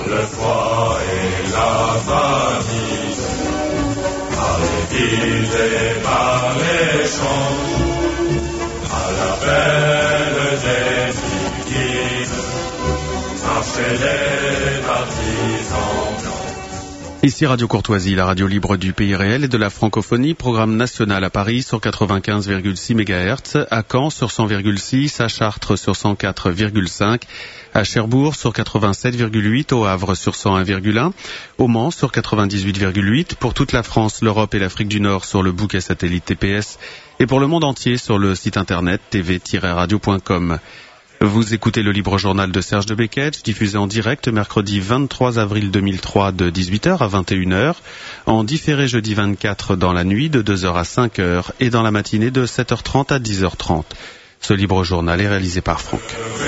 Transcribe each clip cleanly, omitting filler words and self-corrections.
le froid et la famine, par les villes et par les champs, à l'appel des victimes, marchaient les partisans blancs. Ici Radio Courtoisie, la radio libre du pays réel et de la francophonie, programme national à Paris sur 95,6 MHz, à Caen sur 100,6, à Chartres sur 104,5, à Cherbourg sur 87,8, au Havre sur 101,1, au Mans sur 98,8, pour toute la France, l'Europe et l'Afrique du Nord sur le bouquet satellite TPS et pour le monde entier sur le site internet tv-radio.com. Vous écoutez le libre journal de Serge de Beketch, diffusé en direct mercredi 23 avril 2003 de 18h à 21h, en différé jeudi 24 dans la nuit de 2h à 5h et dans la matinée de 7h30 à 10h30. Ce libre journal est réalisé par Franck.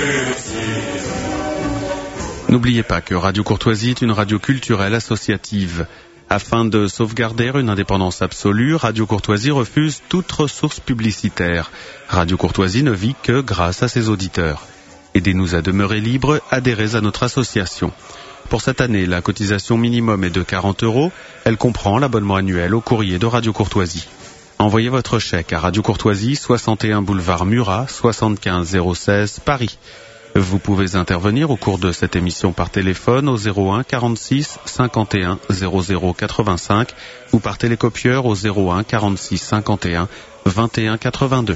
N'oubliez pas que Radio Courtoisie est une radio culturelle associative. Afin de sauvegarder une indépendance absolue, Radio Courtoisie refuse toute ressource publicitaire. Radio Courtoisie ne vit que grâce à ses auditeurs. Aidez-nous à demeurer libres, adhérez à notre association. Pour cette année, la cotisation minimum est de 40 €. Elle comprend l'abonnement annuel au courrier de Radio Courtoisie. Envoyez votre chèque à Radio Courtoisie, 61 boulevard Murat, 75 016 Paris. Vous pouvez intervenir au cours de cette émission par téléphone au 01 46 51 00 85 ou par télécopieur au 01 46 51 21 82.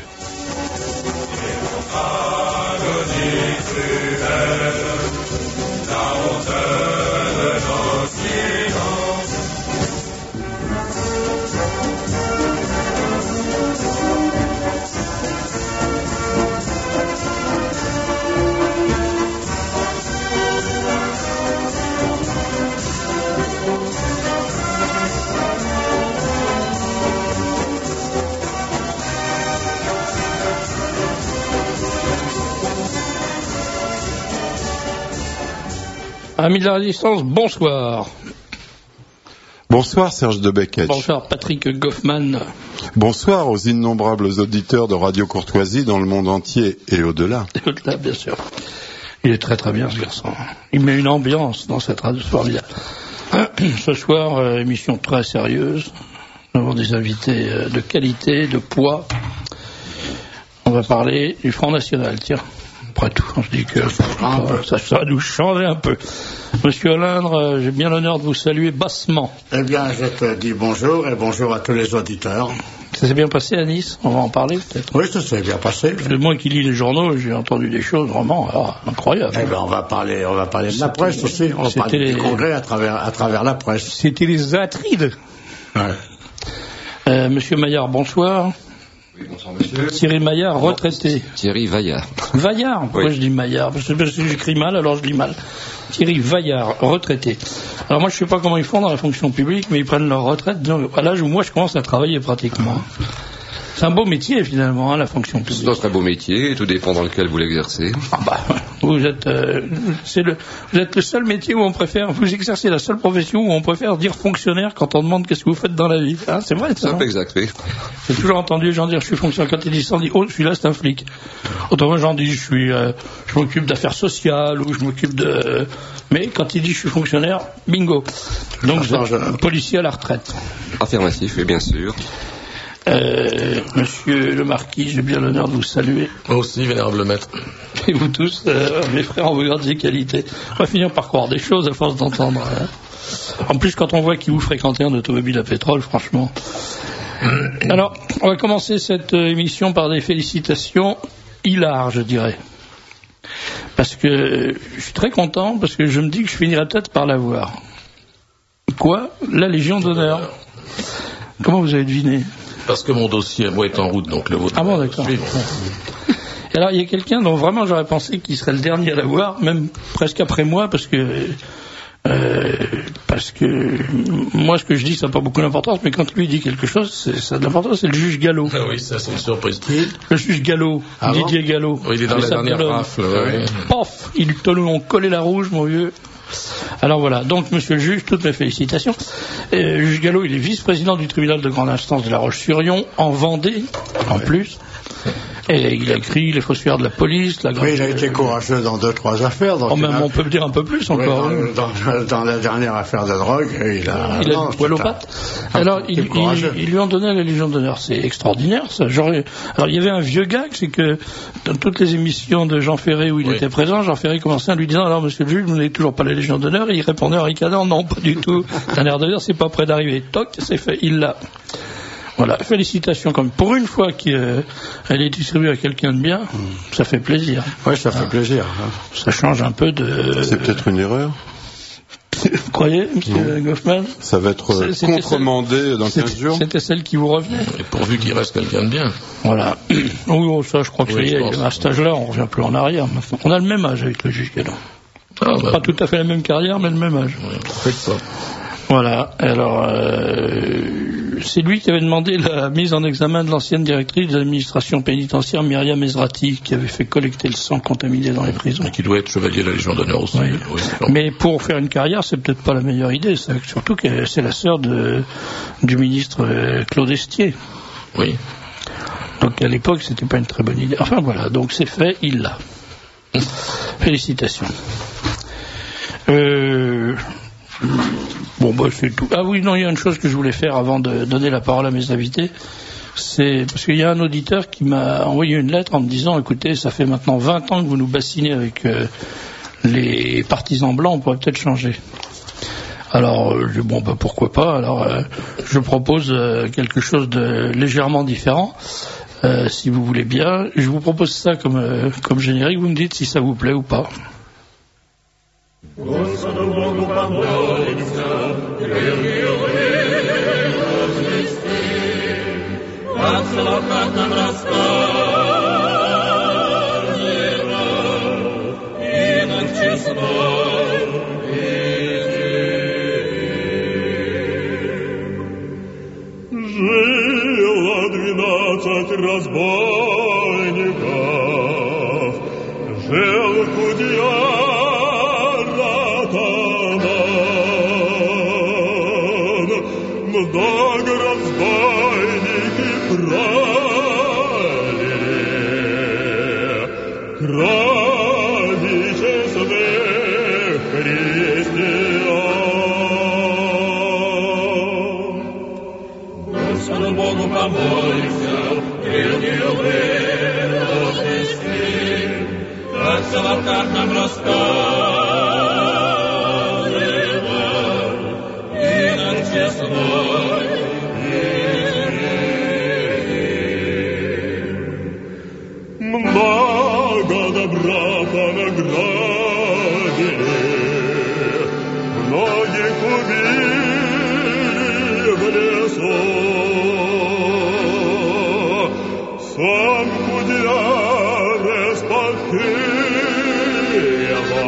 Amis de la Résistance, bonsoir. Bonsoir Serge de Beketch. Bonsoir Patrick Goffman. Bonsoir aux innombrables auditeurs de Radio Courtoisie dans le monde entier et au-delà. Et au-delà, bien sûr. Il est très très bien ce garçon. Il met une ambiance dans cette radio formidable. Ce soir, émission très sérieuse. Nous avons des invités de qualité, de poids. On va parler du Front National, tiens. Après tout, on se dit que ça va nous changer un peu. Monsieur Hollindre, j'ai bien l'honneur de vous saluer bassement. Eh bien, je te dis bonjour et bonjour à tous les auditeurs. Ça s'est bien passé à Nice? On va en parler peut-être. Oui, ça s'est bien passé. Parce que moi qui lis les journaux, j'ai entendu des choses vraiment incroyables. Eh bien, on va parler de la presse aussi. On va parler du congrès à travers la presse. C'était les Atrides. Ouais. Monsieur Maillard, bonsoir. Oui, bonsoir monsieur. Thierry Maillard, retraité. Thierry Vaillard. Vaillard? Pourquoi oui. Je dis Maillard? Parce que j'écris mal, alors je dis mal. Thierry Vaillard, retraité. Alors moi je sais pas comment ils font dans la fonction publique, mais ils prennent leur retraite à l'âge où moi je commence à travailler pratiquement. C'est un beau métier finalement, hein, la fonction publique. C'est un très beau métier, tout dépend dans lequel vous l'exercez. Ah bah, vous êtes le seul métier où on préfère, vous exercez la seule profession où on préfère dire fonctionnaire quand on demande qu'est-ce que vous faites dans la vie. Hein, c'est vrai ça? C'est un peu exact, oui. J'ai toujours entendu les gens dire je suis fonctionnaire, quand ils disent ça, on dit oh celui-là c'est un flic. Autrement j'en dis je m'occupe d'affaires sociales ou je m'occupe de... Mais quand il dit je suis fonctionnaire, bingo. Donc je policier à la retraite. Affirmatif, oui bien sûr. Monsieur le Marquis, j'ai bien l'honneur de vous saluer. Moi aussi, vénérable maître. Et vous tous, mes frères, en vos grandes qualités. On va finir par croire des choses à force d'entendre. Hein. En plus, quand on voit qui vous fréquentez un automobile à pétrole, franchement. Alors, on va commencer cette émission par des félicitations hilars, je dirais. Parce que je suis très content, parce que je me dis que je finirai peut-être par l'avoir. Quoi? La Légion d'honneur. Comment vous avez deviné? Parce que mon dossier, moi, est en route, donc le vôtre. Ah bon, d'accord. Et alors, il y a quelqu'un dont vraiment j'aurais pensé qu'il serait le dernier à l'avoir, même presque après moi, parce que moi, ce que je dis, ça n'a pas beaucoup d'importance, mais quand lui dit quelque chose, ça a de l'importance, c'est le juge Gallo. Ah oui, ça, c'est une surprise. Le juge Gallo, Didier Gallo. Oui, il est dans la dernière rafle. Oui. Pof, ils te l'ont collé la rouge, mon vieux. Alors voilà, donc monsieur le juge, toutes mes félicitations. Le juge Gallo, il est vice-président du tribunal de grande instance de La Roche-sur-Yon, en Vendée, en plus. Et il a écrit Les Fossoyeurs de la police. Oui, il a été courageux dans 2-3 affaires. Donc on peut dire un peu plus encore. Oui, dans la dernière affaire de drogue, il a le poil aux pattes. Alors, ils lui ont donné la Légion d'honneur. C'est extraordinaire, ça. Alors, il y avait un vieux gag, c'est que dans toutes les émissions de Jean Ferré où il était présent, Jean Ferré commençait en lui disant, alors, monsieur le juge, vous n'avez toujours pas la Légion d'honneur? Et il répondait en ricanant, non, pas du tout. Un air de dire, c'est pas près d'arriver. Toc, c'est fait, il l'a. Voilà, félicitations quand même. Pour une fois qu'elle est distribuée à quelqu'un de bien, ça fait plaisir. Oui, ça fait plaisir. Ça change un peu de... C'est peut-être une erreur. Vous croyez, M. Goffman? Ça va être contremandé dans 15 jours. C'était celle qui vous revenait. Et pourvu qu'il reste quelqu'un de bien. Voilà. Oui, ça, je crois que à cet âge-là, on ne revient plus en arrière. On a le même âge avec le juge Gadon. Pas tout à fait la même carrière, mais le même âge. Oui, peut-être pas. Voilà. Alors, c'est lui qui avait demandé la mise en examen de l'ancienne directrice de l'administration pénitentiaire, Myriam Ezrati, qui avait fait collecter le sang contaminé dans les prisons. Et qui doit être chevalier de la Légion d'honneur aussi. Oui. Oui, mais pour faire une carrière, c'est peut-être pas la meilleure idée. Surtout que c'est la sœur du ministre Claude Estier. Oui. Donc à l'époque, c'était pas une très bonne idée. Enfin voilà, donc c'est fait, il l'a. Félicitations. Bon, bah, c'est tout. Ah oui, non, il y a une chose que je voulais faire avant de donner la parole à mes invités. C'est parce qu'il y a un auditeur qui m'a envoyé une lettre en me disant, écoutez, ça fait maintenant 20 ans que vous nous bassinez avec les partisans blancs, on pourrait peut-être changer. Alors, bon, bah, pourquoi pas. Alors, je propose quelque chose de légèrement différent. Si vous voulez bien, je vous propose ça comme générique, vous me dites si ça vous plaît ou pas. Господу Богу помолимся, прежде возвести, от злока нам расскажено, инок числом жило 12 разбойников, жил худя. Много разбойники пролили крови честных христиан. Господу Богу помолимся, прежде возвести, как в соловках нам рассказывал инок честной. Много добра понаградили, многих убили в лесу. Сам Кудья Респахтыева,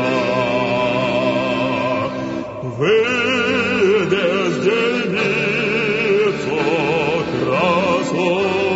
выйдя с девицу красу.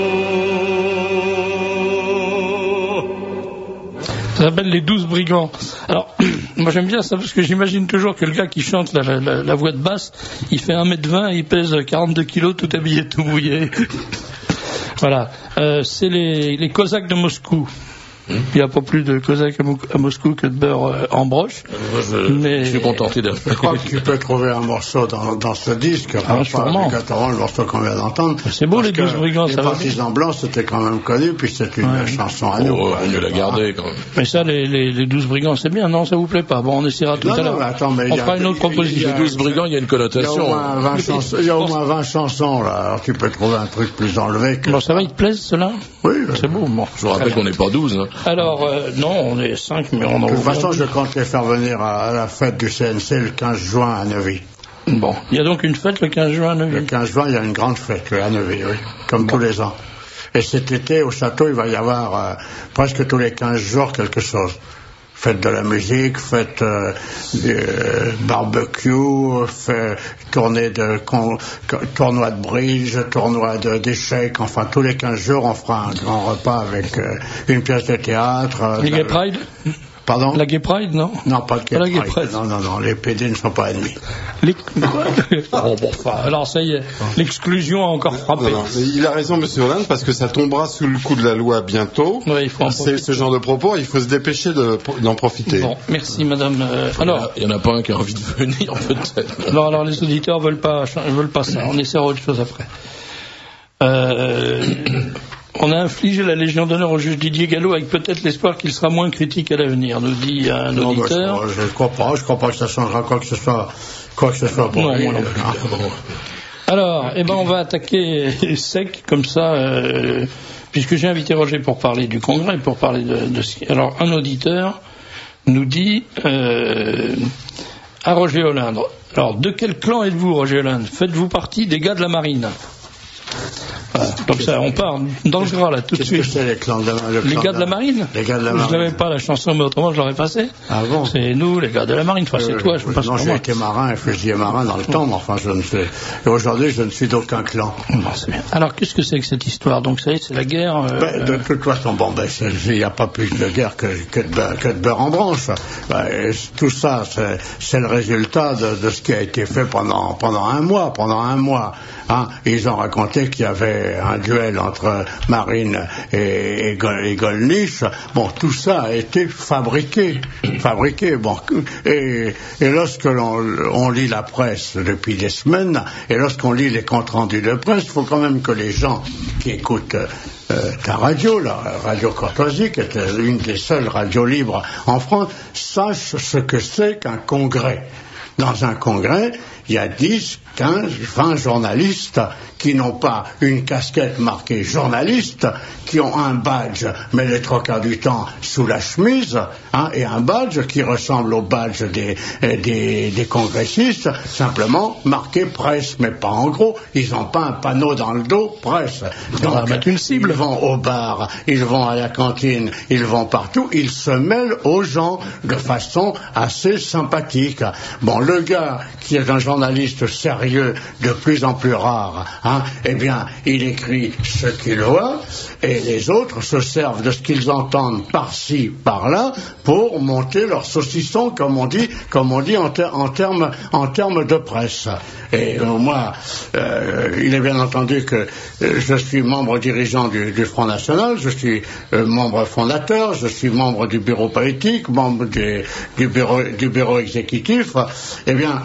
Ça s'appelle Les 12 brigands. Alors, moi j'aime bien ça parce que j'imagine toujours que le gars qui chante la voix de basse, il fait 1m20 et il pèse 42 kilos tout habillé, tout mouillé. Voilà. C'est les Cosaques de Moscou. Il n'y a pas plus de Cosaques à Moscou que de beurre en broche. Moi, je suis contenté de... Je crois que tu peux trouver un morceau dans ce disque. Sûrement. Le morceau qu'on vient d'entendre. C'est beau, les 12 brigands, ça va. Les partisans blancs, c'était quand même connu, puis c'est une chanson à nous. Oh, mieux la garder, quand même. Mais ça, les 12 brigands, c'est bien, non, ça vous plaît pas? Bon, on essaiera tout à l'heure. On fera une autre proposition. Les 12 brigands, il y a une connotation. Il y a au moins 20 chansons, là. Alors tu peux trouver un truc plus enlevé que... Bon, ça va, ils te plaisent, ceux-là? Oui. C'est beau, bon. Je vous rappelle qu'on n'est pas 12, hein. Alors, non, on est 5, mais on en... De toute façon, je compte les faire venir à la fête du CNC le 15 juin à Neuvy. Bon, il y a donc une fête le 15 juin à Neuvy. Le 15 juin, il y a une grande fête à Neuvy, oui, comme tous les ans. Et cet été, au château, il va y avoir presque tous les 15 jours quelque chose. Fête de la musique, fête barbecue, tournoi de bridge, tournoi d'échecs, enfin tous les 15 jours on fera un grand repas avec une pièce de théâtre. Les Gay Pride? Pardon? La Gay Pride, non? Non, pas la le Gay Gay Pride. Non, les PD ne sont pas ennemis. Alors ça y est, l'exclusion a encore frappé. Non, il a raison, monsieur Hollande, parce que ça tombera sous le coup de la loi bientôt. Ouais, il faut en c'est ce genre de propos, il faut se dépêcher d'en profiter. Bon, merci madame. Alors, il n'y en a pas un qui a envie de venir, peut-être. Non, alors les auditeurs veulent pas ça. On essaiera autre chose après. On a infligé la Légion d'honneur au juge Didier Gallo avec peut-être l'espoir qu'il sera moins critique à l'avenir, nous dit un auditeur. Je ne crois pas que ça changera quoi que ce soit pour non, lui. moi non plus. Alors, on va attaquer sec comme ça, puisque j'ai invité Roger pour parler du Congrès, pour parler de ce. Alors, un auditeur nous dit à Roger Hollande. Alors, de quel clan êtes-vous, Roger Hollande? Faites-vous partie des gars de la marine? Voilà. Donc ça, on part dans le gras là tout de suite. C'est les gars de la marine. Les gars de la marine. Je n'avais pas la chanson, mais autrement je l'aurais passé. Ah bon? C'est nous, les gars de la marine. Enfin, c'est toi, je passe. Non, j'ai été marin et fusilier marin dans le temps, mais enfin, et aujourd'hui, je ne suis d'aucun clan. Bon, c'est bien. Alors, qu'est-ce que c'est que cette histoire? Donc, ça y est, c'est la guerre. De toute façon, il n'y a pas plus de guerre que de beurre en branche. Tout ça, c'est le résultat de ce qui a été fait pendant un mois. Hein. Ils ont raconté qu'il y avait un duel entre Marine et Gollnisch. Bon, tout ça a été fabriqué. Bon, et lorsque on lit la presse depuis des semaines, et lorsqu'on lit les comptes rendus de presse, il faut quand même que les gens qui écoutent ta radio, la Radio Courtoisie, qui est une des seules radios libres en France, sachent ce que c'est qu'un congrès. Dans un congrès, il y a 10, 15, 20 journalistes qui n'ont pas une casquette marquée journaliste, qui ont un badge, mais les trois quarts du temps sous la chemise, et un badge qui ressemble au badge des congressistes, simplement marqué presse, mais pas en gros. Ils n'ont pas un panneau dans le dos, presse. Donc, on va mettre une cible. Ils vont au bar, ils vont à la cantine, ils vont partout, ils se mêlent aux gens de façon assez sympathique. Bon, le gars qui est un journaliste sérieux, de plus en plus rare, eh bien, il écrit ce qu'il voit, et les autres se servent de ce qu'ils entendent par-ci, par-là, pour monter leur saucisson, comme on dit en termes de presse. Et moi, il est bien entendu que je suis membre dirigeant du Front National, je suis membre fondateur, je suis membre du bureau politique, membre du bureau exécutif. Eh bien,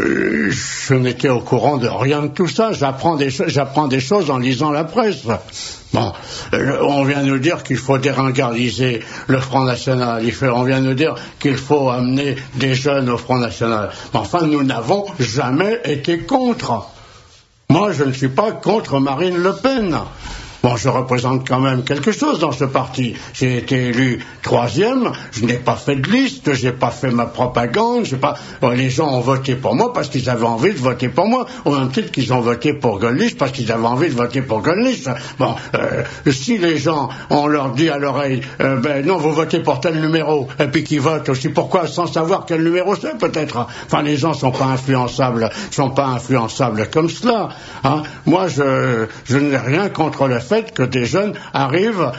je n'étais au courant de rien de tout ça. J'apprends des choses en lisant la presse. Bon, on vient nous dire qu'il faut déringardiser le Front National. On vient nous dire qu'il faut amener des jeunes au Front National. Mais enfin, nous n'avons jamais été contre. Moi, je ne suis pas contre Marine Le Pen. Bon, je représente quand même quelque chose dans ce parti. J'ai été élu 3e, je n'ai pas fait de liste, j'ai pas fait ma propagande, les gens ont voté pour moi parce qu'ils avaient envie de voter pour moi, au même titre qu'ils ont voté pour Gollnisch parce qu'ils avaient envie de voter pour Gollnisch. Bon, si les gens, on leur dit à l'oreille, non, vous votez pour tel numéro, et puis qu'ils votent aussi, pourquoi, sans savoir quel numéro c'est, peut-être. Enfin, les gens sont pas influençables comme cela. Moi, je n'ai rien contre le fait que des jeunes arrivent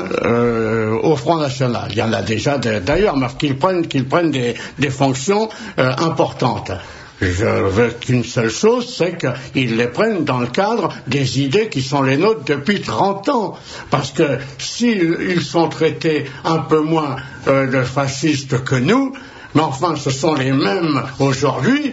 au Front National. Il y en a déjà d'ailleurs, mais qu'ils prennent des fonctions importantes. Je veux qu'une seule chose, c'est qu'ils les prennent dans le cadre des idées qui sont les nôtres depuis 30 ans. Parce que s'ils sont traités un peu moins de fascistes que nous, mais enfin ce sont les mêmes aujourd'hui,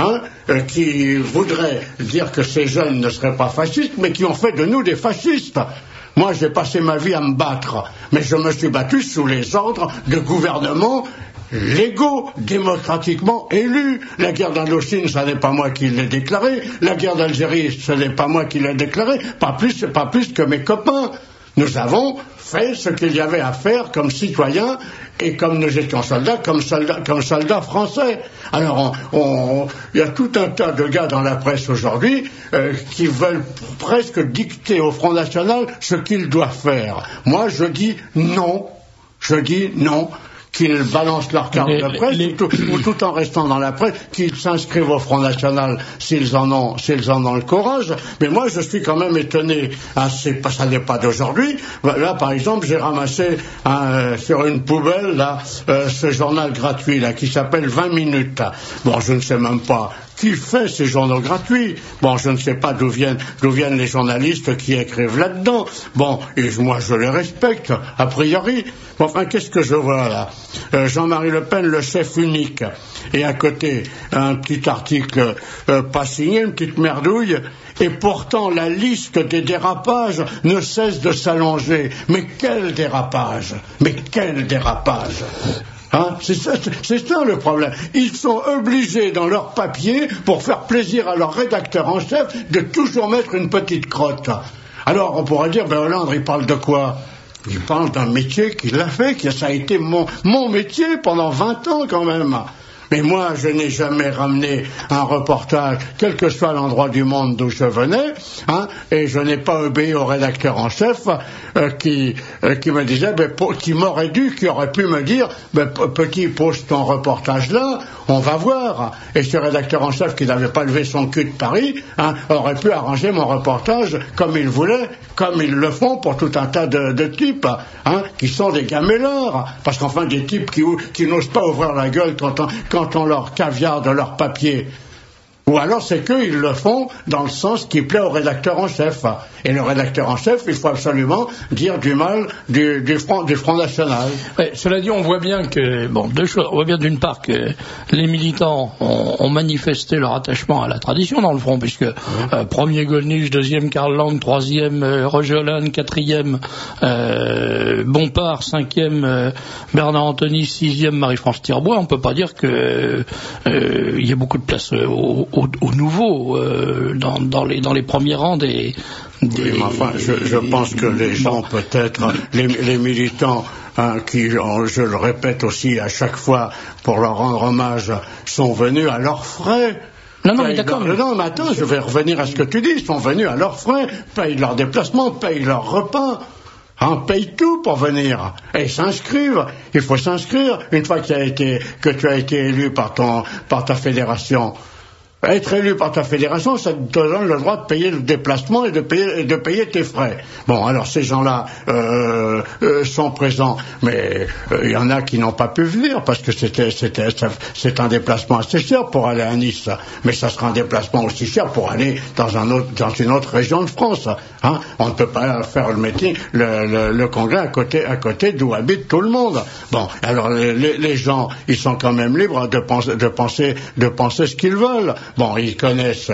qui voudraient dire que ces jeunes ne seraient pas fascistes, mais qui ont fait de nous des fascistes. Moi, j'ai passé ma vie à me battre, mais je me suis battu sous les ordres de gouvernements légaux, démocratiquement élus. La guerre d'Indochine, ça n'est pas moi qui l'ai déclarée. La guerre d'Algérie, ce n'est pas moi qui l'ai déclarée. Pas plus que mes copains. Nous avons fait ce qu'il y avait à faire comme citoyens, et comme nous étions soldats, comme soldats français. Alors, il y a tout un tas de gars dans la presse aujourd'hui qui veulent presque dicter au Front National ce qu'il doit faire. Moi, je dis non. qu'ils balancent leur carte de presse, ou tout en restant dans la presse, qu'ils s'inscrivent au Front National s'ils en ont le courage. Mais moi, je suis quand même étonné. Ça n'est pas d'aujourd'hui. Là, par exemple, j'ai ramassé sur une poubelle là ce journal gratuit là qui s'appelle 20 minutes. Bon, je ne sais même pas qui fait ces journaux gratuits. Bon, je ne sais pas d'où viennent les journalistes qui écrivent là-dedans. Bon, et moi je les respecte, a priori. Bon, enfin, qu'est-ce que je vois là? Jean-Marie Le Pen, le chef unique. Et à côté, un petit article pas signé, une petite merdouille. Et pourtant, la liste des dérapages ne cesse de s'allonger. Mais quel dérapage! Hein, c'est ça le problème. Ils sont obligés dans leur papier, pour faire plaisir à leur rédacteur en chef, de toujours mettre une petite crotte. Alors on pourrait dire, ben Hollande, il parle de quoi? Il parle d'un métier qu'il a fait, que ça a été mon métier pendant 20 ans quand même. Mais moi, je n'ai jamais ramené un reportage, quel que soit l'endroit du monde d'où je venais, hein, et je n'ai pas obéi au rédacteur en chef qui me disait, qui m'aurait dû, qui aurait pu me dire, petit, pose ton reportage là, on va voir. Et ce rédacteur en chef qui n'avait pas levé son cul de Paris, hein, aurait pu arranger mon reportage comme il voulait, comme ils le font pour tout un tas de types, hein, qui sont des gamelleurs. Parce qu'enfin, des types qui n'osent pas ouvrir la gueule quand on leur caviar de leur papier. Ou alors c'est qu'ils le font dans le sens qui plaît au rédacteur en chef. Et le rédacteur en chef, il faut absolument dire du mal du Front National. Ouais, cela dit, on voit bien que, deux choses. On voit bien d'une part que les militants ont manifesté leur attachement à la tradition dans le Front, puisque premier Gollnisch, deuxième Karl Lang, troisième Roger Hollande, quatrième Bompard, cinquième Bernard Anthony, sixième Marie-France Tirbois. On peut pas dire que il y a beaucoup de place aux nouveaux dans les premiers rangs des... Oui, mais enfin, je pense que les gens, peut-être, les militants, hein, qui, je le répète aussi à chaque fois pour leur rendre hommage, sont venus à leurs frais. Non, mais d'accord. Non, mais attends, je vais revenir à ce que tu dis. Ils sont venus à leurs frais, payent leur déplacement, payent leur repas. Paye tout pour venir. Et s'inscrivent. Il faut s'inscrire une fois que tu as été élu par ta fédération. Être élu par ta fédération, ça te donne le droit de payer le déplacement et de payer tes frais. Bon, alors ces gens-là sont présents, mais il y en a qui n'ont pas pu venir parce que c'est un déplacement assez cher pour aller à Nice, mais ça sera un déplacement aussi cher pour aller dans une autre région de France. Hein, on ne peut pas faire le meeting, le congrès à côté d'où habite tout le monde. Bon, alors les gens, ils sont quand même libres de penser ce qu'ils veulent. Bon, ils connaissent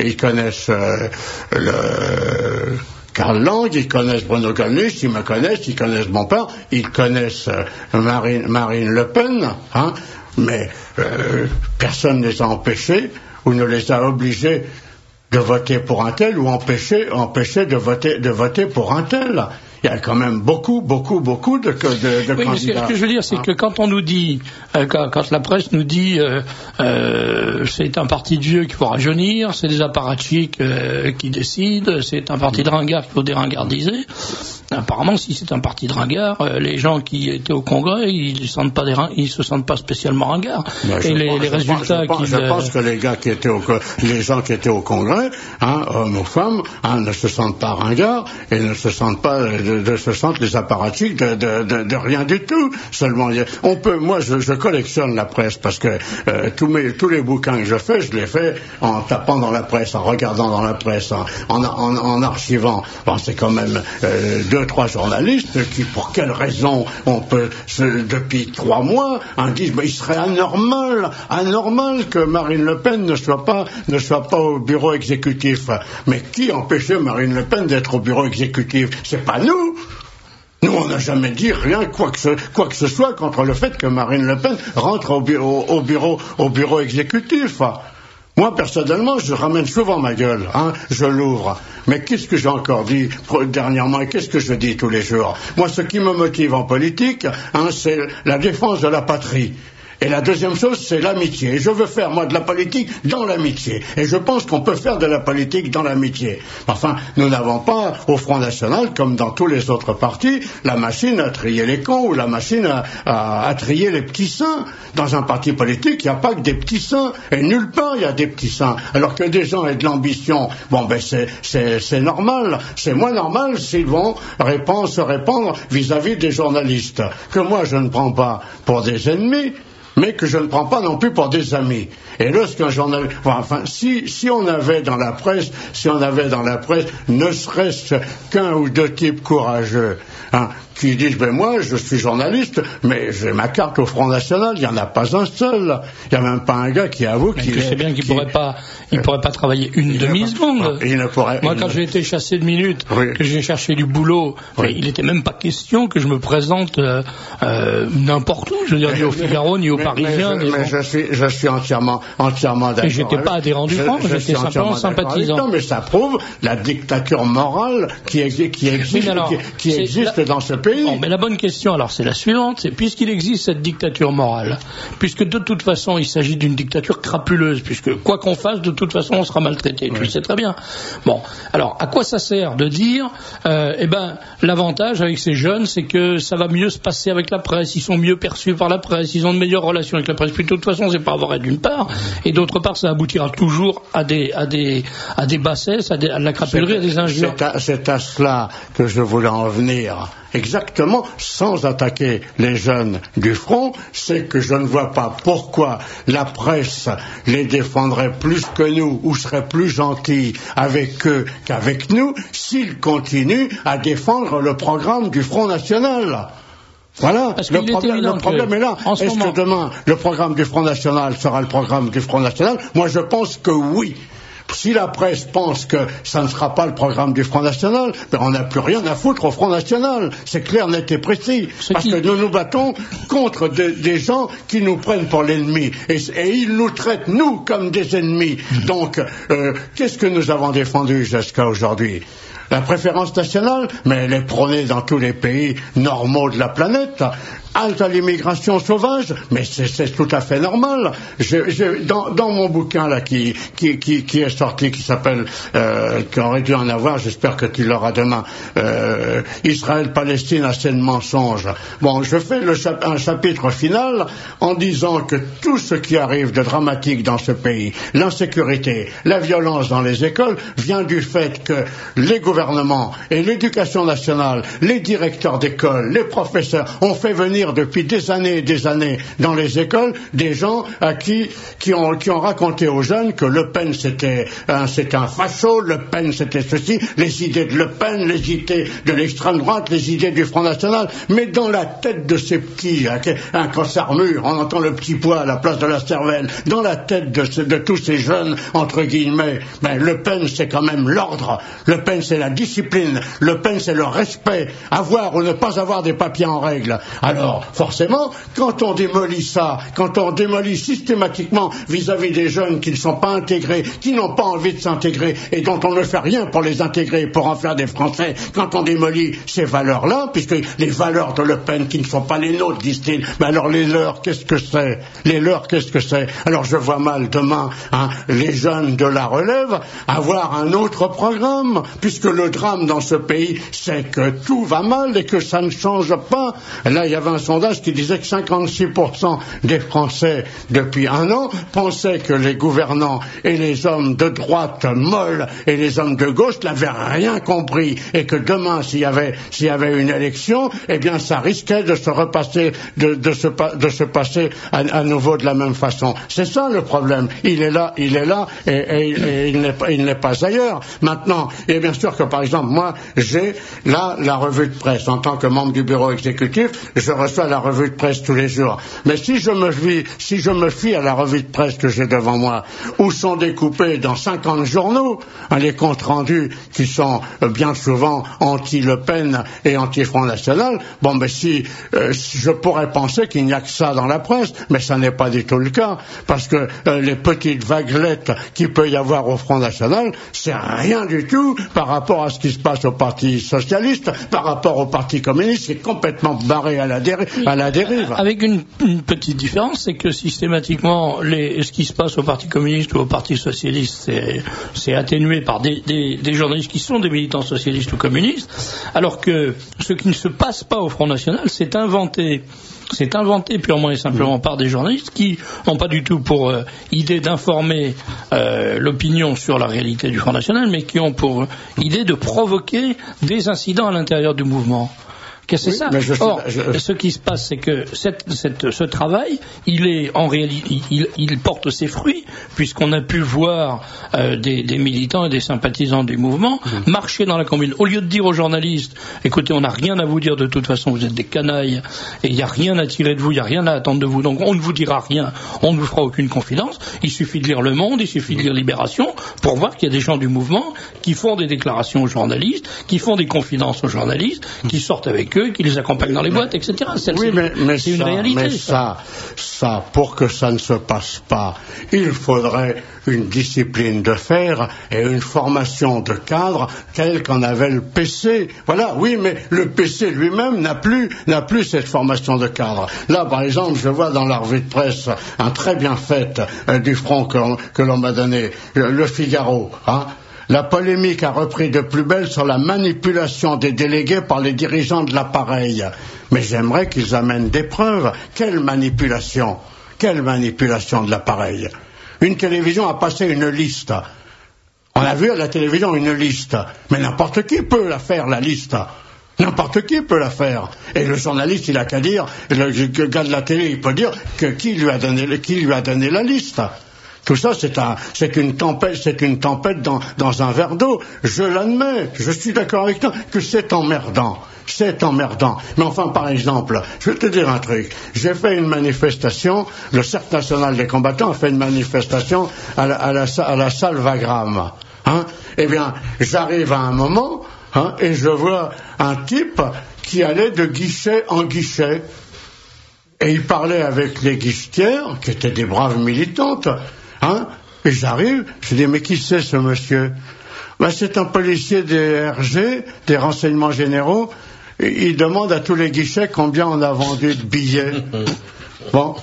Karl Lang, ils connaissent Bruno Gollnisch, ils me connaissent, ils connaissent mon père, ils connaissent Marine Le Pen, hein, mais personne ne les a empêchés ou ne les a obligés de voter pour un tel ou empêchés de voter pour un tel. Il y a quand même beaucoup de candidats. Oui, mais ce que je veux dire, c'est que quand on nous dit, quand la presse nous dit, c'est un parti de vieux qu'il faut rajeunir, c'est des apparatchiks qui décident, c'est un parti de ringards qu'il faut déringardiser. Apparemment, si c'est un parti de ringards, les gens qui étaient au Congrès, ils se sentent pas spécialement ringards. Je pense que les gens qui étaient au Congrès, hein, hommes ou femmes, hein, ne se sentent pas ringards et ne se sentent pas se sentent les apparatchiks de rien du tout. Seulement, moi, je collectionne la presse parce que tous les bouquins que je fais, je les fais en tapant dans la presse, en regardant dans la presse, en archivant. Bon, c'est quand même 2-3 journalistes qui, pour quelle raison, depuis 3 mois, disent, il serait anormal que Marine Le Pen ne soit pas au bureau exécutif. Mais qui empêchait Marine Le Pen d'être au bureau exécutif? C'est pas nous. Nous, on n'a jamais dit rien, quoi que ce soit, contre le fait que Marine Le Pen rentre au bureau exécutif. Moi, personnellement, je ramène souvent ma gueule, hein, je l'ouvre. Mais qu'est-ce que j'ai encore dit dernièrement et qu'est-ce que je dis tous les jours? Moi, ce qui me motive en politique, hein, c'est la défense de la patrie. Et la deuxième chose, c'est l'amitié. Et je veux faire, moi, de la politique dans l'amitié. Et je pense qu'on peut faire de la politique dans l'amitié. Enfin, nous n'avons pas, au Front National, comme dans tous les autres partis, la machine à trier les cons ou la machine à trier les petits saints. Dans un parti politique, il n'y a pas que des petits saints. Et nulle part, il y a des petits saints. Alors que des gens aient de l'ambition, bon, ben, c'est normal. C'est moins normal s'ils vont se répandre vis-à-vis des journalistes. Que moi, je ne prends pas pour des ennemis, mais que je ne prends pas non plus pour des amis. Et lorsqu'un journal, enfin, si on avait dans la presse, ne serait-ce qu'un ou deux types courageux, qui disent, ben moi, je suis journaliste, mais j'ai ma carte au Front National, il n'y en a pas un seul. Il n'y a même pas un gars qui avoue qu'il est... C'est bien qu'il pourrait pas travailler une demi-seconde. Moi, quand j'ai été chassé de minutes, que j'ai cherché du boulot, il n'était même pas question que je me présente n'importe où, je veux dire, ni au Figaro, ni au Parisien. Mais je suis entièrement d'accord. Et j'étais pas adhérent du Front, j'étais simplement sympathisant. Mais ça prouve la dictature morale qui existe dans ce pays. Bon, mais la bonne question, alors, c'est la suivante, c'est puisqu'il existe cette dictature morale, puisque de toute façon, il s'agit d'une dictature crapuleuse, puisque quoi qu'on fasse, de toute façon, on sera maltraité. Tu le sais très bien. Bon, alors, à quoi ça sert de dire, l'avantage avec ces jeunes, c'est que ça va mieux se passer avec la presse, ils sont mieux perçus par la presse, ils ont de meilleures relations avec la presse. Puis de toute façon, c'est pas vrai d'une part, et d'autre part, ça aboutira toujours à des bassesses, à de la crapulerie, à des injures. C'est à cela que je voulais en venir. Exactement, sans attaquer les jeunes du Front, c'est que je ne vois pas pourquoi la presse les défendrait plus que nous ou serait plus gentille avec eux qu'avec nous s'ils continuent à défendre le programme du Front National. Voilà, le problème est là. Est-ce que demain, le programme du Front National sera le programme du Front National? Moi, je pense que oui. Si la presse pense que ça ne sera pas le programme du Front National, ben on n'a plus rien à foutre au Front National. C'est clair, net et précis. Parce que nous nous battons contre des gens qui nous prennent pour l'ennemi. Et ils nous traitent, nous, comme des ennemis. Donc, qu'est-ce que nous avons défendu jusqu'à aujourd'hui? La préférence nationale, mais elle est prônée dans tous les pays normaux de la planète. Halte à l'immigration sauvage, mais c'est tout à fait normal. Dans mon bouquin là qui est sorti, qui s'appelle, qui aurait dû en avoir, j'espère que tu l'auras demain, Israël-Palestine, assez de mensonges. Bon, je fais un chapitre final en disant que tout ce qui arrive de dramatique dans ce pays, l'insécurité, la violence dans les écoles, vient du fait que les gouvernements et l'éducation nationale, les directeurs d'école, les professeurs ont fait venir depuis des années et des années dans les écoles des gens qui ont raconté aux jeunes que Le Pen c'était un facho, Le Pen c'était ceci, les idées de Le Pen, les idées de l'extrême droite, les idées du Front National, mais dans la tête de ces petits, quand ça remue, on entend le petit pois à la place de la cervelle, dans la tête de tous ces jeunes, entre guillemets, ben, Le Pen c'est quand même l'ordre, Le Pen c'est la discipline, Le Pen c'est le respect, avoir ou ne pas avoir des papiers en règle. Alors, forcément, quand on démolit ça, quand on démolit systématiquement vis-à-vis des jeunes qui ne sont pas intégrés, qui n'ont pas envie de s'intégrer et dont on ne fait rien pour les intégrer, pour en faire des Français, quand on démolit ces valeurs-là, puisque les valeurs de Le Pen qui ne sont pas les nôtres, disent-ils, mais alors les leurs, qu'est-ce que c'est? Les leurs, qu'est-ce que c'est? Alors je vois mal demain, les jeunes de la relève avoir un autre programme, puisque le drame dans ce pays, c'est que tout va mal et que ça ne change pas. Là, il y avait un sondage qui disait que 56% des Français, depuis un an, pensaient que les gouvernants et les hommes de droite molles et les hommes de gauche n'avaient rien compris et que demain, s'il y avait une élection, eh bien, ça risquait de se repasser, de se passer à nouveau de la même façon. C'est ça le problème. Il est là et il n'est pas ailleurs. Maintenant, et bien sûr que par exemple, moi, j'ai là la revue de presse en tant que membre du bureau exécutif, je reçois la revue de presse tous les jours. Mais si je me fie à la revue de presse que j'ai devant moi, où sont découpés dans 50 journaux, les comptes rendus qui sont bien souvent anti-Le Pen et anti-Front National, bon, mais si je pourrais penser qu'il n'y a que ça dans la presse, mais ça n'est pas du tout le cas, parce que les petites vaguelettes qu'il peut y avoir au Front National, c'est rien du tout par rapport rapport à ce qui se passe au Parti socialiste, par rapport au Parti communiste, c'est complètement barré à la dérive. Avec une petite différence, c'est que systématiquement, ce qui se passe au Parti communiste ou au Parti socialiste, c'est atténué par des journalistes qui sont des militants socialistes ou communistes, alors que ce qui ne se passe pas au Front National, c'est inventé purement et simplement par des journalistes qui n'ont pas du tout pour idée d'informer l'opinion sur la réalité du Front National, mais qui ont pour idée de provoquer des incidents à l'intérieur du mouvement. C'est ça. Or, ce qui se passe, c'est que ce travail, il est en réalité, il porte ses fruits, puisqu'on a pu voir des militants et des sympathisants du mouvement marcher dans la commune. Au lieu de dire aux journalistes, écoutez, on n'a rien à vous dire de toute façon, vous êtes des canailles, et il n'y a rien à tirer de vous, il n'y a rien à attendre de vous, donc on ne vous dira rien, on ne vous fera aucune confidence. Il suffit de lire Le Monde, il suffit de lire Libération, pour voir qu'il y a des gens du mouvement qui font des déclarations aux journalistes, qui font des confidences aux journalistes, qui sortent avec eux, qui les accompagnent dans les boîtes, etc. C'est une réalité. Mais ça, pour que ça ne se passe pas, il faudrait une discipline de fer et une formation de cadre telle qu'en avait le PC. Voilà, oui, mais le PC lui-même n'a plus cette formation de cadre. Là, par exemple, je vois dans la revue de presse un très bien fait du Front que l'on m'a donné, Le Figaro, hein. La polémique a repris de plus belle sur la manipulation des délégués par les dirigeants de l'appareil. Mais j'aimerais qu'ils amènent des preuves. Quelle manipulation de l'appareil. Une télévision a passé une liste. On a vu à la télévision une liste. Mais n'importe qui peut la faire, la liste. N'importe qui peut la faire. Et le journaliste, il a qu'à dire, le gars de la télé, il peut dire qui lui a donné la liste. Tout ça, c'est une tempête dans un verre d'eau. Je l'admets, je suis d'accord avec toi que c'est emmerdant. Mais enfin, par exemple, je vais te dire un truc. J'ai fait une manifestation, le Cercle National des Combattants a fait une manifestation à la salle Wagram. Hein? Eh bien, j'arrive à un moment, hein, et je vois un type qui allait de guichet en guichet. Et il parlait avec les guichetières, qui étaient des braves militantes. Hein? Et j'arrive, je dis, mais qui c'est ce monsieur? Ben, c'est un policier des RG, des renseignements généraux. Et il demande à tous les guichets combien on a vendu de billets. Bon,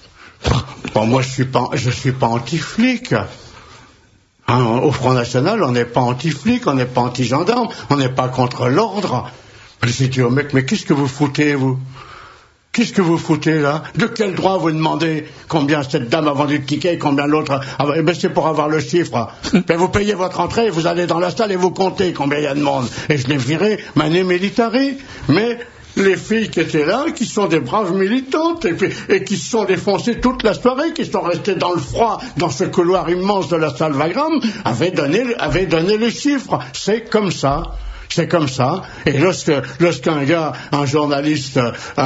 moi je suis pas anti-flic. Hein, au Front National, on n'est pas anti-flic, on n'est pas anti-gendarme, on n'est pas contre l'ordre. Je dis au mec, mais qu'est-ce que vous foutez, vous? Qu'est-ce que vous foutez là? De quel droit vous demandez combien cette dame a vendu de tickets et combien l'autre a... Eh bien, c'est pour avoir le chiffre. Ben, vous payez votre entrée, vous allez dans la salle et vous comptez combien il y a de monde. Et je l'ai viré mané militari. Mais les filles qui étaient là, qui sont des braves militantes et qui se sont défoncées toute la soirée, qui sont restées dans le froid, dans ce couloir immense de la salle Wagram, avaient donné les chiffres. C'est comme ça. C'est comme ça. Et lorsqu'un gars, un journaliste,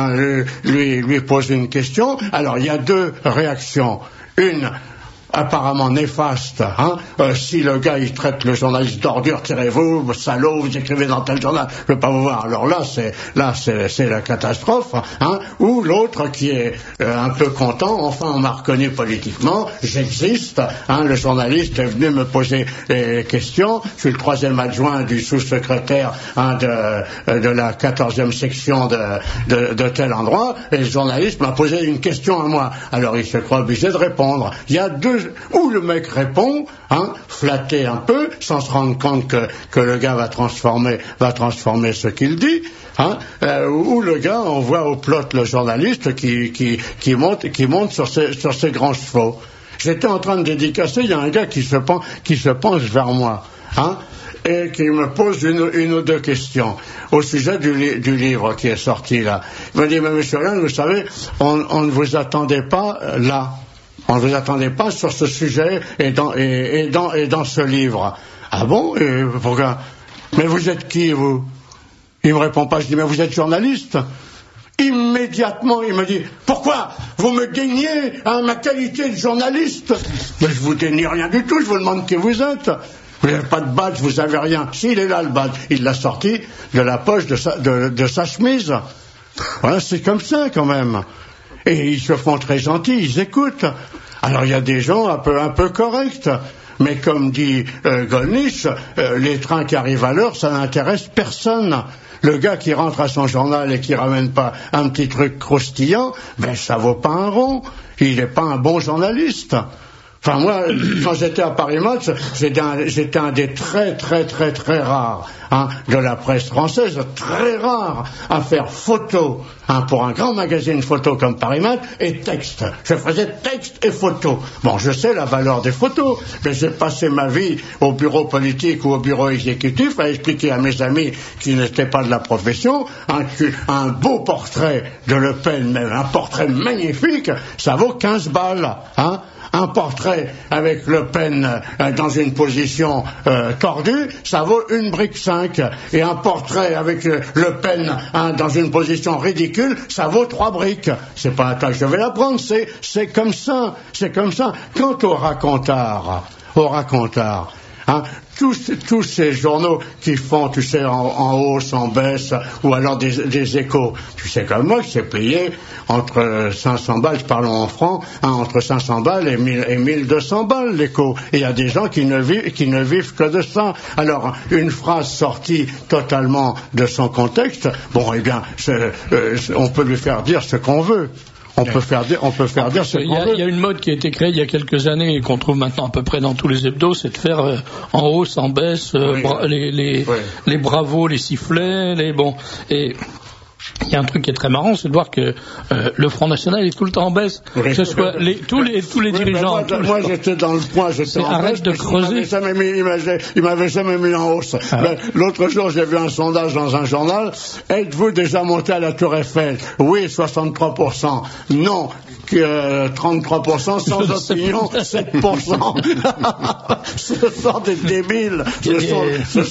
lui pose une question, alors il y a deux réactions. Une apparemment néfaste, hein, si le gars il traite le journaliste d'ordure, tirez-vous, salaud, vous écrivez dans tel journal, je veux pas vous voir. Alors là c'est la catastrophe, hein. Ou l'autre qui est un peu content, enfin on m'a reconnu politiquement, j'existe, hein, le journaliste est venu me poser des questions, je suis le 3e adjoint du sous-secrétaire, hein, de la 14e section de tel endroit, et le journaliste m'a posé une question à moi. Alors il se croit obligé de répondre. Il y a deux, où le mec répond, hein, flatté un peu, sans se rendre compte que le gars va transformer ce qu'il dit, hein, où le gars, on voit au plot le journaliste qui monte sur ses grands chevaux. J'étais en train de dédicacer, il y a un gars qui se penche vers moi, hein, et qui me pose une ou deux questions au sujet du livre qui est sorti là. Il me dit, mais monsieur Hollande, vous savez, on ne vous attendait pas là. On ne vous attendait pas sur ce sujet et dans ce livre. Ah bon? Et pourquoi? Mais vous êtes qui, vous? Il me répond pas. Je dis, mais vous êtes journaliste? Immédiatement, il me dit, pourquoi vous me déniez ma qualité de journaliste? Mais je vous dénie rien du tout, je vous demande qui vous êtes. Vous n'avez pas de badge, vous avez rien. Si, il est là, le badge. Il l'a sorti de la poche de sa chemise. Voilà, c'est comme ça, quand même. Et ils se font très gentils, ils écoutent. Alors il y a des gens un peu corrects. Mais comme dit Gollnisch, les trains qui arrivent à l'heure, ça n'intéresse personne. Le gars qui rentre à son journal et qui ramène pas un petit truc croustillant, ben ça vaut pas un rond. Il n'est pas un bon journaliste. Enfin moi, quand j'étais à Paris Match, j'étais un des très rares de la presse française, très rare à faire photo pour un grand magazine photo comme Paris Match et texte. Je faisais texte et photo. Bon, je sais la valeur des photos, mais j'ai passé ma vie au bureau politique ou au bureau exécutif à expliquer à mes amis qui n'étaient pas de la profession un beau portrait de Le Pen, même un portrait magnifique, ça vaut 15 balles, Un portrait avec Le Pen dans une position tordue, ça vaut 1,5 brique. Et un portrait avec Le Pen dans une position ridicule, ça vaut 3 briques. C'est pas un tas que je vais la prendre, c'est comme ça. Quant au racontard, tous ces journaux qui font, tu sais, en hausse, en baisse, ou alors des échos. Tu sais comme moi que c'est payé entre 500 balles, parlons en francs, entre 500 balles et 1200 balles l'écho. Et il y a des gens qui ne vivent que de ça. Alors, une phrase sortie totalement de son contexte, bon, eh bien, on peut lui faire dire ce qu'on veut. On peut faire dire ce qu'on veut. Il y a une mode qui a été créée il y a quelques années et qu'on trouve maintenant à peu près dans tous les hebdos, c'est de faire en hausse, en baisse, les bravos, les sifflets, et il y a un truc qui est très marrant, c'est de voir que le Front National est tout le temps en baisse. Que ce soit tous les dirigeants. Moi, j'étais dans le point, j'étais en arrête baisse. De creuser. Il m'avait jamais mis en hausse. L'autre jour, j'ai vu un sondage dans un journal. Êtes-vous déjà monté à la Tour Eiffel? Oui, 63%. Non, 33%. Sans opinion, 7%. Ce sont des débiles. Ce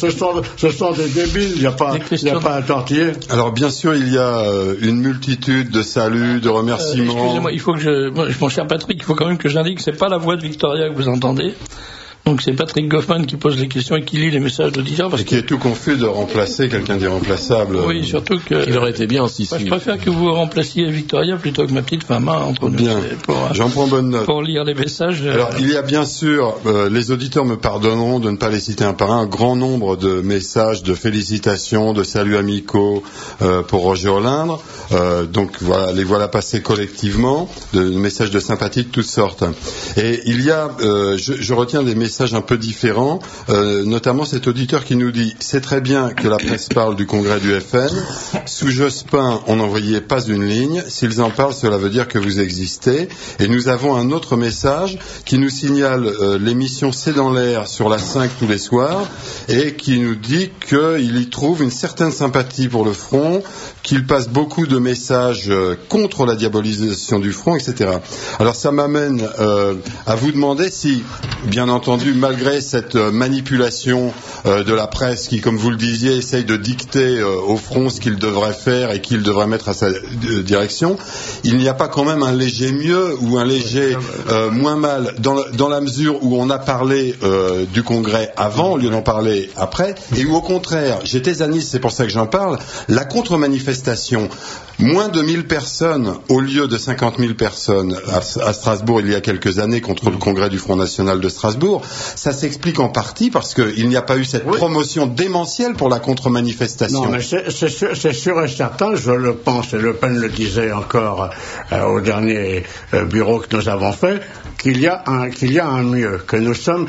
sont des débiles. Il n'y a pas à tortiller. Alors bien sûr, il y a une multitude de saluts, de remerciements. Excusez-moi, il faut que mon cher Patrick, il faut quand même que j'indique que c'est pas la voix de Victoria que vous entendez. Donc c'est Patrick Goffman qui pose les questions et qui lit les messages d'auditeurs. Qui est tout confus de remplacer quelqu'un d'irremplaçable. Oui, surtout que... Il aurait été bien aussi. Je préfère que vous remplaciez Victoria plutôt que ma petite femme entre nous. Bien, j'en prends bonne note. Pour lire les messages. Alors il y a bien sûr, les auditeurs me pardonneront de ne pas les citer un par un grand nombre de messages de félicitations, de saluts amicaux pour Roger Olindre. Donc voilà, les voilà passés collectivement, de messages de sympathie de toutes sortes. Et il y a, je retiens des messages un peu différents, notamment cet auditeur qui nous dit: c'est très bien que la presse parle du congrès du FN. Sous Jospin, on n'envoyait pas une ligne. S'ils en parlent, cela veut dire que vous existez. Et nous avons un autre message qui nous signale l'émission C'est dans l'air sur la 5 tous les soirs et qui nous dit qu'il y trouve une certaine sympathie pour le Front, qu'il passe beaucoup de messages contre la diabolisation du Front, etc. Alors ça m'amène à vous demander si, bien entendu, malgré cette manipulation de la presse qui, comme vous le disiez, essaye de dicter au Front ce qu'il devrait faire et qu'il devrait mettre à sa direction, il n'y a pas quand même un léger mieux ou un léger moins mal dans la mesure où on a parlé du Congrès avant au lieu d'en parler après, et où au contraire, j'étais à Nice, c'est pour ça que j'en parle, la contre-manifestation, moins de 1000 personnes au lieu de 50 000 personnes à Strasbourg il y a quelques années contre le Congrès du Front National de Strasbourg, ça s'explique en partie parce qu'il n'y a pas eu cette promotion démentielle pour la contre-manifestation. Non, mais c'est sûr et certain, je le pense, et Le Pen le disait encore au dernier bureau que nous avons fait, qu'il y a un mieux, que nous sommes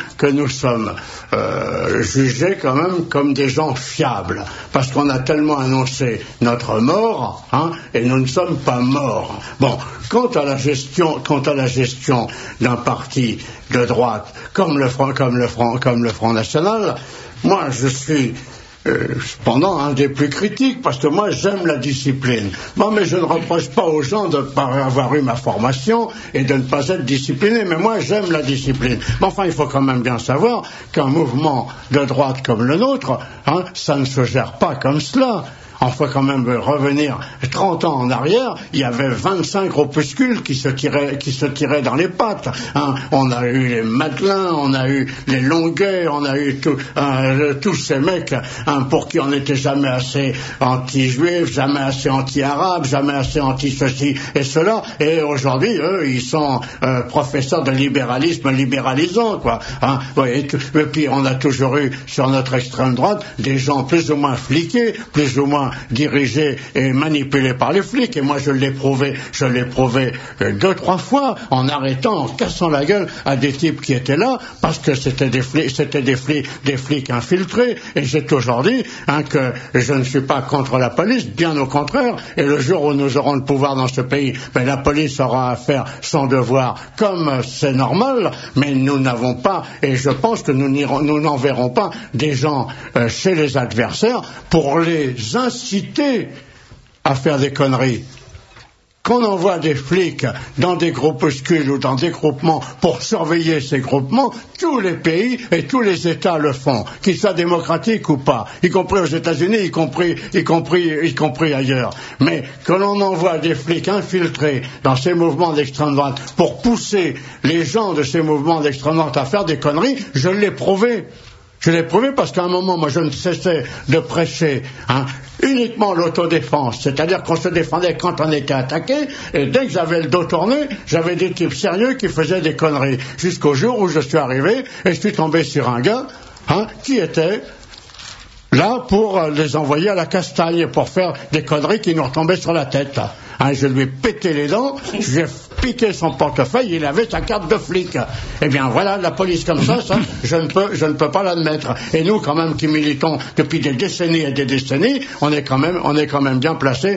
jugés quand même comme des gens fiables, parce qu'on a tellement annoncé notre mort, et nous ne sommes pas morts. Bon, quant à la gestion d'un parti de droite comme le Front National, moi je suis cependant un des plus critiques, parce que moi j'aime la discipline. Bon, mais je ne reproche pas aux gens de ne pas avoir eu ma formation et de ne pas être discipliné, mais moi j'aime la discipline. Mais enfin, il faut quand même bien savoir qu'un mouvement de droite comme le nôtre, ça ne se gère pas comme cela. on faut quand même revenir 30 ans en arrière, il y avait 25 groupuscules qui se tiraient dans les pattes. Hein. On a eu les Madelin, on a eu les Longuet, on a eu tous ces mecs pour qui on n'était jamais assez anti-juif, jamais assez anti-arabe, jamais assez anti-ceci et cela. Et aujourd'hui, eux, ils sont professeurs de libéralisme libéralisant, quoi. Hein. Ouais, et puis on a toujours eu sur notre extrême droite des gens plus ou moins fliqués, plus ou moins dirigés et manipulés par les flics. Et moi, je l'ai prouvé 2-3 fois en arrêtant, en cassant la gueule à des types qui étaient là parce que c'était des flics infiltrés. Et j'ai toujours dit que je ne suis pas contre la police, bien au contraire. Et le jour où nous aurons le pouvoir dans ce pays, la police aura à faire son devoir comme c'est normal. Mais nous n'avons pas, et je pense que nous n'enverrons pas des gens chez les adversaires pour les inciter à faire des conneries. Qu'on envoie des flics dans des groupuscules ou dans des groupements pour surveiller ces groupements, tous les pays et tous les États le font, qu'ils soient démocratiques ou pas, y compris aux États-Unis, y compris ailleurs. Mais que l'on envoie des flics infiltrés dans ces mouvements d'extrême droite pour pousser les gens de ces mouvements d'extrême droite à faire des conneries, je l'ai prouvé. Je l'ai prouvé parce qu'à un moment, moi, je ne cessais de prêcher uniquement l'autodéfense, c'est-à-dire qu'on se défendait quand on était attaqué, et dès que j'avais le dos tourné, j'avais des types sérieux qui faisaient des conneries, jusqu'au jour où je suis arrivé et je suis tombé sur un gars qui était là pour les envoyer à la castagne, pour faire des conneries qui nous retombaient sur la tête. Je lui ai pété les dents, je lui ai piqué son portefeuille, il avait sa carte de flic. Eh bien voilà, la police comme ça, je ne peux pas l'admettre. Et nous, quand même, qui militons depuis des décennies et des décennies, on est quand même bien placés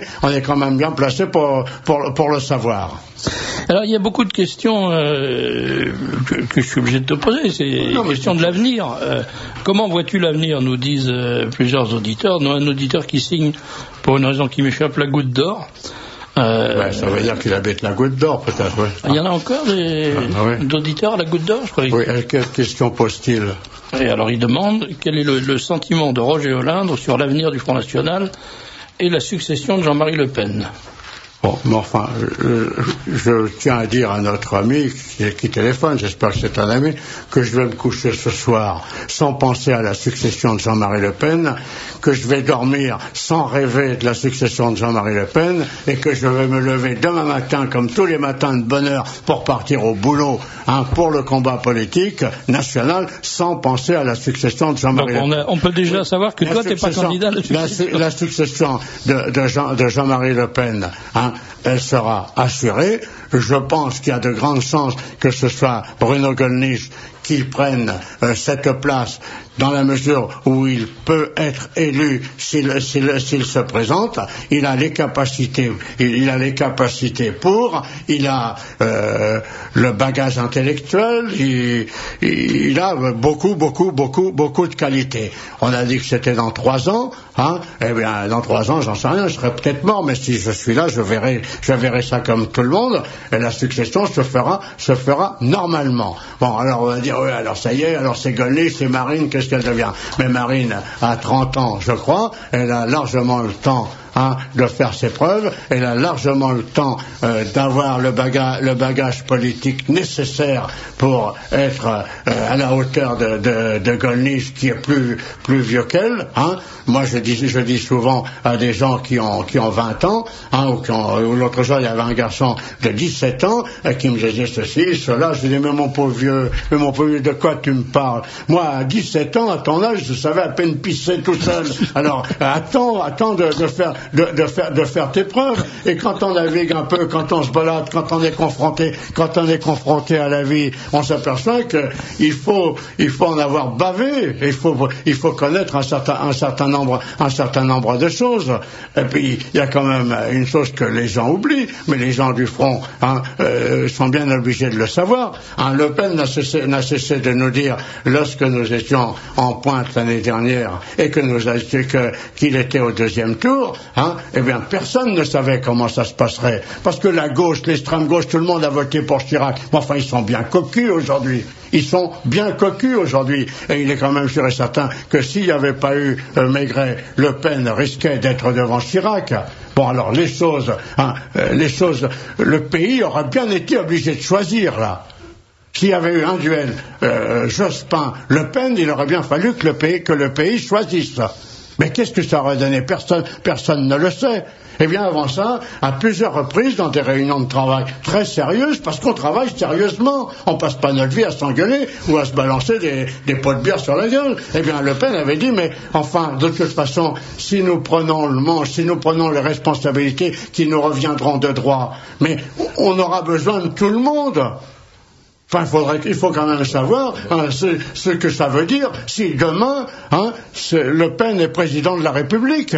pour le savoir. Alors, il y a beaucoup de questions que je suis obligé de te poser. C'est une question de l'avenir. Comment vois-tu l'avenir, nous disent plusieurs auditeurs. Nous, un auditeur qui signe, pour une raison qui m'échappe, la Goutte d'Or. Ça veut dire qu'il habite la Goutte d'Or, peut-être, oui. Il y en a encore d'auditeurs à la Goutte d'Or, je crois. Oui, quelle question pose-t-il? Et alors, il demande quel est le sentiment de Roger Olindre sur l'avenir du Front National et la succession de Jean-Marie Le Pen. Bon, mais enfin, je tiens à dire à notre ami qui téléphone, j'espère que c'est un ami, que je vais me coucher ce soir sans penser à la succession de Jean-Marie Le Pen, que je vais dormir sans rêver de la succession de Jean-Marie Le Pen, et que je vais me lever demain matin, comme tous les matins de bonne heure, pour partir au boulot, pour le combat politique national, sans penser à la succession de Jean-Marie Le Pen. On peut déjà savoir que toi, tu n'es pas candidat à la succession. La succession de Jean-Marie Le Pen, elle sera assurée. Je pense qu'il y a de grandes chances que ce soit Bruno Gollnisch qui prenne cette place dans la mesure où il peut être élu s'il se présente. Il a les capacités pour, il a le bagage intellectuel, il a beaucoup de qualités. On a dit que c'était dans 3 ans, eh bien dans 3 ans, j'en sais rien, je serai peut-être mort, mais si je suis là, je verrai ça comme tout le monde, et la succession se fera normalement. Bon, alors on va dire, oui, alors ça y est, alors c'est Gollnisch, c'est Marine, qu'est-ce qu'elle devient? Mais Marine a 30 ans, je crois, elle a largement le temps de faire ses preuves, elle a largement le temps d'avoir le bagage politique nécessaire pour être à la hauteur de Gollnisch, qui est plus vieux qu'elle. Moi, je dis souvent à des gens qui ont 20 ans, ou l'autre jour, il y avait un garçon de 17 ans qui me disait ceci, cela. Je dis, mais mon pauvre vieux, de quoi tu me parles? Moi, à 17 ans, à ton âge, je savais à peine pisser tout seul. Alors, attends de faire tes preuves. Et quand on navigue un peu, quand on se balade, quand on est confronté à la vie, on s'aperçoit qu'il faut en avoir bavé. Il faut connaître un certain nombre de choses. Et puis, il y a quand même une chose que les gens oublient, mais les gens du Front sont bien obligés de le savoir. Le Pen n'a cessé de nous dire, lorsque nous étions en pointe l'année dernière, et qu'il était au 2e tour, eh bien, personne ne savait comment ça se passerait. Parce que la gauche, l'extrême gauche, tout le monde a voté pour Chirac. Mais enfin, ils sont bien cocus aujourd'hui. Ils sont bien cocus aujourd'hui. Et il est quand même sûr et certain que s'il n'y avait pas eu Maigret, Le Pen risquait d'être devant Chirac. Bon, alors les choses, le pays aurait bien été obligé de choisir, là. S'il y avait eu un duel Jospin-Le Pen, il aurait bien fallu que le pays choisisse. Mais qu'est-ce que ça aurait donné? Personne ne le sait. Eh bien, avant ça, à plusieurs reprises, dans des réunions de travail très sérieuses, parce qu'on travaille sérieusement, on passe pas notre vie à s'engueuler ou à se balancer des pots de bière sur la gueule. Eh bien, Le Pen avait dit, mais enfin, de toute façon, si nous prenons le manche, si nous prenons les responsabilités qui nous reviendront de droit, mais on aura besoin de tout le monde. Enfin, il faut quand même savoir ce que ça veut dire si demain, Le Pen est président de la République.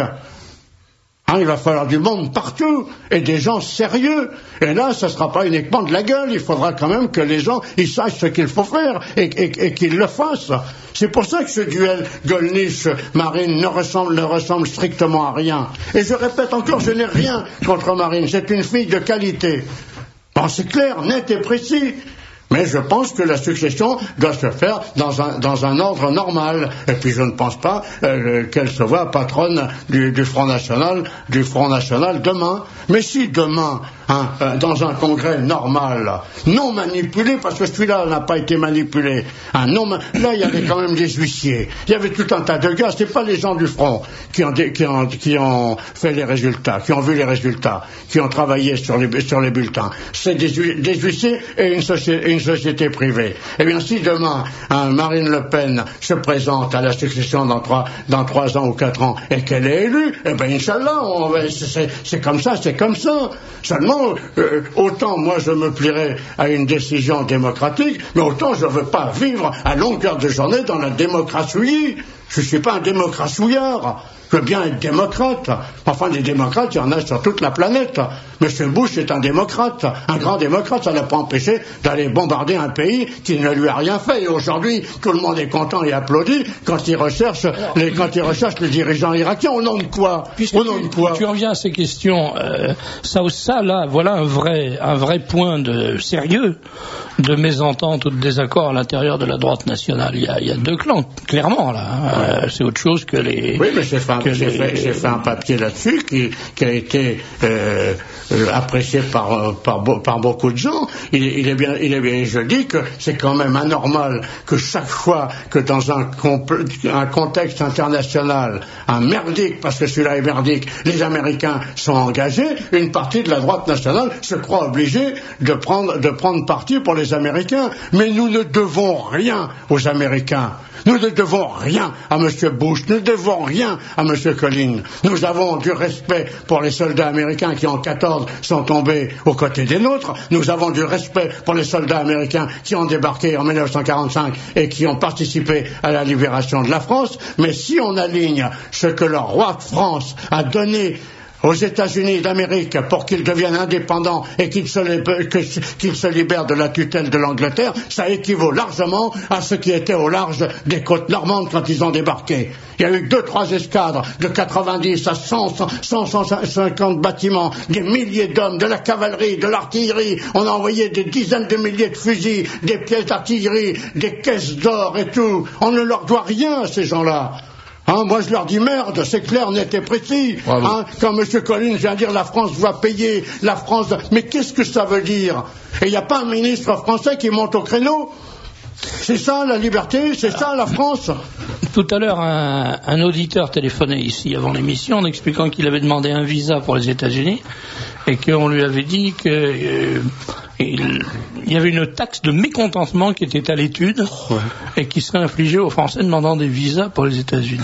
Il va falloir du monde partout et des gens sérieux. Et là, ça ne sera pas uniquement de la gueule. Il faudra quand même que les gens ils sachent ce qu'il faut faire et qu'ils le fassent. C'est pour ça que ce duel Gollnisch-Marine ne ressemble strictement à rien. Et je répète encore, je n'ai rien contre Marine. C'est une fille de qualité. Bon, c'est clair, net et précis. Mais je pense que la succession doit se faire dans un ordre normal. Et puis je ne pense pas qu'elle se voit patronne du Front National demain. Mais si demain, dans un congrès normal, non manipulé, parce que celui-là n'a pas été manipulé, là il y avait quand même des huissiers, il y avait tout un tas de gars, c'est pas les gens du Front qui ont fait les résultats, qui ont vu les résultats, qui ont travaillé sur les bulletins, c'est des huissiers et une société privée. Eh bien, si demain, Marine Le Pen se présente à la succession dans 3 ans ou 4 ans et qu'elle est élue, eh bien, Inch'Allah, c'est comme ça. Seulement, autant moi je me plierais à une décision démocratique, mais autant je ne veux pas vivre à longueur de journée dans la démocratie. Je ne suis pas un démocratouillard. Je veux bien être démocrate. Enfin, des démocrates, il y en a sur toute la planète. M. Bush est un démocrate, un grand démocrate. Ça n'a pas empêché d'aller bombarder un pays qui ne lui a rien fait. Et aujourd'hui, tout le monde est content et applaudit quand il recherche les dirigeants irakiens. Au nom de quoi? Tu en viens à ces questions. Là, voilà un vrai point de sérieux de mésentente ou de désaccord à l'intérieur de la droite nationale. Il y a deux clans, clairement, là. C'est autre chose que les... Oui, mais j'ai fait un papier là-dessus qui a été apprécié par beaucoup de gens. Il est bien, je dis que c'est quand même anormal que chaque fois que dans un contexte international, un merdique, parce que celui-là est merdique, les Américains sont engagés, une partie de la droite nationale se croit obligée de prendre parti pour les Américains. Mais nous ne devons rien aux Américains. Nous ne devons rien à M. Bush, nous ne devons rien à M. Collins. Nous avons du respect pour les soldats américains qui en 14 sont tombés aux côtés des nôtres. Nous avons du respect pour les soldats américains qui ont débarqué en 1945 et qui ont participé à la libération de la France. Mais si on aligne ce que le roi de France a donné aux États-Unis d'Amérique pour qu'ils deviennent indépendants et qu'ils se libèrent de la tutelle de l'Angleterre, ça équivaut largement à ce qui était au large des côtes normandes quand ils ont débarqué. Il y a eu 2-3 escadres de 90 à 150 bâtiments, des milliers d'hommes, de la cavalerie, de l'artillerie. On a envoyé des dizaines de milliers de fusils, des pièces d'artillerie, des caisses d'or et tout. On ne leur doit rien à ces gens-là. Moi je leur dis merde, c'est clair, net et précis. Quand M. Collins vient dire la France doit payer, la France... Mais qu'est-ce que ça veut dire? Et il n'y a pas un ministre français qui monte au créneau? C'est ça la liberté? C'est ça la France? Tout à l'heure, un auditeur téléphonait ici avant l'émission en expliquant qu'il avait demandé un visa pour les États-Unis et qu'on lui avait dit que... il y avait une taxe de mécontentement qui était à l'étude et qui serait infligée aux Français demandant des visas pour les États-Unis.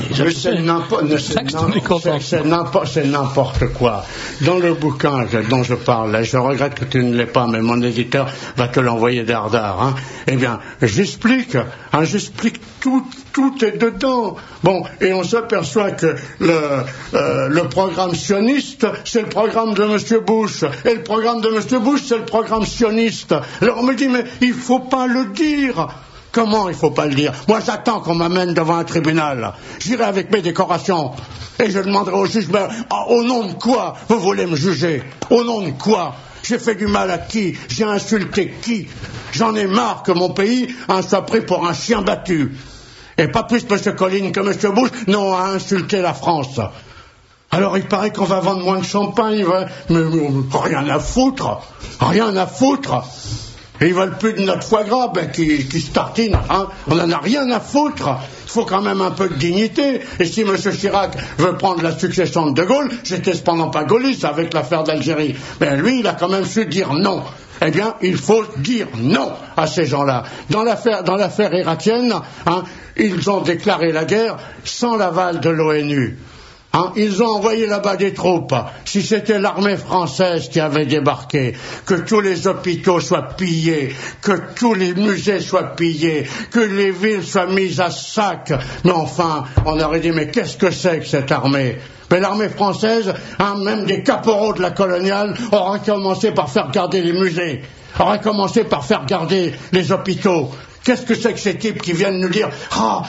C'est n'importe quoi. Dans le bouquin dont je parle, là, je regrette que tu ne l'aies pas, mais mon éditeur va te l'envoyer dardard. Eh bien, j'explique tout est dedans. Bon, et on s'aperçoit que le programme sioniste, c'est le programme de M. Bush, et le programme de M. Bush, c'est le programme sioniste. Alors on me dit, mais il faut pas le dire. Comment il faut pas le dire? Moi, j'attends qu'on m'amène devant un tribunal. J'irai avec mes décorations et je demanderai au juge, mais au nom de quoi vous voulez me juger? Au nom de quoi? J'ai fait du mal à qui? J'ai insulté qui? J'en ai marre que mon pays soit pris pour un chien battu. Et pas plus M. Collin que M. Bush n'ont à insulter la France. Alors il paraît qu'on va vendre moins de champagne, mais rien à foutre, rien à foutre. Et ils veulent plus de notre foie gras, qui se tartine, hein. On en a rien à foutre. Il faut quand même un peu de dignité. Et si M. Chirac veut prendre la succession de De Gaulle, j'étais cependant pas gaulliste avec l'affaire d'Algérie. Mais lui, il a quand même su dire non. Eh bien, il faut dire non à ces gens-là. Dans l'affaire irakienne, hein, ils ont déclaré la guerre sans l'aval de l'ONU. Hein, ils ont envoyé là-bas des troupes. Si c'était l'armée française qui avait débarqué, que tous les hôpitaux soient pillés, que tous les musées soient pillés, que les villes soient mises à sac. Mais enfin, on aurait dit, mais qu'est-ce que c'est que cette armée? Mais l'armée française, hein, même des caporaux de la coloniale, auraient commencé par faire garder les musées, auraient commencé par faire garder les hôpitaux. Qu'est-ce que c'est que ces types qui viennent nous dire « Ah,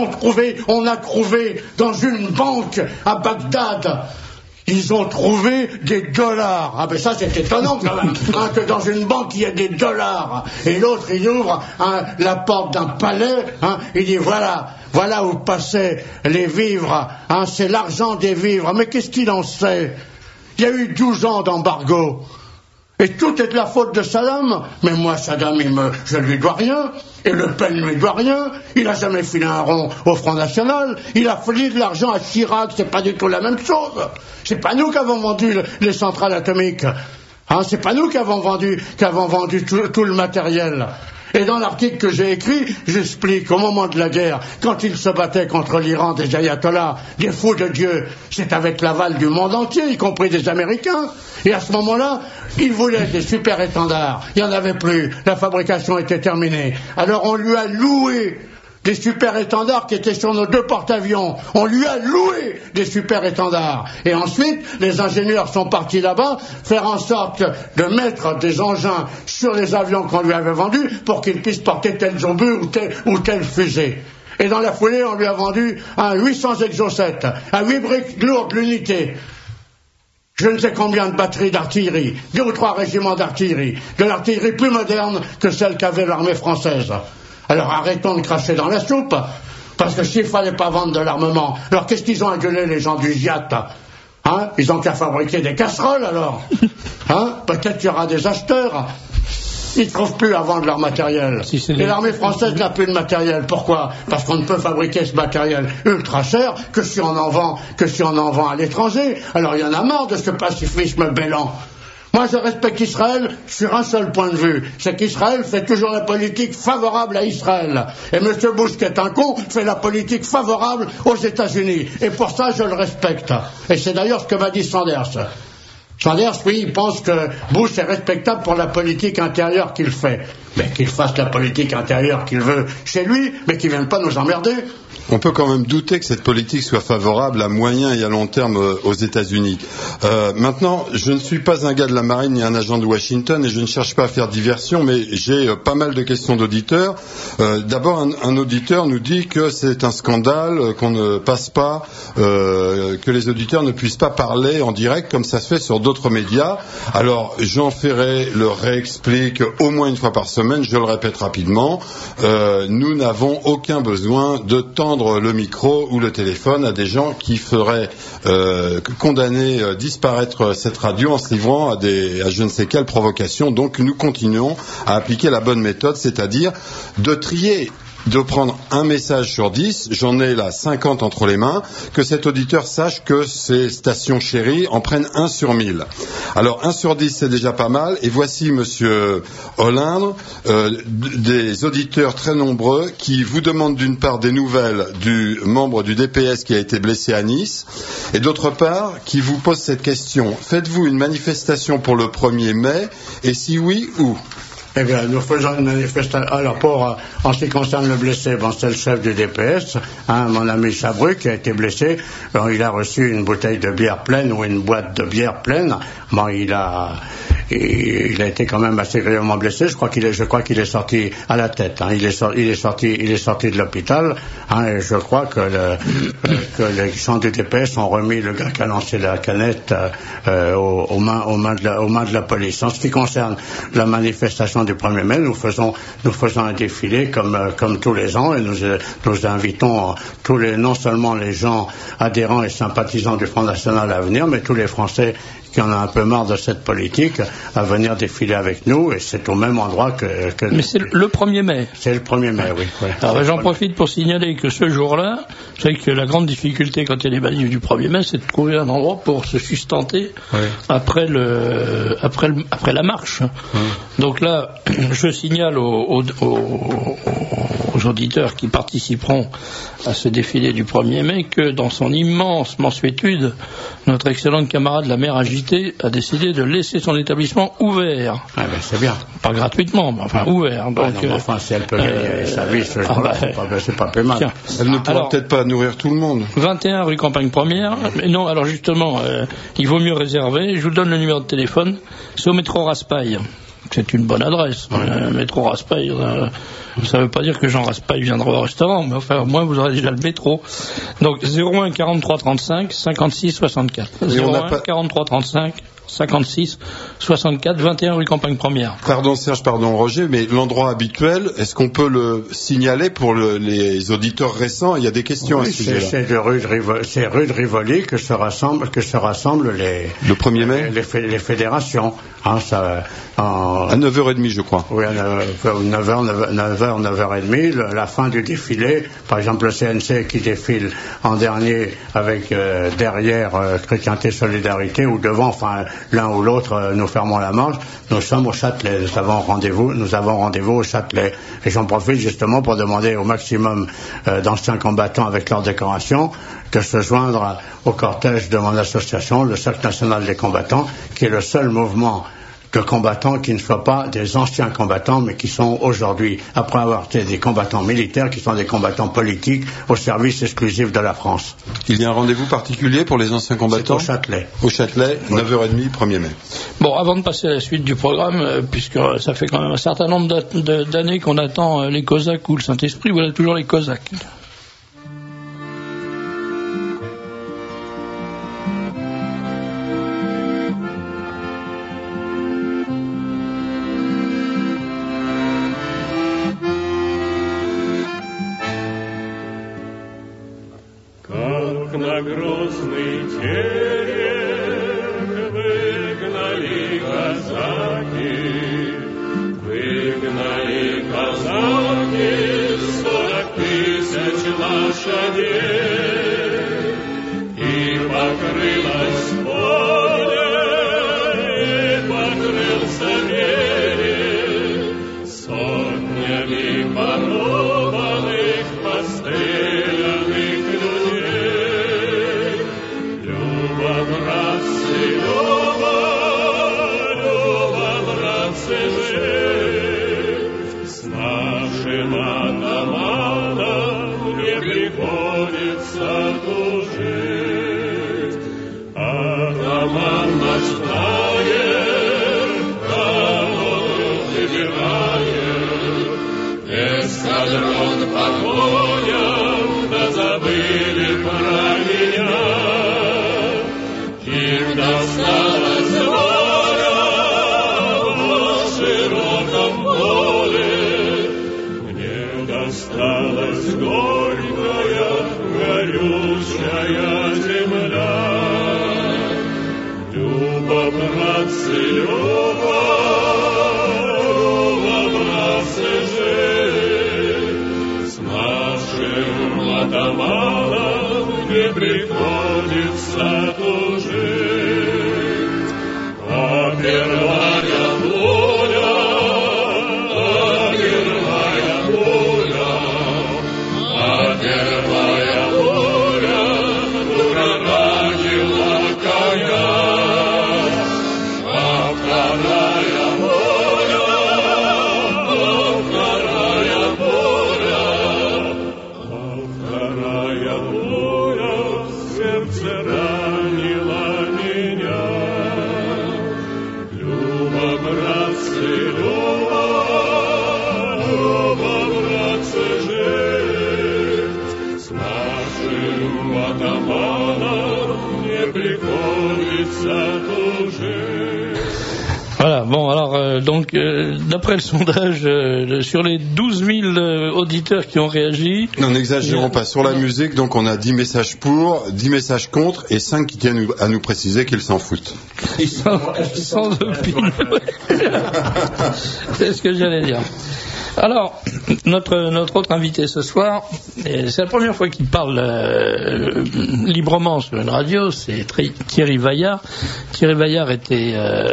on a trouvé dans une banque à Bagdad, ils ont trouvé des dollars. » Ah ben ça c'est étonnant quand même, hein, que dans une banque il y ait des dollars. Et l'autre il ouvre la porte d'un palais, hein, il dit « Voilà où passaient les vivres, hein, c'est l'argent des vivres. » Mais qu'est-ce qu'il en sait? Il y a eu 12 ans d'embargo. Et tout est de la faute de Saddam. Mais moi, Saddam, je lui dois rien. Et Le Pen ne lui doit rien. Il a jamais filé un rond au Front National. Il a filé de l'argent à Chirac. C'est pas du tout la même chose. C'est pas nous qui avons vendu les centrales atomiques. Hein, c'est pas nous qui avons vendu tout le matériel. Et dans l'article que j'ai écrit, j'explique au moment de la guerre, quand ils se battaient contre l'Iran des ayatollahs, des fous de Dieu, c'est avec l'aval du monde entier, y compris des Américains. Et à ce moment-là, ils voulaient des super étendards. Il n'y en avait plus. La fabrication était terminée. Alors on lui a loué des super étendards qui étaient sur nos 2 porte-avions. On lui a loué des super étendards. Et ensuite, les ingénieurs sont partis là-bas faire en sorte de mettre des engins sur les avions qu'on lui avait vendus pour qu'ils puissent porter tel obus ou telle fusée. Et dans la foulée, on lui a vendu 800 exocets, à 8 briques lourdes l'unité. Je ne sais combien de batteries d'artillerie, 2 ou 3 régiments d'artillerie, de l'artillerie plus moderne que celle qu'avait l'armée française. Alors arrêtons de cracher dans la soupe, parce que s'il fallait pas vendre de l'armement, alors qu'est-ce qu'ils ont à gueuler les gens du GIAT? Hein? Ils ont qu'à fabriquer des casseroles alors. Hein? Peut-être qu'il y aura des acheteurs. Ils ne trouvent plus à vendre leur matériel. Et l'armée française n'a plus de matériel. Pourquoi? Parce qu'on ne peut fabriquer ce matériel ultra cher que si on en vend à l'étranger. Alors il y en a marre de ce pacifisme bélant. Moi, je respecte Israël sur un seul point de vue, c'est qu'Israël fait toujours la politique favorable à Israël. Et M. Bush, qui est un con, fait la politique favorable aux États-Unis. Et pour ça, je le respecte. Et c'est d'ailleurs ce que m'a dit Sanders. Sanders, oui, il pense que Bush est respectable pour la politique intérieure qu'il fait. Mais qu'il fasse la politique intérieure qu'il veut chez lui, mais qu'il ne vienne pas nous emmerder. On peut quand même douter que cette politique soit favorable à moyen et à long terme aux États-Unis. Maintenant, je ne suis pas un gars de la marine ni un agent de Washington et je ne cherche pas à faire diversion, mais j'ai pas mal de questions d'auditeurs. D'abord, un auditeur nous dit que c'est un scandale qu'on ne passe pas, que les auditeurs ne puissent pas parler en direct comme ça se fait sur d'autres médias. Alors, Jean Ferré le réexplique au moins une fois par semaine, je le répète rapidement. Nous n'avons aucun besoin de tendre le micro ou le téléphone à des gens qui feraient condamner disparaître cette radio en se livrant à je ne sais quelle provocation. Donc nous continuons à appliquer la bonne méthode, c'est-à-dire de trier, de prendre un message sur 10, j'en ai là 50 entre les mains, que cet auditeur sache que ces stations chéries en prennent 1 sur 1000. Alors 1 sur 10 c'est déjà pas mal, et voici Monsieur Olindre, des auditeurs très nombreux qui vous demandent d'une part des nouvelles du membre du DPS qui a été blessé à Nice, et d'autre part qui vous posent cette question: faites-vous une manifestation pour le 1er mai, et si oui, où? Eh bien, nous faisons une manifestation. Alors, en ce qui concerne le blessé, c'est le chef du DPS, mon ami Chabru, qui a été blessé. Il a reçu une bouteille de bière pleine ou une boîte de bière pleine. Il a il a été quand même assez grièvement blessé. Je crois qu'il est sorti à la tête. Hein. Il est sorti de l'hôpital. Hein, et je crois que les gens du DPS ont remis le gars qui a lancé la canette aux mains de la police. En ce qui concerne la manifestation du 1er mai, nous faisons un défilé comme tous les ans, et nous invitons non seulement les gens adhérents et sympathisants du Front National à venir, mais tous les Français qui en ont un peu marre de cette politique à venir défiler avec nous, et c'est au même endroit que... Mais c'est le 1er mai. C'est le 1er mai, oui. Ouais. Alors j'en profite pour signaler que ce jour-là, vous savez que la grande difficulté quand il y a les manifs du 1er mai, c'est de trouver un endroit pour se sustenter après la marche. Donc là, je signale aux auditeurs qui participeront à ce défilé du 1er mai que dans son immense mansuétude, notre excellente camarade la mère agitée a décidé de laisser son établissement ouvert. Ah ben c'est bien. Pas gratuitement, mais enfin ouvert. Donc, enfin, si elle peut gagner les services, c'est pas plus mal. Tiens. Elle ne pourra peut-être pas nourrir tout le monde. 21 rue Campagne Première. Mais non, alors justement, il vaut mieux réserver. Je vous donne le numéro de téléphone. C'est au métro Raspail. C'est une bonne adresse. Métro Raspail, ça ne veut pas dire que Jean Raspail viendra au restaurant, mais enfin, au moins vous aurez déjà le métro. Donc 01 43 35 56 64. 01 43 35 56 64, 21 rue Campagne Première. Pardon Serge, pardon Roger, mais l'endroit habituel, est-ce qu'on peut le signaler pour les auditeurs récents? Il y a des questions à ce sujet-là. C'est rue de Rivoli que se rassemblent le 1er mai les fédérations. Hein, à 9h30, je crois. Oui, à 9h30, la fin du défilé. Par exemple, le CNC qui défile en dernier avec derrière Chrétienté Solidarité, ou devant, enfin l'un ou l'autre, nous fermons la marche. Nous sommes au Châtelet. Nous avons rendez-vous au Châtelet. Et j'en profite justement pour demander au maximum d'anciens combattants avec leur décoration de se joindre au cortège de mon association, le Cercle National des Combattants, qui est le seul mouvement de combattants qui ne soient pas des anciens combattants, mais qui sont aujourd'hui, après avoir été des combattants militaires, qui sont des combattants politiques au service exclusif de la France. Il y a un rendez-vous particulier pour les anciens combattants? C'est au Châtelet. Au Châtelet, 9h30, 1er mai. Bon, avant de passer à la suite du programme, puisque ça fait quand même un certain nombre d'années qu'on attend les Cosaques ou le Saint-Esprit, voilà toujours les Cosaques. На грозный терек выгнали казаки 40 000 Voilà, bon, alors, donc, d'après le sondage, sur les 12 000 auditeurs qui ont réagi... Non, n'exagérons pas. Sur la musique, donc, on a 10 messages pour, 10 messages contre, et 5 qui tiennent à nous préciser qu'ils s'en foutent. Sans opinion. C'est ce que j'allais dire. Alors, notre autre invité ce soir, c'est la première fois qu'il parle librement sur une radio, c'est Thierry Vaillard. Thierry Vaillard était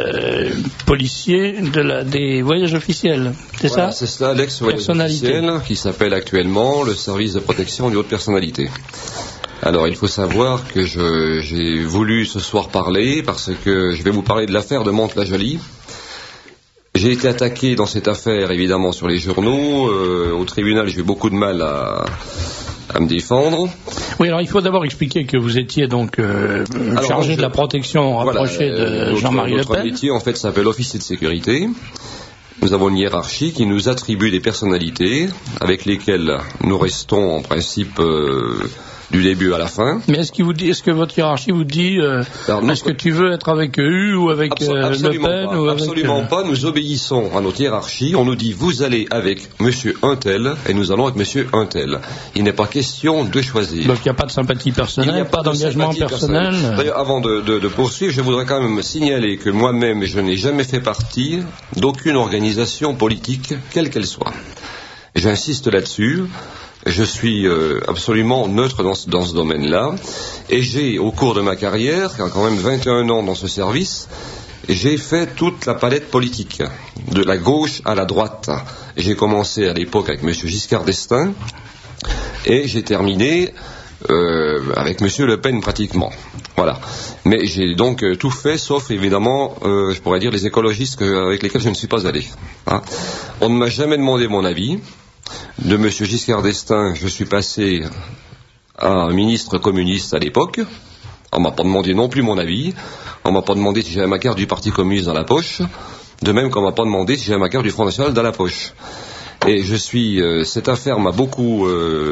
policier des voyages officiels, c'est voilà, ça? C'est ça, l'ex-voyage officiel, qui s'appelle actuellement le service de protection des hautes personnalités. Alors, il faut savoir que j'ai voulu ce soir parler, parce que je vais vous parler de l'affaire de Mantes-la-Jolie. J'ai été attaqué dans cette affaire, évidemment, sur les journaux. Au tribunal, j'ai eu beaucoup de mal à me défendre. Oui, alors il faut d'abord expliquer que vous étiez donc chargé de la protection rapprochée de Jean-Marie Le Pen. Notre métier, en fait, s'appelle officier de sécurité. Nous avons une hiérarchie qui nous attribue des personnalités avec lesquelles nous restons, en principe... du début à la fin. Mais est-ce que votre hiérarchie vous dit est-ce que tu veux être avec eux ou avec Le Pen pas, ou absolument pas. Nous obéissons à notre hiérarchie. On nous dit vous allez avec Monsieur Untel et nous allons avec Monsieur Untel. Il n'est pas question de choisir. Donc il n'y a pas de sympathie personnelle, pas d'engagement personnel. D'ailleurs, avant de poursuivre, je voudrais quand même signaler que moi-même je n'ai jamais fait partie d'aucune organisation politique, quelle qu'elle soit. J'insiste là-dessus. Je suis absolument neutre dans ce domaine-là. Et j'ai, au cours de ma carrière, qui a quand même 21 ans dans ce service, j'ai fait toute la palette politique, de la gauche à la droite. J'ai commencé à l'époque avec M. Giscard d'Estaing, et j'ai terminé avec M. Le Pen pratiquement. Voilà. Mais j'ai donc tout fait, sauf évidemment, je pourrais dire, les écologistes avec lesquels je ne suis pas allé. Hein. On ne m'a jamais demandé mon avis. De M. Giscard d'Estaing, je suis passé à un ministre communiste à l'époque. On m'a pas demandé non plus mon avis. On m'a pas demandé si j'avais ma carte du Parti communiste dans la poche. De même qu'on m'a pas demandé si j'avais ma carte du Front National dans la poche. Et cette affaire m'a beaucoup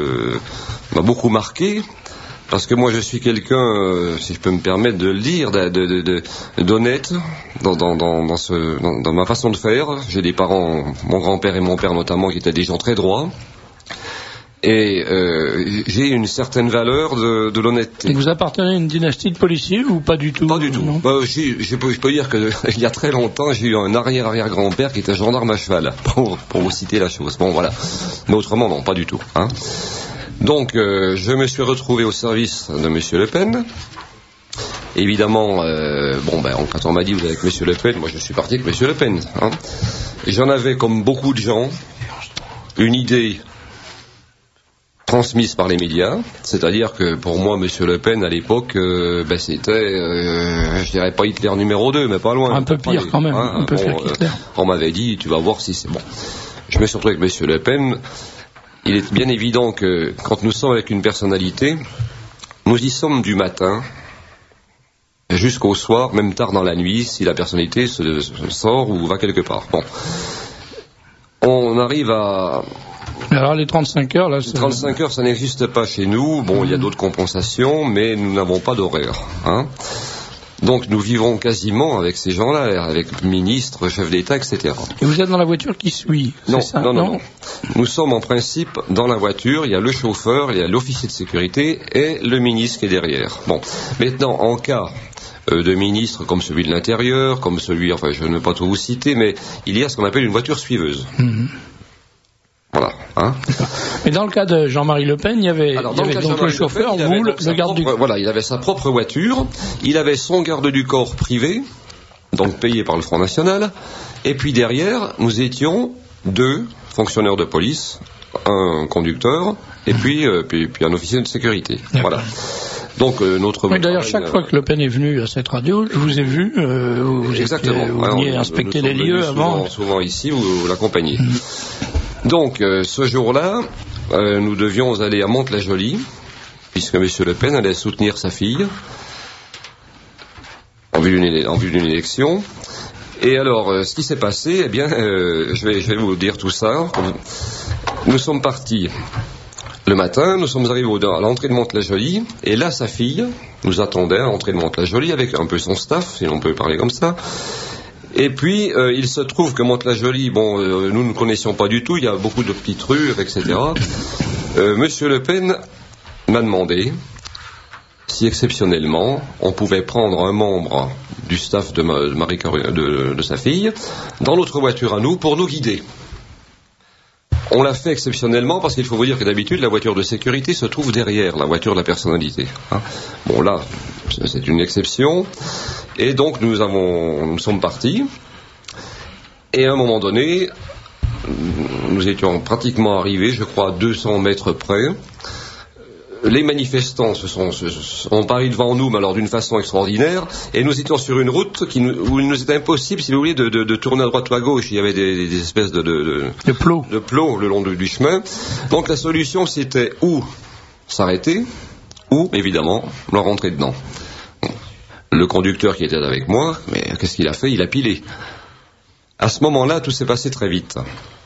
marqué. Parce que moi je suis quelqu'un, si je peux me permettre de le dire, d'honnête dans ma façon de faire. J'ai des parents, mon grand-père et mon père notamment, qui étaient des gens très droits. Et j'ai une certaine valeur de l'honnêteté. Vous appartenez à une dynastie de policiers ou pas du tout? Pas du tout. Je peux dire qu'il y a très longtemps, j'ai eu un arrière-arrière-grand-père qui était gendarme à cheval, pour vous citer la chose. Bon, voilà. Mais autrement, non, pas du tout. Hein. Donc, je me suis retrouvé au service de M. Le Pen. Évidemment, quand on m'a dit vous êtes avec M. Le Pen, moi je suis parti avec M. Le Pen. Hein. J'en avais, comme beaucoup de gens, une idée transmise par les médias, c'est-à-dire que pour moi, M. Le Pen, à l'époque, c'était, je dirais pas Hitler numéro 2, mais pas loin. Un peu pire quand même, un peu pire qu'Hitler. On m'avait dit, tu vas voir si c'est bon. Je me suis retrouvé avec M. Le Pen. Il est bien évident que quand nous sommes avec une personnalité, nous y sommes du matin jusqu'au soir, même tard dans la nuit, si la personnalité se sort ou va quelque part. Bon. On arrive à... Alors les 35 heures, là... Les 35 heures, ça n'existe pas chez nous. Bon, il y a d'autres compensations, mais nous n'avons pas d'horaire. Hein. Donc nous vivons quasiment avec ces gens-là, avec ministres, chefs d'État, etc. Et vous êtes dans la voiture qui suit, non, c'est ça? Non. Nous sommes en principe dans la voiture, il y a le chauffeur, il y a l'officier de sécurité et le ministre qui est derrière. Bon, maintenant, en cas de ministre comme celui de l'Intérieur, comme celui, enfin je ne vais pas tout vous citer, mais il y a ce qu'on appelle une voiture suiveuse. Mmh. Voilà. Hein. Mais dans le cas de Jean-Marie Le Pen, il y avait donc le chauffeur, vous, le garde du corps. Voilà, il avait sa propre voiture, il avait son garde du corps privé, donc payé par le Front National, et puis derrière, nous étions 2 fonctionnaires de police, un conducteur, et puis un officier de sécurité. Voilà. Donc notre. Oui, d'ailleurs, chaque fois que Le Pen est venu à cette radio, je vous ai vu. Vous veniez inspecter les lieux avant. Souvent ici, vous l'accompagnez. Donc, ce jour-là, nous devions aller à Mantes-la-Jolie, puisque M. Le Pen allait soutenir sa fille en vue d'une élection. Et alors, ce qui s'est passé, eh bien, je vais vous dire tout ça. Nous sommes partis le matin, nous sommes arrivés à l'entrée de Mantes-la-Jolie, et là, sa fille nous attendait à l'entrée de Mantes-la-Jolie avec un peu son staff, si l'on peut parler comme ça. Et puis, il se trouve que Mantes-la-Jolie, nous ne connaissions pas du tout, il y a beaucoup de petites rues, etc. Monsieur Le Pen m'a demandé si exceptionnellement on pouvait prendre un membre du staff de sa fille dans notre voiture à nous pour nous guider. On l'a fait exceptionnellement parce qu'il faut vous dire que d'habitude la voiture de sécurité se trouve derrière la voiture de la personnalité. Bon là, c'est une exception. Et donc nous sommes partis. Et à un moment donné, nous étions pratiquement arrivés, je crois, à 200 mètres près. Les manifestants ont paru devant nous, mais alors d'une façon extraordinaire, et nous étions sur une route où il nous était impossible, si vous voulez, de tourner à droite ou à gauche. Il y avait des espèces de plots le long du chemin. Donc la solution, c'était ou s'arrêter, ou, évidemment, leur rentrer dedans. Le conducteur qui était avec moi, mais qu'est-ce qu'il a fait? Il a pilé. À ce moment-là, tout s'est passé très vite.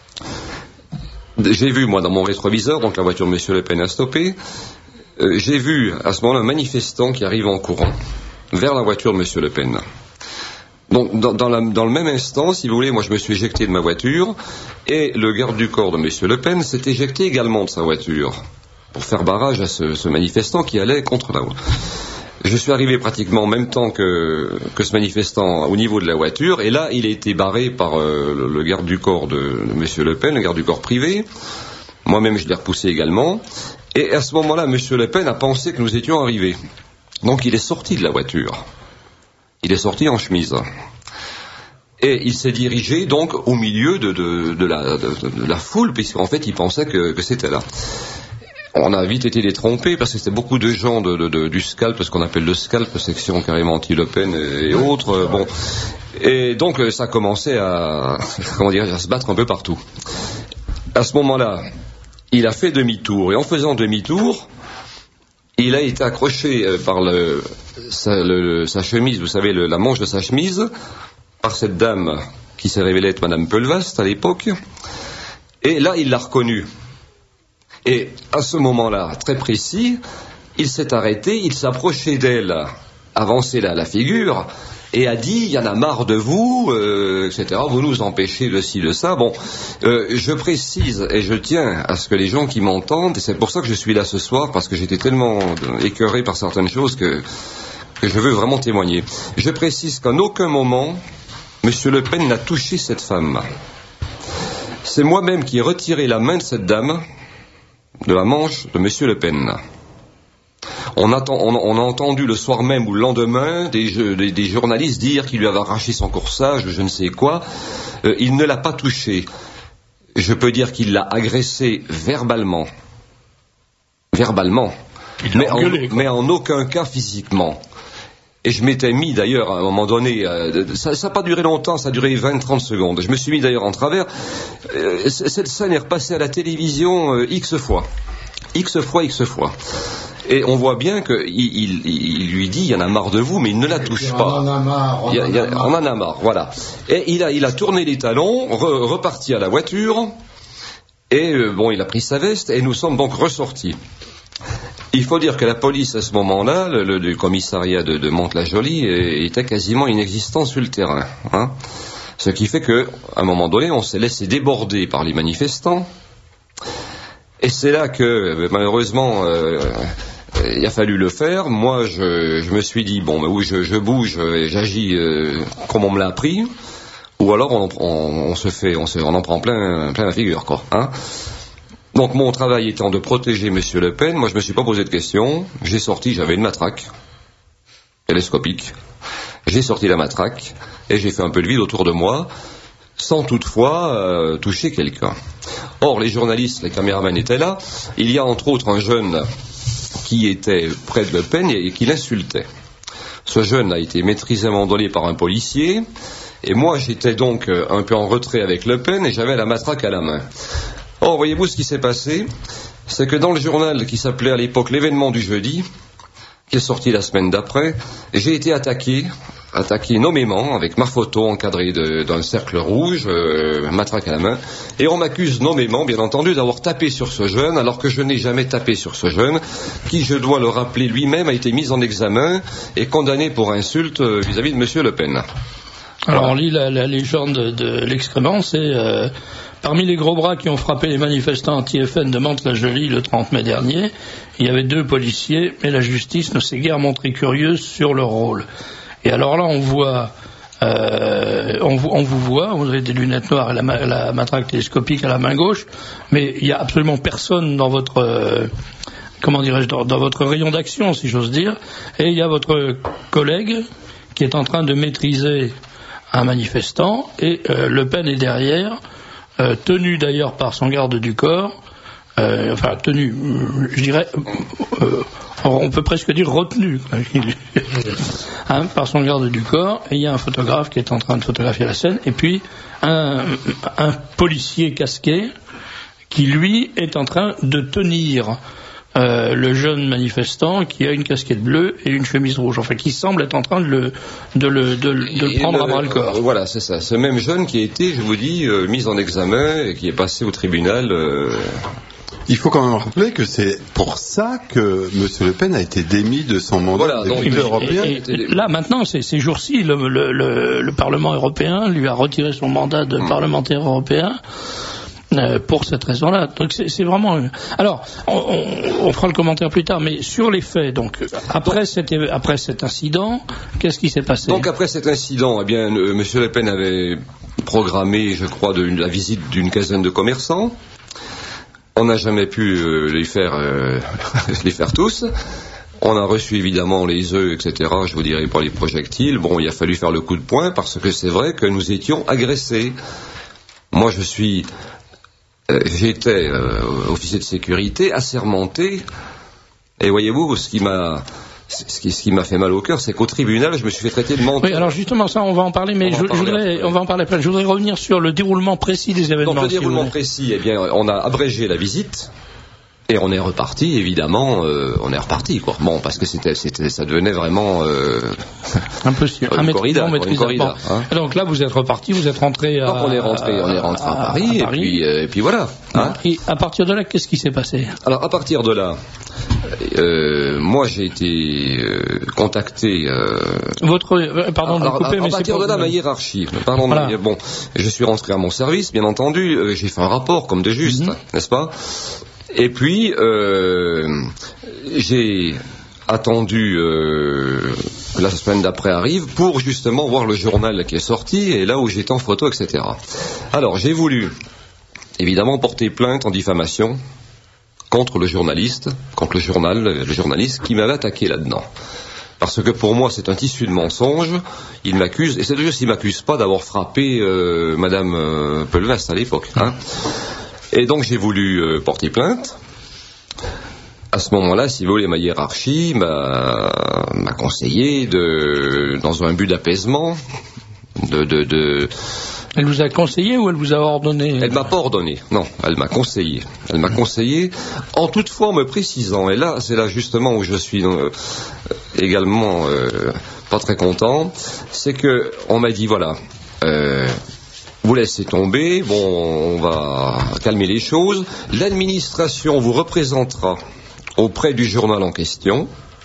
J'ai vu, moi, dans mon rétroviseur, donc la voiture de M. Le Pen a stoppé, j'ai vu à ce moment-là un manifestant qui arrive en courant vers la voiture de M. Le Pen. Donc dans le même instant, si vous voulez, moi je me suis éjecté de ma voiture et le garde du corps de M. Le Pen s'est éjecté également de sa voiture pour faire barrage à ce manifestant qui allait contre la voie. Je suis arrivé pratiquement en même temps que ce manifestant au niveau de la voiture, et là il a été barré par le garde du corps de M. Le Pen, le garde du corps privé. Moi-même je l'ai repoussé également. Et à ce moment-là, M. Le Pen a pensé que nous étions arrivés. Donc il est sorti de la voiture. Il est sorti en chemise. Et il s'est dirigé donc au milieu de la foule, puisqu'en fait il pensait que c'était là. On a vite été détrompés parce que c'était beaucoup de gens du scalp, ce qu'on appelle le scalp, section carrément anti-Le Pen et autres. Bon. Et donc ça commençait à se battre un peu partout. À ce moment-là, il a fait demi-tour, et en faisant demi-tour, il a été accroché par sa chemise, vous savez, la manche de sa chemise, par cette dame qui s'est révélée être Madame Pelvast à l'époque, et là il l'a reconnue. Et à ce moment-là, très précis, il s'est arrêté, il s'approchait d'elle, avançait la figure, et a dit, il y en a marre de vous, etc., vous nous empêchez de ci, de ça. Bon, je précise, et je tiens à ce que les gens qui m'entendent, et c'est pour ça que je suis là ce soir, parce que j'étais tellement écœuré par certaines choses que je veux vraiment témoigner. Je précise qu'en aucun moment, M. Le Pen n'a touché cette femme. C'est moi-même qui ai retiré la main de cette dame de la manche de M. Le Pen. On a entendu le soir même ou le lendemain des journalistes dire qu'il lui avait arraché son corsage, je ne sais quoi. Il ne l'a pas touché. Je peux dire qu'il l'a agressé verbalement. Mais en aucun cas physiquement. Et je m'étais mis d'ailleurs à un moment donné, ça n'a pas duré longtemps, ça a duré 20-30 secondes. Je me suis mis d'ailleurs en travers. Cette scène est repassée à la télévision X fois. Et on voit bien qu'il lui dit, il y en a marre de vous, mais il ne la touche pas. On en a marre, voilà. Et il a tourné les talons, reparti à la voiture, et il a pris sa veste, et nous sommes donc ressortis. Il faut dire que la police, à ce moment-là, le commissariat de Mantes-la-Jolie, était quasiment inexistant sur le terrain. Hein. Ce qui fait qu'à un moment donné, on s'est laissé déborder par les manifestants. Et c'est là que, malheureusement, il a fallu le faire. Moi, je me suis dit, oui, je bouge et j'agis comme on me l'a appris, ou alors on en prend plein la figure, quoi. Hein. Donc mon travail étant de protéger M. Le Pen, moi je me suis pas posé de questions. J'avais une matraque télescopique. J'ai sorti la matraque et j'ai fait un peu de vide autour de moi, sans toutefois toucher quelqu'un. Or, les journalistes, les caméramans étaient là. Il y a entre autres un jeune qui était près de Le Pen et qui l'insultait. Ce jeune a été maîtrisé à un moment donné par un policier, et moi j'étais donc un peu en retrait avec Le Pen et j'avais la matraque à la main. Or, voyez-vous ce qui s'est passé, c'est que dans le journal qui s'appelait à l'époque L'événement du jeudi, qui est sorti la semaine d'après, j'ai été attaqué attaqué nommément avec ma photo encadrée d'un cercle rouge, matraque à la main, et on m'accuse nommément, bien entendu, d'avoir tapé sur ce jeune, alors que je n'ai jamais tapé sur ce jeune, qui, je dois le rappeler, lui-même a été mis en examen et condamné pour insulte vis-à-vis de Monsieur Le Pen. Alors on lit la légende de l'excrément, c'est parmi les gros bras qui ont frappé les manifestants anti-FN de Mantes-la-Jolie le 30 mai dernier, il y avait 2 policiers, mais la justice ne s'est guère montrée curieuse sur leur rôle. Et alors là, on voit, on vous voit, vous avez des lunettes noires et la matraque télescopique à la main gauche, mais il n'y a absolument personne dans votre, comment dirais-je, dans votre rayon d'action, si j'ose dire, et il y a votre collègue qui est en train de maîtriser un manifestant, et Le Pen est derrière, tenu d'ailleurs par son garde du corps, enfin tenu, je dirais, on peut presque dire retenu, hein, par son garde du corps, et il y a un photographe qui est en train de photographier la scène, et puis un policier casqué qui lui est en train de tenir le jeune manifestant qui a une casquette bleue et une chemise rouge, enfin qui semble être en train de le prendre à bras le corps. Voilà, c'est ça. Ce même jeune qui a été, je vous dis, mis en examen et qui est passé au tribunal. Il faut quand même rappeler que c'est pour ça que M. Le Pen a été démis de son mandat de député européen. Et là, maintenant, ces jours-ci, le Parlement européen lui a retiré son mandat de parlementaire européen. Pour cette raison-là. Donc c'est vraiment. Alors, on fera le commentaire plus tard, mais sur les faits. Donc après cet incident, qu'est-ce qui s'est passé? Donc après cet incident, eh bien, Monsieur Le Pen avait programmé, je crois, la visite d'une quinzaine de commerçants. On n'a jamais pu les faire tous. On a reçu évidemment les œufs, etc. Je vous dirais pour les projectiles. Bon, il a fallu faire le coup de poing parce que c'est vrai que nous étions agressés. Moi, j'étais officier de sécurité, assermenté, et voyez-vous, ce qui m'a fait mal au cœur, c'est qu'au tribunal, je me suis fait traiter de menteur. Oui, alors justement, ça, on va en parler, mais on va en parler après. Je voudrais revenir sur le déroulement précis des événements. Donc, le déroulement précis, eh bien, on a abrégé la visite. Et on est reparti, évidemment, quoi. Bon, parce que ça devenait vraiment un peu une corrida. Hein. Donc là, vous êtes reparti, vous êtes rentré à. Donc on est rentré à Paris, et puis voilà. Hein. Et à partir de là, qu'est-ce qui s'est passé? Alors à partir de là, moi j'ai été contacté. Pardon de couper, mais à partir de là, ma hiérarchie. Pardon, voilà. Bon, je suis rentré à mon service, bien entendu. J'ai fait un rapport comme de juste, n'est-ce pas? Et puis, j'ai attendu que la semaine d'après arrive pour justement voir le journal qui est sorti et là où j'étais en photo, etc. Alors, j'ai voulu, évidemment, porter plainte en diffamation contre le journaliste qui m'avait attaqué là-dedans. Parce que pour moi, c'est un tissu de mensonges. Il m'accuse, et c'est juste, il m'accuse pas d'avoir frappé Madame Pelvest à l'époque, hein. Et donc j'ai voulu porter plainte. À ce moment-là, si vous voulez, ma hiérarchie m'a conseillé dans un but d'apaisement, Elle vous a conseillé ou elle vous a ordonné? Elle m'a pas ordonné, non, elle m'a conseillé. Elle m'a conseillé, en toutefois me précisant, et là, c'est là justement où je suis également pas très content, c'est que on m'a dit, voilà, vous laissez tomber, bon, on va calmer les choses. L'administration vous représentera auprès du journal en question,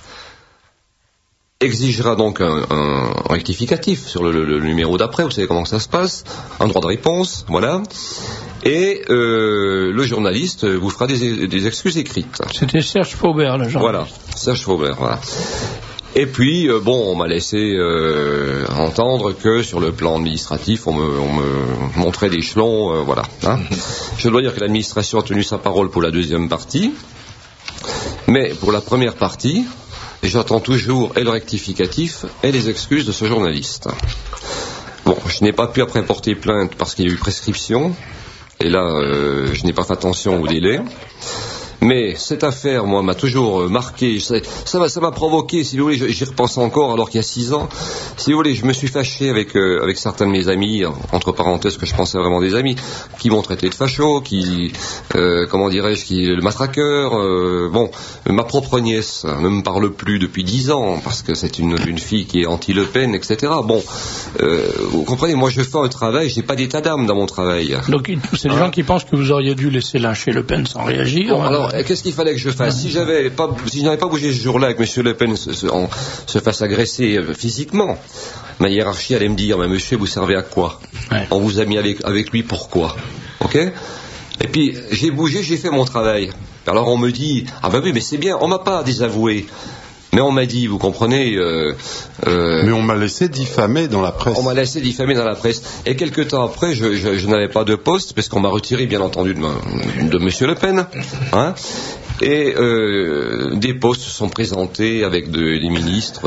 exigera donc un rectificatif sur le numéro d'après, vous savez comment ça se passe, un droit de réponse, voilà, et le journaliste vous fera des excuses écrites. C'était Serge Faubert, le journaliste. Voilà, Serge Faubert, voilà. Et puis, on m'a laissé entendre que sur le plan administratif, on me montrait l'échelon, voilà. Hein. Je dois dire que l'administration a tenu sa parole pour la deuxième partie, mais pour la première partie, j'attends toujours et le rectificatif et les excuses de ce journaliste. Bon, je n'ai pas pu après porter plainte parce qu'il y a eu prescription, et là, je n'ai pas fait attention au délai. Mais cette affaire, moi, m'a toujours marqué. Ça m'a provoqué, si vous voulez, j'y repense encore, alors qu'il y a 6 ans. Si vous voulez, je me suis fâché avec certains de mes amis, entre parenthèses, que je pensais vraiment des amis, qui m'ont traité de facho, comment dirais-je, le matraqueur. Bon, ma propre nièce ne me parle plus depuis 10 ans, parce que c'est une fille qui est anti-Le Pen, etc. Bon, vous comprenez, moi je fais un travail, j'ai pas d'état d'âme dans mon travail. Donc c'est des gens qui pensent que vous auriez dû laisser lyncher Le Pen sans réagir. Bon, alors, qu'est-ce qu'il fallait que je fasse? Si je n'avais pas bougé ce jour-là et que M. Le Pen se fasse agresser physiquement, ma hiérarchie allait me dire, mais monsieur, vous servez à quoi? On vous a mis avec lui, pourquoi? Ok? Et puis, j'ai bougé, j'ai fait mon travail. Alors on me dit, ah ben oui, mais c'est bien, on m'a pas désavoué. Mais on m'a dit, vous comprenez... mais on m'a laissé diffamer dans la presse. On m'a laissé diffamer dans la presse. Et quelque temps après, je n'avais pas de poste, parce qu'on m'a retiré, bien entendu, de M. Le Pen. Hein, et des postes se sont présentés avec des ministres.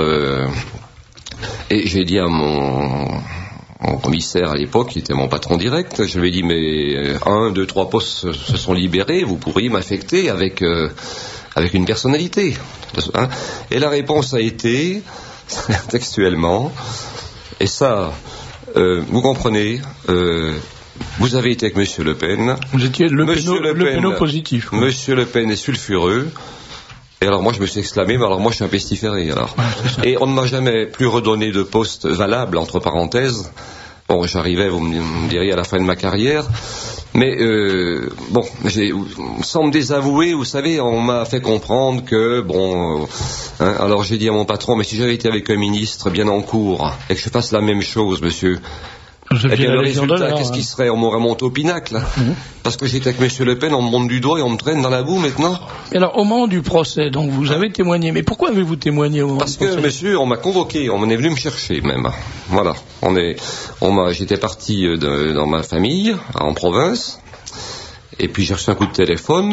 Et j'ai dit à mon commissaire à l'époque, qui était mon patron direct, je lui ai dit, mais 1, 2, 3 postes se sont libérés, vous pourriez m'affecter avec une personnalité. Hein. Et la réponse a été, textuellement, et ça, vous comprenez, vous avez été avec M. Le Pen. Vous étiez le Pen positif. M. Le Pen est sulfureux. Et alors moi je me suis exclamé, mais alors moi je suis un pestiféré alors. Et on ne m'a jamais plus redonné de poste valable, entre parenthèses. Bon, j'arrivais, vous me diriez, à la fin de ma carrière. Mais bon, sans me désavouer, vous savez, on m'a fait comprendre que, bon, alors j'ai dit à mon patron, mais si j'avais été avec un ministre bien en cours, et que je fasse la même chose, monsieur, et bien le résultat, qu'est-ce qui serait? On m'aurait monté au pinacle. Parce que j'étais avec M. Le Pen, on me monte du doigt et on me traîne dans la boue maintenant. Et alors, au moment du procès, donc vous avez témoigné. Mais pourquoi avez-vous témoigné au moment du procès? Parce que, monsieur, on m'a convoqué, on est venu me chercher même. Voilà. J'étais parti dans ma famille, en province, et puis j'ai reçu un coup de téléphone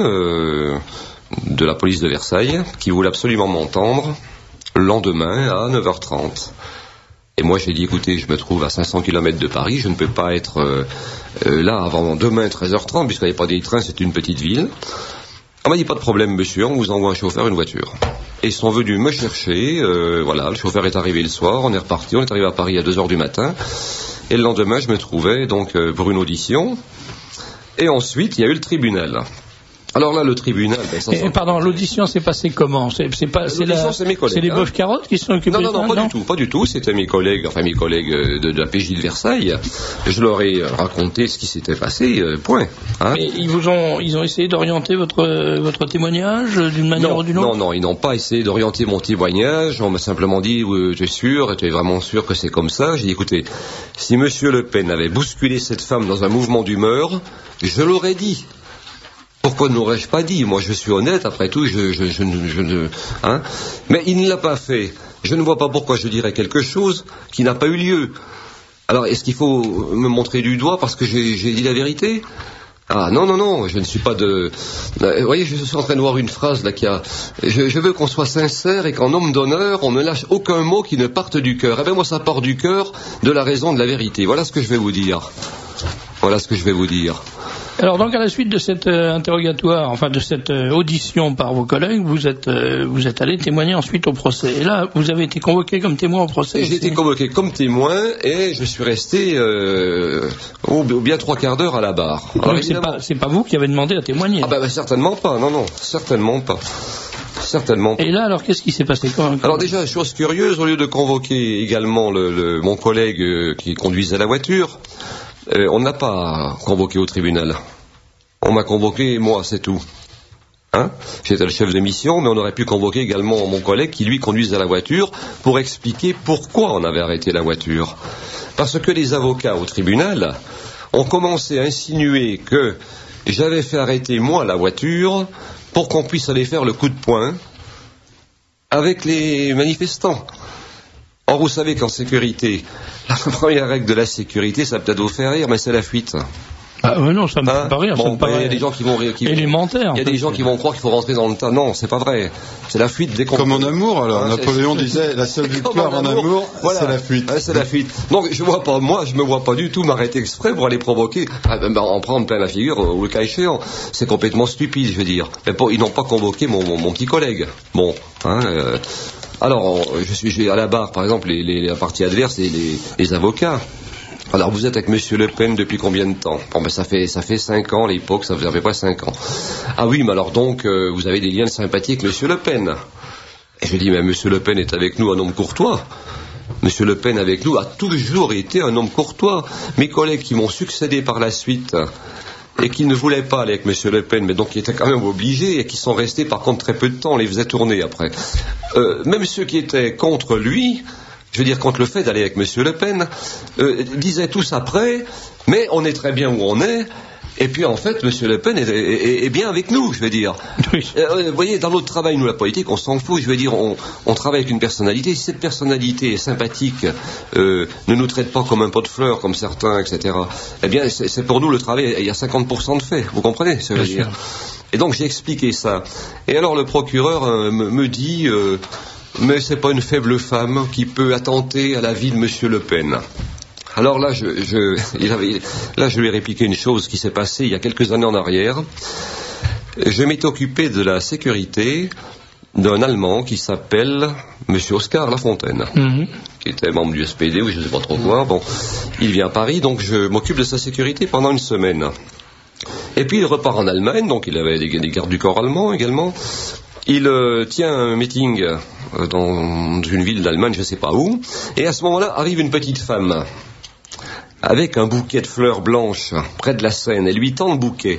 de la police de Versailles, qui voulait absolument m'entendre, le lendemain à 9h30. Et moi j'ai dit, écoutez, je me trouve à 500 km de Paris, je ne peux pas être là avant demain 13h30, puisqu'il n'y avait pas des trains, c'est une petite ville. On m'a dit, pas de problème monsieur, on vous envoie un chauffeur, une voiture. Et ils sont venus me chercher, voilà, le chauffeur est arrivé le soir, on est reparti, on est arrivé à Paris à 2h du matin, et le lendemain je me trouvais donc pour une audition, et ensuite il y a eu le tribunal. Alors là, le tribunal... pardon, l'audition s'est passée comment? C'est mes collègues. C'est les boeufs carottes qui sont occupés? Non, pas du tout. C'était mes collègues de la PJ de Versailles. Je leur ai raconté ce qui s'était passé, point. Hein. Mais ils ont essayé d'orienter votre témoignage d'une manière ou d'une autre? Non, ils n'ont pas essayé d'orienter mon témoignage. On m'a simplement dit, tu es sûr, tu es vraiment sûr que c'est comme ça? J'ai dit, écoutez, si M. Le Pen avait bousculé cette femme dans un mouvement d'humeur, je l'aurais dit. Pourquoi ne l'aurais-je pas dit? Moi, je suis honnête, après tout, hein. Mais il ne l'a pas fait. Je ne vois pas pourquoi je dirais quelque chose qui n'a pas eu lieu. Alors, est-ce qu'il faut me montrer du doigt parce que j'ai dit la vérité? Ah, non, je ne suis pas de... Vous voyez, je suis en train de voir une phrase, là, je veux qu'on soit sincère et qu'en homme d'honneur, on ne lâche aucun mot qui ne parte du cœur. Eh bien, moi, ça part du cœur, de la raison, de la vérité. Voilà ce que je vais vous dire. Alors donc à la suite de cet interrogatoire, enfin de cette audition par vos collègues, vous êtes allé témoigner ensuite au procès. Et là, vous avez été convoqué comme témoin au procès. J'ai été convoqué comme témoin et je suis resté bien 3/4 d'heure à la barre. Alors c'est pas vous qui avez demandé à témoigner. Ah ben certainement pas. Non, certainement pas. Certainement. Et là, alors, qu'est-ce qui s'est passé quand Alors déjà, chose curieuse, au lieu de convoquer également mon collègue qui conduisait la voiture, on n'a pas convoqué au tribunal. On m'a convoqué, moi, c'est tout. Hein? J'étais le chef de mission, mais on aurait pu convoquer également mon collègue qui, lui, conduisait la voiture pour expliquer pourquoi on avait arrêté la voiture. Parce que les avocats au tribunal ont commencé à insinuer que j'avais fait arrêter, moi, la voiture pour qu'on puisse aller faire le coup de poing avec les manifestants. Or, vous savez qu'en sécurité, la première règle de la sécurité, ça peut-être vous faire rire, mais c'est la fuite. Ah non, ça me fait pas rire. Bon, il y a des gens qui vont élémentaire. Il y a des gens qui vont croire qu'il faut rentrer dans le tas. Non, c'est pas vrai. C'est la fuite dès qu'on... Comme en amour, alors. Napoléon disait, la seule victoire en amour, voilà, c'est la fuite. C'est la fuite. Donc, je me vois pas du tout m'arrêter exprès pour aller provoquer, en prendre plein la figure, ou le cas échéant. C'est complètement stupide, je veux dire. Mais ils n'ont pas convoqué mon petit collègue. Bon, alors, j'ai à la barre, par exemple, la partie adverse, les avocats. Alors, vous êtes avec Monsieur Le Pen depuis combien de temps? Bon, ben, ça fait 5 ans, à l'époque, ça faisait à peu près 5 ans. Ah oui, mais alors donc, vous avez des liens de sympathie avec Monsieur Le Pen. Et je dis, mais Monsieur Le Pen est avec nous un homme courtois. Monsieur Le Pen avec nous a toujours été un homme courtois. Mes collègues qui m'ont succédé par la suite, et qui ne voulaient pas aller avec Monsieur Le Pen, mais donc qui étaient quand même obligés, et qui sont restés par contre très peu de temps, on les faisait tourner après. Même ceux qui étaient contre lui, je veux dire contre le fait d'aller avec Monsieur Le Pen, disaient tous après, mais on est très bien où on est, et puis en fait Monsieur Le Pen est bien avec nous, je veux dire. Oui. Vous voyez, dans notre travail, nous la politique, on s'en fout, je veux dire, on travaille avec une personnalité, si cette personnalité est sympathique, ne nous traite pas comme un pot de fleurs, comme certains, etc., eh bien c'est pour nous le travail, il y a 50% de fait, vous comprenez ce que je veux dire. Et donc j'ai expliqué ça. Et alors le procureur me dit... mais c'est pas une faible femme qui peut attenter à la vie de Monsieur Le Pen. Alors là, je lui ai répliqué une chose qui s'est passée il y a quelques années en arrière. Je m'étais occupé de la sécurité d'un Allemand qui s'appelle Monsieur Oscar Lafontaine, qui était membre du SPD, ou je ne sais pas trop quoi. Bon, il vient à Paris, donc je m'occupe de sa sécurité pendant une semaine. Et puis il repart en Allemagne, donc il avait des gardes du corps allemands également. Il tient un meeting dans une ville d'Allemagne, je ne sais pas où, et à ce moment-là arrive une petite femme avec un bouquet de fleurs blanches près de la Seine. Elle lui tend le bouquet.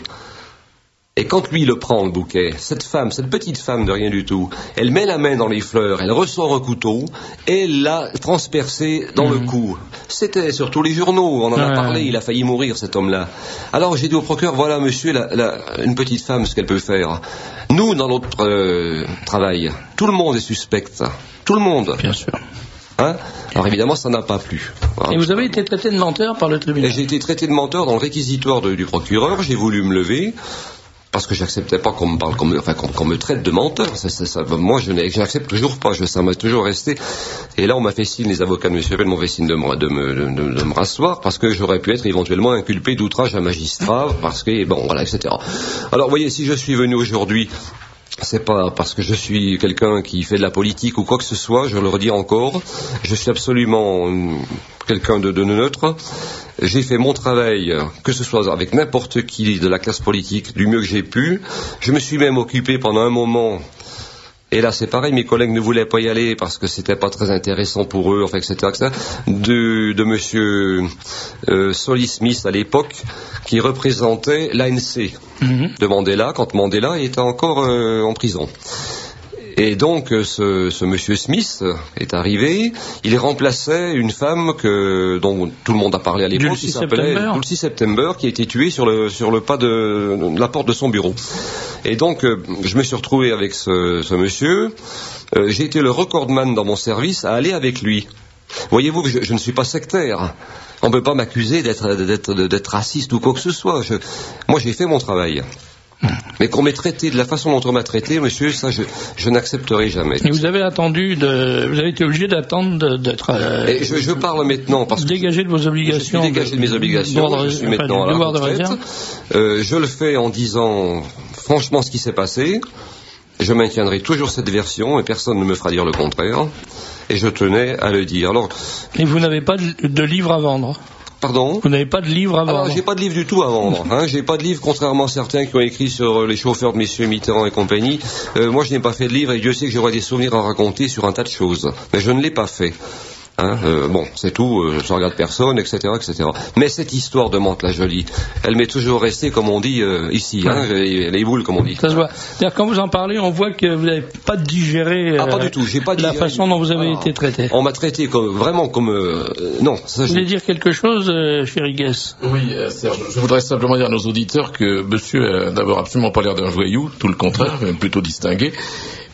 Et quand lui le prend, le bouquet, cette petite femme de rien du tout, elle met la main dans les fleurs, elle ressort un couteau et l'a transpercé dans le cou. C'était sur tous les journaux, on en a parlé, il a failli mourir cet homme-là. Alors j'ai dit au procureur, voilà monsieur, une petite femme, ce qu'elle peut faire. Nous, dans notre travail, tout le monde est suspect. Tout le monde. Bien sûr. Alors évidemment, ça n'a pas plu. Voilà. Et vous avez été traité de menteur par le tribunal? J'ai été traité de menteur dans le réquisitoire du procureur, j'ai voulu me lever. Parce que j'acceptais pas qu'on me parle, qu'on me traite de menteur. Moi, je n'accepte toujours pas. Ça m'a toujours resté. Et là, on m'a fait signe, les avocats de M. Pen m'ont fait signe de me rasseoir, parce que j'aurais pu être éventuellement inculpé d'outrage à magistrat, parce que, bon, voilà, etc. Alors, vous voyez, si je suis venu aujourd'hui, c'est pas parce que je suis quelqu'un qui fait de la politique ou quoi que ce soit, je le redis encore, je suis absolument quelqu'un de neutre. J'ai fait mon travail, que ce soit avec n'importe qui de la classe politique, du mieux que j'ai pu. Je me suis même occupé pendant un moment, et là c'est pareil, mes collègues ne voulaient pas y aller parce que c'était pas très intéressant pour eux, enfin, etc., de monsieur Solly Smith à l'époque, qui représentait l'ANC de Mandela, quand Mandela était encore en prison. Et donc, ce monsieur Smith est arrivé, il remplaçait une femme dont tout le monde a parlé à l'époque, qui s'appelait Dulcie September, qui a été tuée sur le pas de la porte de son bureau. Et donc, je me suis retrouvé avec ce monsieur, j'ai été le recordman dans mon service à aller avec lui. Voyez-vous que je ne suis pas sectaire. On ne peut pas m'accuser d'être raciste ou quoi que ce soit. Moi, j'ai fait mon travail. Mais qu'on m'ait traité de la façon dont on m'a traité, monsieur, ça, je n'accepterai jamais. Et vous avez été obligé d'attendre d'être... Et je parle maintenant parce que... Dégagé de vos obligations. Je suis dégagé de mes obligations, je suis maintenant à la retraite. Je le fais en disant franchement ce qui s'est passé. Je maintiendrai toujours cette version et personne ne me fera dire le contraire. Et je tenais à le dire. Alors... Et vous n'avez pas de livre à vendre ? Pardon ? Vous n'avez pas de livre à vendre ? Alors, j'ai pas de livre du tout à vendre. J'ai pas de livre, contrairement à certains qui ont écrit sur les chauffeurs de messieurs Mitterrand et compagnie. Moi, je n'ai pas fait de livre et Dieu sait que j'aurais des souvenirs à raconter sur un tas de choses. Mais je ne l'ai pas fait. Bon, c'est tout, je regarde personne, etc., etc. Mais cette histoire de Mantes-la-Jolie, elle m'est toujours restée, comme on dit ici, les boules, comme on dit. Ça se voit. C'est-à-dire, quand vous en parlez, on voit que vous n'avez pas digéré pas du tout. J'ai pas digéré la façon dont vous avez été traité. On m'a traité vraiment comme... non. Ça, vous voulez dire quelque chose, chéri Guess ? Oui, Serge, je voudrais simplement dire à nos auditeurs que monsieur n'a d'abord absolument pas l'air d'un joyou, tout le contraire, même plutôt distingué.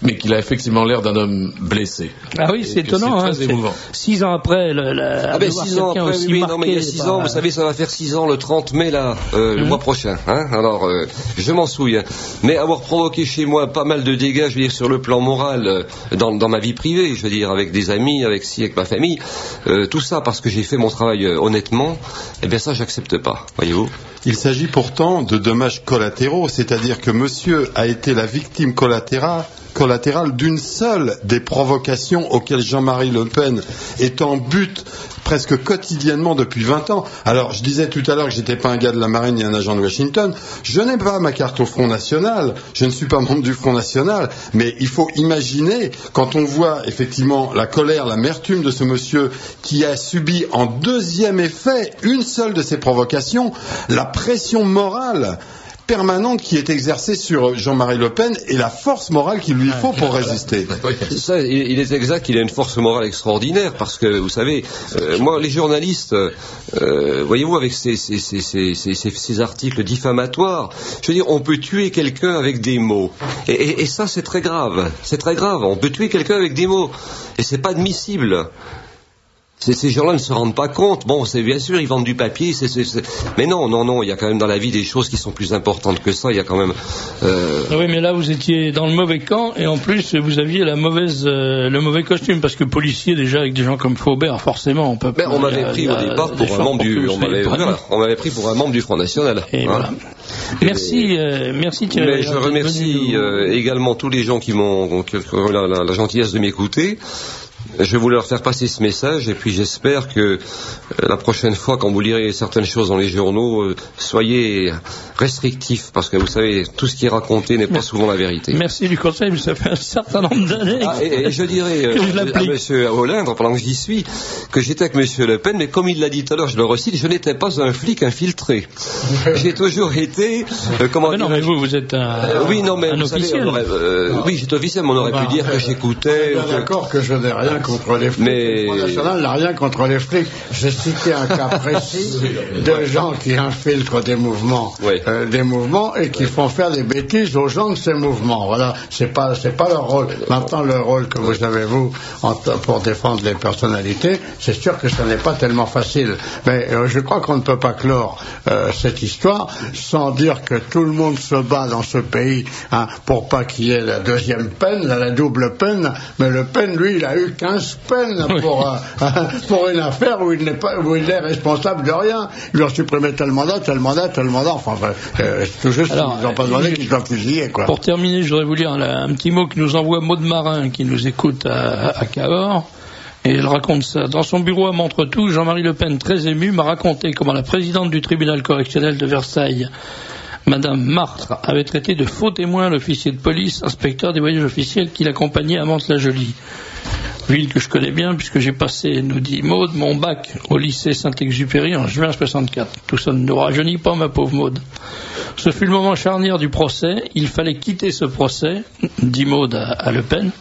mais qu'il a effectivement l'air d'un homme blessé. Ah oui, c'est étonnant. C'est très émouvant. 6 ans après, 6 ans après, oui, non, mais il y a 6 ans, vous savez, ça va faire 6 ans le 30 mai, là, le mois prochain. Hein. Alors, je m'en souviens. Mais avoir provoqué chez moi pas mal de dégâts, je veux dire, sur le plan moral, dans ma vie privée, je veux dire, avec des amis, avec ma famille, tout ça parce que j'ai fait mon travail honnêtement, eh bien ça, j'accepte pas, voyez-vous. Il s'agit pourtant de dommages collatéraux, c'est-à-dire que monsieur a été la victime collatérale d'une seule des provocations auxquelles Jean-Marie Le Pen est en but presque quotidiennement depuis 20 ans. Alors, je disais tout à l'heure que j'étais pas un gars de la marine ni un agent de Washington. Je n'ai pas ma carte au Front National. Je ne suis pas membre du Front National. Mais il faut imaginer, quand on voit effectivement la colère, l'amertume de ce monsieur qui a subi en deuxième effet une seule de ces provocations, la pression morale permanente qui est exercée sur Jean-Marie Le Pen et la force morale qu'il lui faut pour résister. Ça, il est exact qu'il a une force morale extraordinaire parce que, vous savez, moi, les journalistes, voyez-vous, avec ces articles diffamatoires, je veux dire, on peut tuer quelqu'un avec des mots. Et ça, c'est très grave. C'est très grave. On peut tuer quelqu'un avec des mots. Et c'est pas admissible. Ces gens-là ne se rendent pas compte. Bon, c'est bien sûr, ils vendent du papier. Mais non, il y a quand même dans la vie des choses qui sont plus importantes que ça. Il y a quand même. Oui, mais là, vous étiez dans le mauvais camp et en plus, vous aviez le mauvais costume parce que policier déjà avec des gens comme Faubert, forcément, on peut. On m'avait pris au départ pour un membre on m'avait pris pour un membre du Front National. Et voilà. Merci Thierry. Mais je remercie également tous les gens qui m'ont la gentillesse de m'écouter. Je voulais leur faire passer ce message et puis j'espère que la prochaine fois quand vous lirez certaines choses dans les journaux, soyez restrictifs parce que vous savez, tout ce qui est raconté n'est pas souvent la vérité. Merci du conseil, mais ça fait un certain nombre d'années. Et je dirais à M. Hollindre, pendant que j'y suis, que j'étais avec M. Le Pen, mais comme il l'a dit tout à l'heure, je le recite, je n'étais pas un flic infiltré. J'ai toujours été... non, mais vous êtes un officiel. Oui, j'étais officiel, mais on aurait pu dire que j'écoutais... Je suis d'accord que je n'ai rien contre les flics. Le Front National n'a rien contre les flics. J'ai cité un cas précis de gens qui infiltrent des mouvements, et qui font faire des bêtises aux gens de ces mouvements. Voilà, c'est pas leur rôle. Maintenant, le rôle que vous avez vous pour défendre les personnalités, c'est sûr que ce n'est pas tellement facile. Mais je crois qu'on ne peut pas clore cette histoire sans dire que tout le monde se bat dans ce pays pour pas qu'il y ait la deuxième peine, la double peine. Mais Le Pen, lui, il a eu 15 peines pour une affaire où il est responsable de rien. Il leur supprimé tel mandat. Enfin, c'est tout juste qu'ils n'ont pas demandé qu'ils soient fusillés, quoi. Pour terminer, je voudrais vous lire un petit mot que nous envoie Maud Marin, qui nous écoute à Cahors. Et elle raconte ça. Dans son bureau à Montretout, Jean-Marie Le Pen, très ému, m'a raconté comment la présidente du tribunal correctionnel de Versailles, Madame Martre, avait traité de faux témoin l'officier de police, inspecteur des voyages officiels qui l'accompagnait à Mantes-la-Jolie. Ville que je connais bien puisque j'ai passé, nous dit Maud, mon bac au lycée Saint-Exupéry en juin 64. Tout ça ne nous rajeunit pas, ma pauvre Maud. Ce fut le moment charnière du procès. Il fallait quitter ce procès, dit Maud à Le Pen,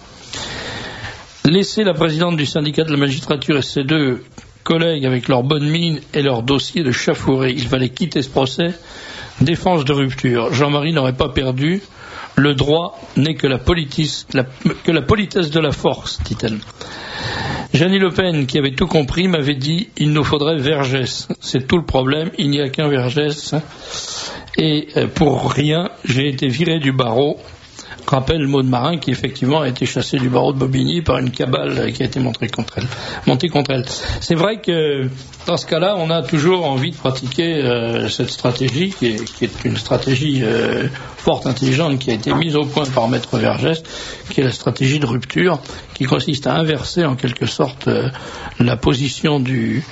laisser la présidente du syndicat de la magistrature et ses 2 collègues avec leur bonne mine et leur dossier de chafourer. Il fallait quitter ce procès. Défense de rupture. Jean-Marie n'aurait pas perdu. Le droit n'est que la politesse de la force, dit-elle. Jeannie Le Pen, qui avait tout compris, m'avait dit « Il nous faudrait Vergès ». C'est tout le problème, il n'y a qu'un Vergès. Et pour rien, j'ai été viré du barreau. Rappelle Maud Marin qui effectivement a été chassée du barreau de Bobigny par une cabale qui a été montée contre elle. C'est vrai que dans ce cas-là, on a toujours envie de pratiquer cette stratégie qui est une stratégie forte, intelligente, qui a été mise au point par Maître Vergès, qui est la stratégie de rupture, qui consiste à inverser en quelque sorte la position de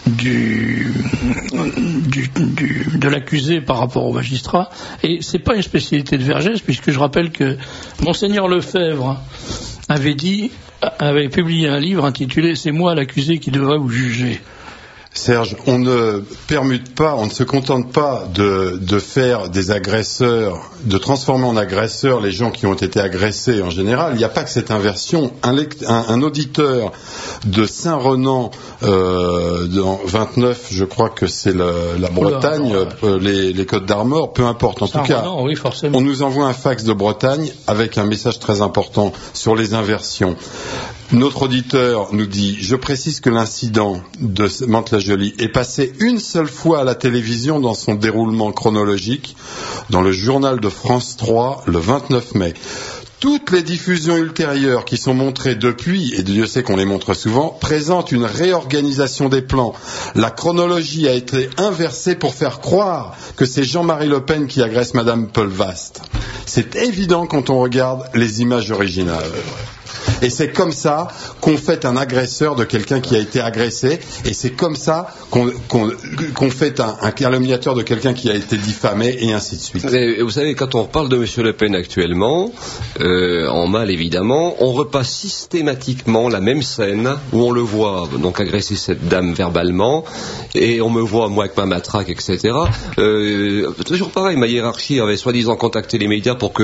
l'accusé par rapport au magistrat. Et c'est pas une spécialité de Vergès, puisque je rappelle que Monseigneur Lefebvre avait publié un livre intitulé « C'est moi l'accusé qui devrait vous juger ». Serge, on ne permute pas, on ne se contente pas de faire des agresseurs, de transformer en agresseurs les gens qui ont été agressés en général. Il n'y a pas que cette inversion. Un auditeur de Saint-Renan, dans 29, je crois que c'est la Bretagne, les Côtes d'Armor, peu importe. En tout cas, oui, forcément. On nous envoie un fax de Bretagne avec un message très important sur les inversions. Notre auditeur nous dit: je précise que l'incident de Mantes-la-Jolie est passé une seule fois à la télévision dans son déroulement chronologique, dans le journal de France 3, le 29 mai. Toutes les diffusions ultérieures qui sont montrées depuis, et Dieu sait qu'on les montre souvent, présentent une réorganisation des plans. La chronologie a été inversée pour faire croire que c'est Jean-Marie Le Pen qui agresse Madame Pelvast. C'est évident quand on regarde les images originales. Et c'est comme ça qu'on fait un agresseur de quelqu'un qui a été agressé, et c'est comme ça qu'on fait un calomniateur de quelqu'un qui a été diffamé, et ainsi de suite. Et vous savez, quand on parle de M. Le Pen actuellement, en mal évidemment, on repasse systématiquement la même scène où on le voit donc agresser cette dame verbalement, et on me voit moi avec ma matraque, etc. Toujours pareil, ma hiérarchie avait soi-disant contacté les médias pour que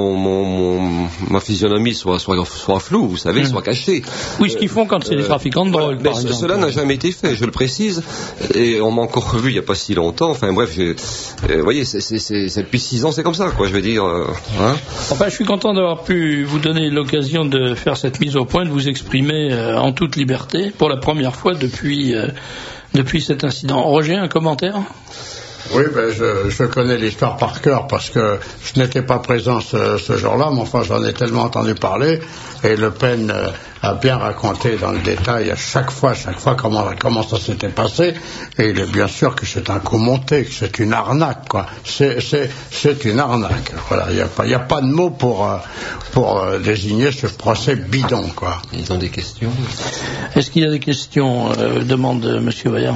ma physionomie soit floue, vous savez, soit cachée. Oui, ce qu'ils font quand c'est des trafiquants de drogue, par exemple. Cela n'a jamais été fait, je le précise, et on m'a encore revu il n'y a pas si longtemps. Enfin bref, vous voyez, c'est depuis 6 ans, c'est comme ça, quoi, je veux dire. Enfin, je suis content d'avoir pu vous donner l'occasion de faire cette mise au point, de vous exprimer en toute liberté, pour la première fois depuis cet incident. Roger, un commentaire ? Oui, je connais l'histoire par cœur parce que je n'étais pas présent ce jour-là, mais enfin j'en ai tellement entendu parler, et Le Pen a bien raconté dans le détail à chaque fois comment ça s'était passé, et il est bien sûr que c'est un coup monté, que c'est une arnaque, quoi. C'est une arnaque. Voilà, il n'y a pas de mots pour désigner ce procès bidon, quoi. Ils ont des questions. Est-ce qu'il y a des questions demande Monsieur Vaillant.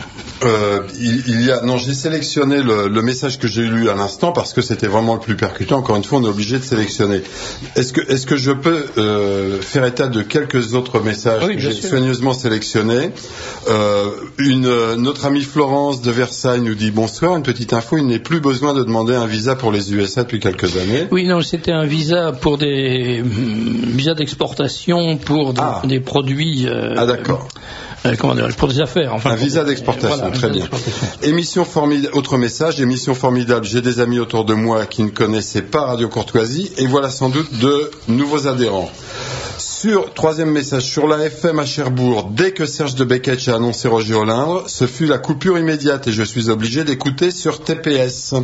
Non, j'ai sélectionné le message que j'ai lu à l'instant parce que c'était vraiment le plus percutant. Encore une fois, on est obligé de sélectionner. Est-ce que je peux faire état de quelques autres messages que j'ai soigneusement sélectionnés? Notre amie Florence de Versailles nous dit: bonsoir, une petite info, il n'est plus besoin de demander un visa pour les USA depuis quelques années. Oui, non, c'était un visa pour des visas d'exportation pour des produits. D'accord. Pour des affaires. Enfin, un visa d'exportation, voilà, très bien. Émission formidable. Autre message, émission formidable. J'ai des amis autour de moi qui ne connaissaient pas Radio Courtoisie, et voilà sans doute de nouveaux adhérents. Troisième message, sur la FM à Cherbourg, dès que Serge de Beketch a annoncé Roger Olindre, ce fut la coupure immédiate et je suis obligé d'écouter sur TPS.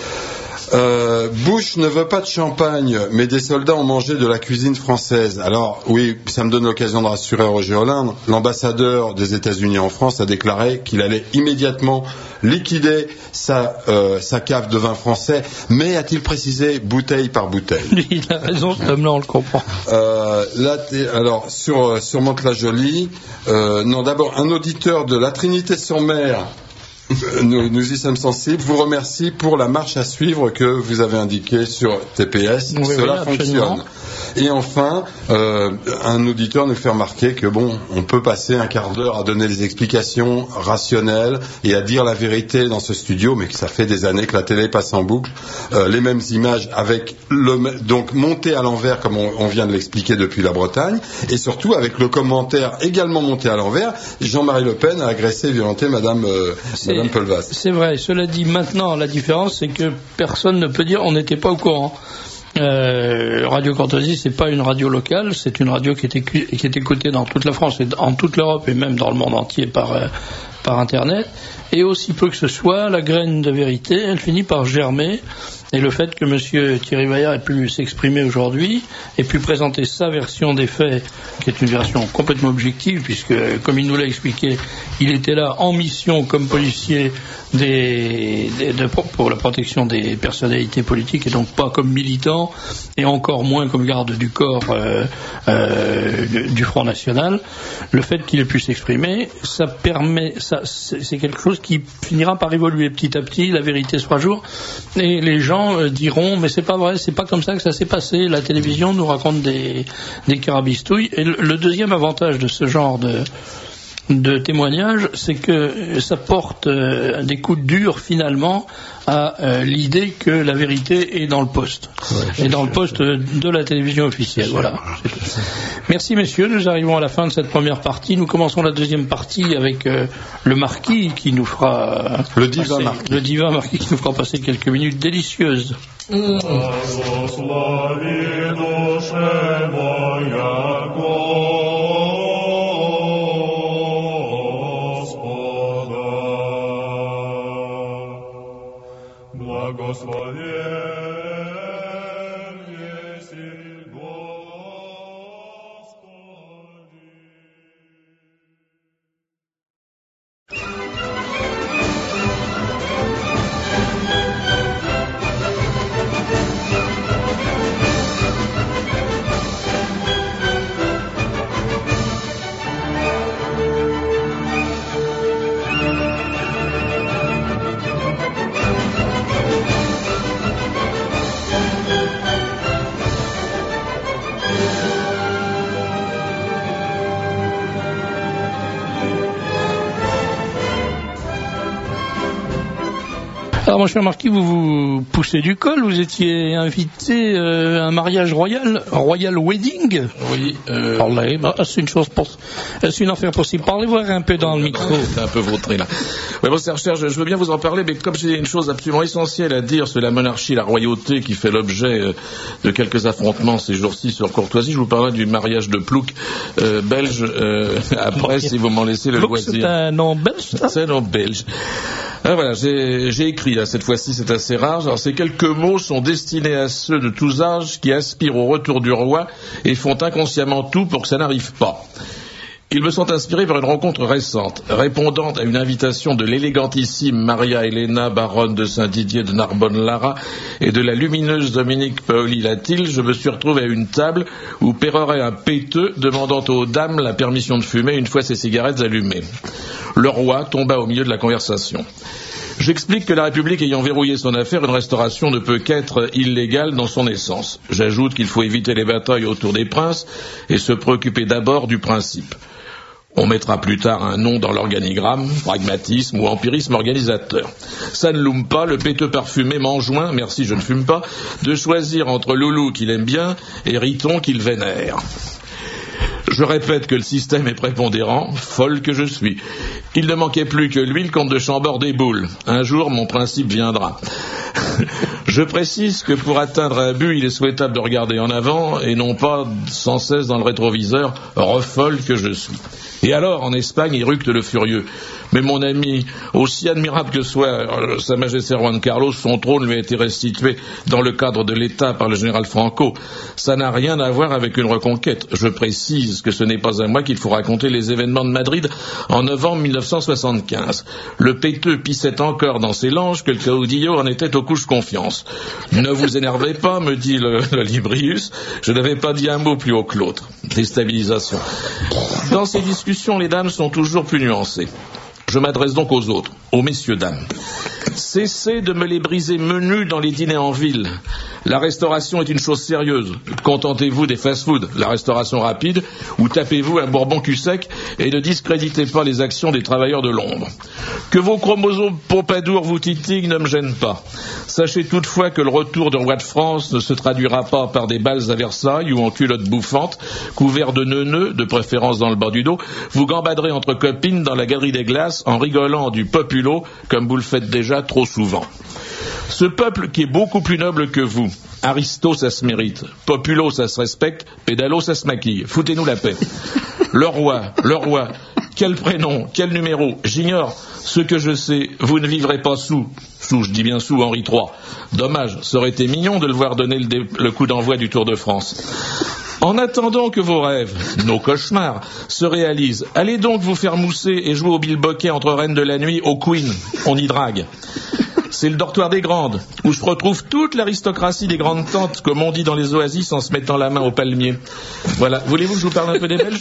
Bush ne veut pas de champagne, mais des soldats ont mangé de la cuisine française. Alors, oui, ça me donne l'occasion de rassurer Roger Olindre. L'ambassadeur des États-Unis en France a déclaré qu'il allait immédiatement liquider sa cave de vin français, mais a-t-il précisé bouteille par bouteille. Il a raison, cet homme-là, on le comprend. Alors, sur Mantes-la-Jolie, d'abord, un auditeur de la Trinité-sur-Mer, nous y sommes sensibles, vous remercie pour la marche à suivre que vous avez indiquée sur TPS. Oui, cela fonctionne. Et enfin, un auditeur nous fait remarquer que on peut passer un quart d'heure à donner des explications rationnelles et à dire la vérité dans ce studio, mais que ça fait des années que la télé passe en boucle les mêmes images avec donc monté à l'envers comme on vient de l'expliquer depuis la Bretagne, et surtout avec le commentaire également monté à l'envers. Jean-Marie Le Pen a agressé et violenté Madame Pelvast. C'est vrai. Cela dit, maintenant la différence c'est que personne ne peut dire on n'était pas au courant. Radio Courtoisie, c'est pas une radio locale, c'est une radio qui est écoutée dans toute la France et en toute l'Europe et même dans le monde entier par Internet. Et aussi peu que ce soit, la graine de vérité, elle finit par germer. Et le fait que M. Thierry Vaillard ait pu s'exprimer aujourd'hui et pu présenter sa version des faits, qui est une version complètement objective, puisque, comme il nous l'a expliqué, il était là en mission comme policier pour la protection des personnalités politiques, et donc pas comme militant, et encore moins comme garde du corps du Front National. Le fait qu'il ait pu s'exprimer, c'est quelque chose qui finira par évoluer petit à petit, la vérité sera jour, et les gens diront mais c'est pas vrai, c'est pas comme ça que ça s'est passé, la télévision nous raconte des carabistouilles. Et le deuxième avantage de ce genre de témoignages, c'est que ça porte des coups de dur finalement à l'idée que la vérité est dans le poste, et dans le poste de la télévision officielle. Voilà. Merci messieurs, nous arrivons à la fin de cette première partie. Nous commençons la deuxième partie avec le marquis qui nous fera le divin marquis qui nous fera passer quelques minutes délicieuses. Alors, mon cher Marquis, vous vous poussez du col. Vous étiez invité à un mariage royal wedding. Oui. C'est une affaire possible. Parlez-vous un peu dans le micro. C'est un peu vautré là. Ouais, bon, cher, je veux bien vous en parler, mais comme j'ai une chose absolument essentielle à dire sur la monarchie, la royauté, qui fait l'objet de quelques affrontements ces jours-ci sur Courtoisie, je vous parlerai du mariage de Plouc belge. Après, si vous m'en laissez le loisir. C'est un nom belge, ça ? C'est un nom belge. Ah, voilà, j'ai écrit, là, cette fois-ci c'est assez rare. Alors, ces quelques mots sont destinés à ceux de tous âges qui aspirent au retour du roi et font inconsciemment tout pour que ça n'arrive pas. Ils me sont inspirés par une rencontre récente, répondant à une invitation de l'élégantissime Maria Elena, baronne de Saint-Didier de Narbonne-Lara, et de la lumineuse Dominique Paoli-Latil. Je me suis retrouvé à une table où pérorait un péteux demandant aux dames la permission de fumer une fois ses cigarettes allumées. Le roi tomba au milieu de la conversation. J'explique que la République ayant verrouillé son affaire, une restauration ne peut qu'être illégale dans son essence. J'ajoute qu'il faut éviter les batailles autour des princes et se préoccuper d'abord du principe. On mettra plus tard un nom dans l'organigramme, pragmatisme ou empirisme organisateur. Ça ne loume pas, le péteux parfumé m'enjoint, merci je ne fume pas, de choisir entre Loulou qu'il aime bien et Riton qu'il vénère. Je répète que le système est prépondérant, folle que je suis. Il ne manquait plus que lui, le comte de Chambord des boules. Un jour, mon principe viendra. Je précise que pour atteindre un but, il est souhaitable de regarder en avant et non pas sans cesse dans le rétroviseur, refolle que je suis. Et alors, en Espagne, il ructe le furieux. Mais mon ami, aussi admirable que soit Sa Majesté Juan Carlos, son trône lui a été restitué dans le cadre de l'État par le général Franco. Ça n'a rien à voir avec une reconquête. Je précise que ce n'est pas à moi qu'il faut raconter les événements de Madrid en novembre 1975. Le péteux pissait encore dans ses langes que le caudillo en était aux couches confiance. Ne vous énervez pas, me dit le Librius, je n'avais pas dit un mot plus haut que l'autre. Déstabilisation. Dans ces discussions, les dames sont toujours plus nuancées. Je m'adresse donc aux autres, aux messieurs-dames. Cessez de me les briser menus dans les dîners en ville. La restauration est une chose sérieuse. Contentez-vous des fast-food, la restauration rapide, ou tapez-vous un bourbon cul sec et ne discréditez pas les actions des travailleurs de l'ombre. Que vos chromosomes Pompadour vous titillent ne me gêne pas. Sachez toutefois que le retour du roi de France ne se traduira pas par des bals à Versailles ou en culotte bouffante, couverts de neuneux, de préférence dans le bas du dos. Vous gambaderez entre copines dans la galerie des glaces en rigolant du populo, comme vous le faites déjà trop souvent. Ce peuple qui est beaucoup plus noble que vous, Aristo ça se mérite, Populo ça se respecte, Pédalo ça se maquille, foutez-nous la paix. Le roi, quel prénom, quel numéro, j'ignore. Ce que je sais, vous ne vivrez pas sous, je dis bien sous Henri III. Dommage, ça aurait été mignon de le voir donner le coup d'envoi du Tour de France. En attendant que vos rêves, nos cauchemars, se réalisent, allez donc vous faire mousser et jouer au bilboquet entre reines de la nuit au Queen, on y drague. c'est le dortoir des grandes, où se retrouve toute l'aristocratie des grandes tantes, comme on dit dans les oasis, en se mettant la main au palmier. Voilà. Voulez-vous que je vous parle un peu des Belges?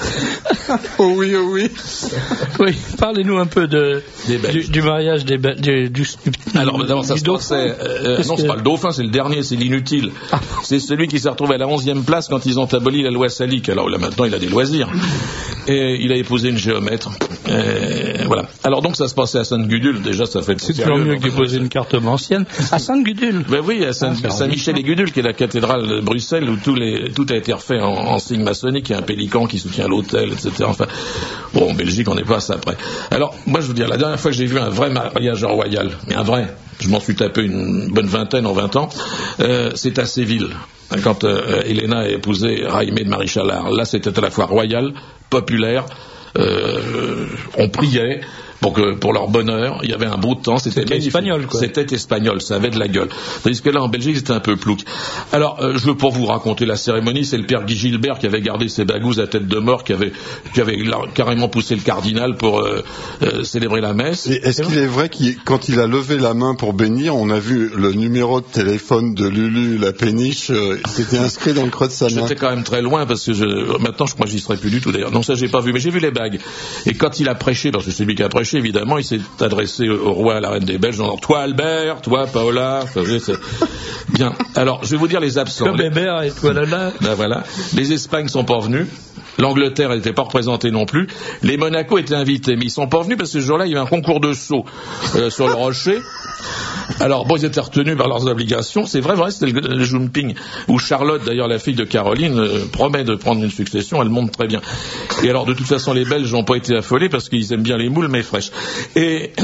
Oh oui, oh oui. Oui, parlez-nous un peu du mariage des Belges. Alors, d'abord, ça se passait... non, c'est pas le dauphin, c'est le dernier, c'est l'inutile. C'est celui qui s'est retrouvé à la 11e place quand ils ont aboli la loi salique. Alors là, maintenant, il a des loisirs. Et il a épousé une géomètre. Voilà. Alors donc, ça se passait à Sainte-Gudule. Déjà, ça fait... C'est toujours mieux que déposer une carte ancienne. À Sainte-Gudule? Ben oui, à Saint-Michel-et-Gudule, qui est la cathédrale de Bruxelles, où tout a été refait en signe maçonnique. Il y a un pélican qui soutient l'autel, etc. Enfin, bon, en Belgique, on n'est pas à ça après. Alors, moi, je veux dire, la dernière fois que j'ai vu un vrai mariage royal, mais un vrai, je m'en suis tapé une bonne vingtaine en 20 ans, c'est à Séville. Quand Helena a épousé Jaime de Marichalar. Là, c'était à la fois royal, populaire, on priait pour leur bonheur. Il y avait un beau temps, c'était espagnol, quoi. C'était espagnol, ça avait de la gueule. Tandis que là, en Belgique, c'était un peu plouc. Alors, je veux pas vous raconter la cérémonie, c'est le père Guy Gilbert qui avait gardé ses bagouzes à tête de mort, qui avait carrément poussé le cardinal pour célébrer la messe. Et est-ce qu'il est vrai quand il a levé la main pour bénir, on a vu le numéro de téléphone de Lulu, la péniche, qui était inscrit dans le creux de sa main? J'étais quand même très loin, parce que maintenant, je crois que j'y serais plus du tout, d'ailleurs. Non, ça, j'ai pas vu, mais j'ai vu les bagues. Et quand il a prêché, parce que c'est lui qui a prêché, évidemment, il s'est adressé au roi, à la reine des Belges, en disant, toi Albert, toi Paola, bien. Alors, je vais vous dire les absents. Toi Bébert et toi Lala. Ben voilà. Les Espagnes sont pas venus. L'Angleterre n'était pas représentée non plus. Les Monaco étaient invités, mais ils sont pas venus parce que ce jour-là, il y avait un concours de saut sur le rocher. Alors, bon, ils étaient retenus par leurs obligations. C'est vrai, c'était le jumping, où Charlotte, d'ailleurs la fille de Caroline, promet de prendre une succession. Elle monte très bien. Et alors, de toute façon, les Belges n'ont pas été affolés parce qu'ils aiment bien les moules, mais fraîches. Et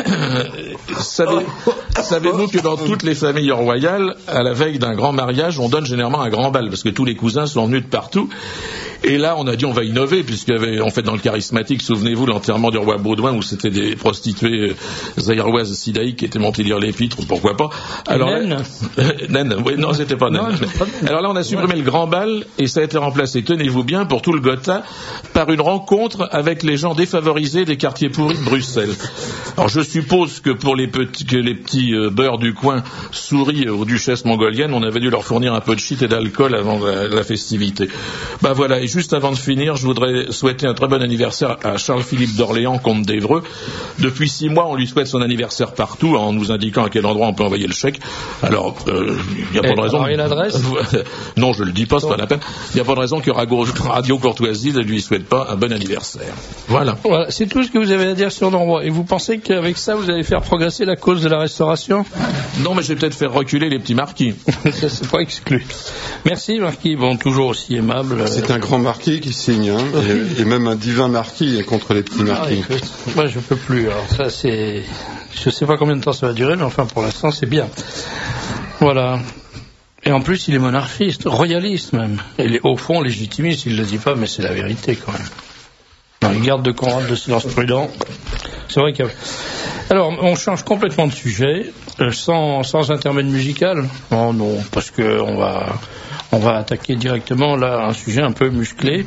savez-vous que dans toutes les familles royales, à la veille d'un grand mariage, on donne généralement un grand bal parce que tous les cousins sont venus de partout. Et là, on a dit on va innover, puisqu'il y avait, en fait, dans le charismatique, souvenez-vous, l'enterrement du roi Baudouin, où c'était des prostituées zaïroises sidaïques qui étaient montées lire l'épître, pourquoi pas. Alors, Naine, oui, non, c'était pas Naine. Alors là, on a supprimé le grand bal, et ça a été remplacé, tenez-vous bien, pour tout le Gotha, par une rencontre avec les gens défavorisés des quartiers pourris de Bruxelles. Alors, je suppose que pour les petits beurs du coin souris aux duchesses mongoliennes, on avait dû leur fournir un peu de shit et d'alcool avant la festivité. Ben voilà. Et juste avant de finir, je voudrais souhaiter un très bon anniversaire à Charles-Philippe d'Orléans, comte d'Évreux. Depuis 6 mois, on lui souhaite son anniversaire partout, en nous indiquant à quel endroit on peut envoyer le chèque. Alors, il n'y a pas de raison. Et l'adresse? Non, je le dis pas, c'est pas la peine. Il n'y a pas de raison que Radio Courtoisie ne lui souhaite pas un bon anniversaire. Voilà. Voilà, c'est tout ce que vous avez à dire sur l'endroit. Et vous pensez qu'avec ça, vous allez faire progresser la cause de la restauration? Non, mais je vais peut-être faire reculer les petits marquis. Ça, c'est pas exclu. Merci, Marquis. Bon, toujours aussi aimable. C'est un grand marquis qui signe, hein, et même un divin marquis contre les petits marquis. Moi, je peux plus. Alors ça, c'est, je sais pas combien de temps ça va durer, mais enfin, pour l'instant, c'est bien. Voilà. Et en plus, il est monarchiste, royaliste même. Il est au fond légitimiste, il le dit pas, mais c'est la vérité quand même. Dans les gardes de Conrad de silence prudent, c'est vrai qu'il y a... Alors, on change complètement de sujet, sans intermède musical. Oh non, parce que on va attaquer directement là un sujet un peu musclé.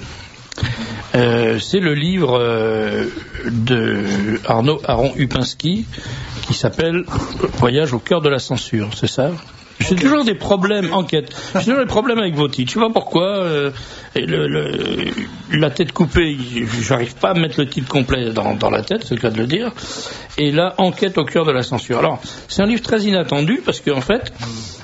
C'est le livre de Aaron Upinski qui s'appelle Voyage au cœur de la censure, c'est ça? J'ai toujours des problèmes, enquête. J'ai toujours des problèmes avec vos titres. Je sais pas pourquoi. La tête coupée, j'arrive pas à mettre le titre complet dans la tête, c'est le cas de le dire. Et là, enquête au cœur de la censure. Alors, c'est un livre très inattendu parce qu'en fait,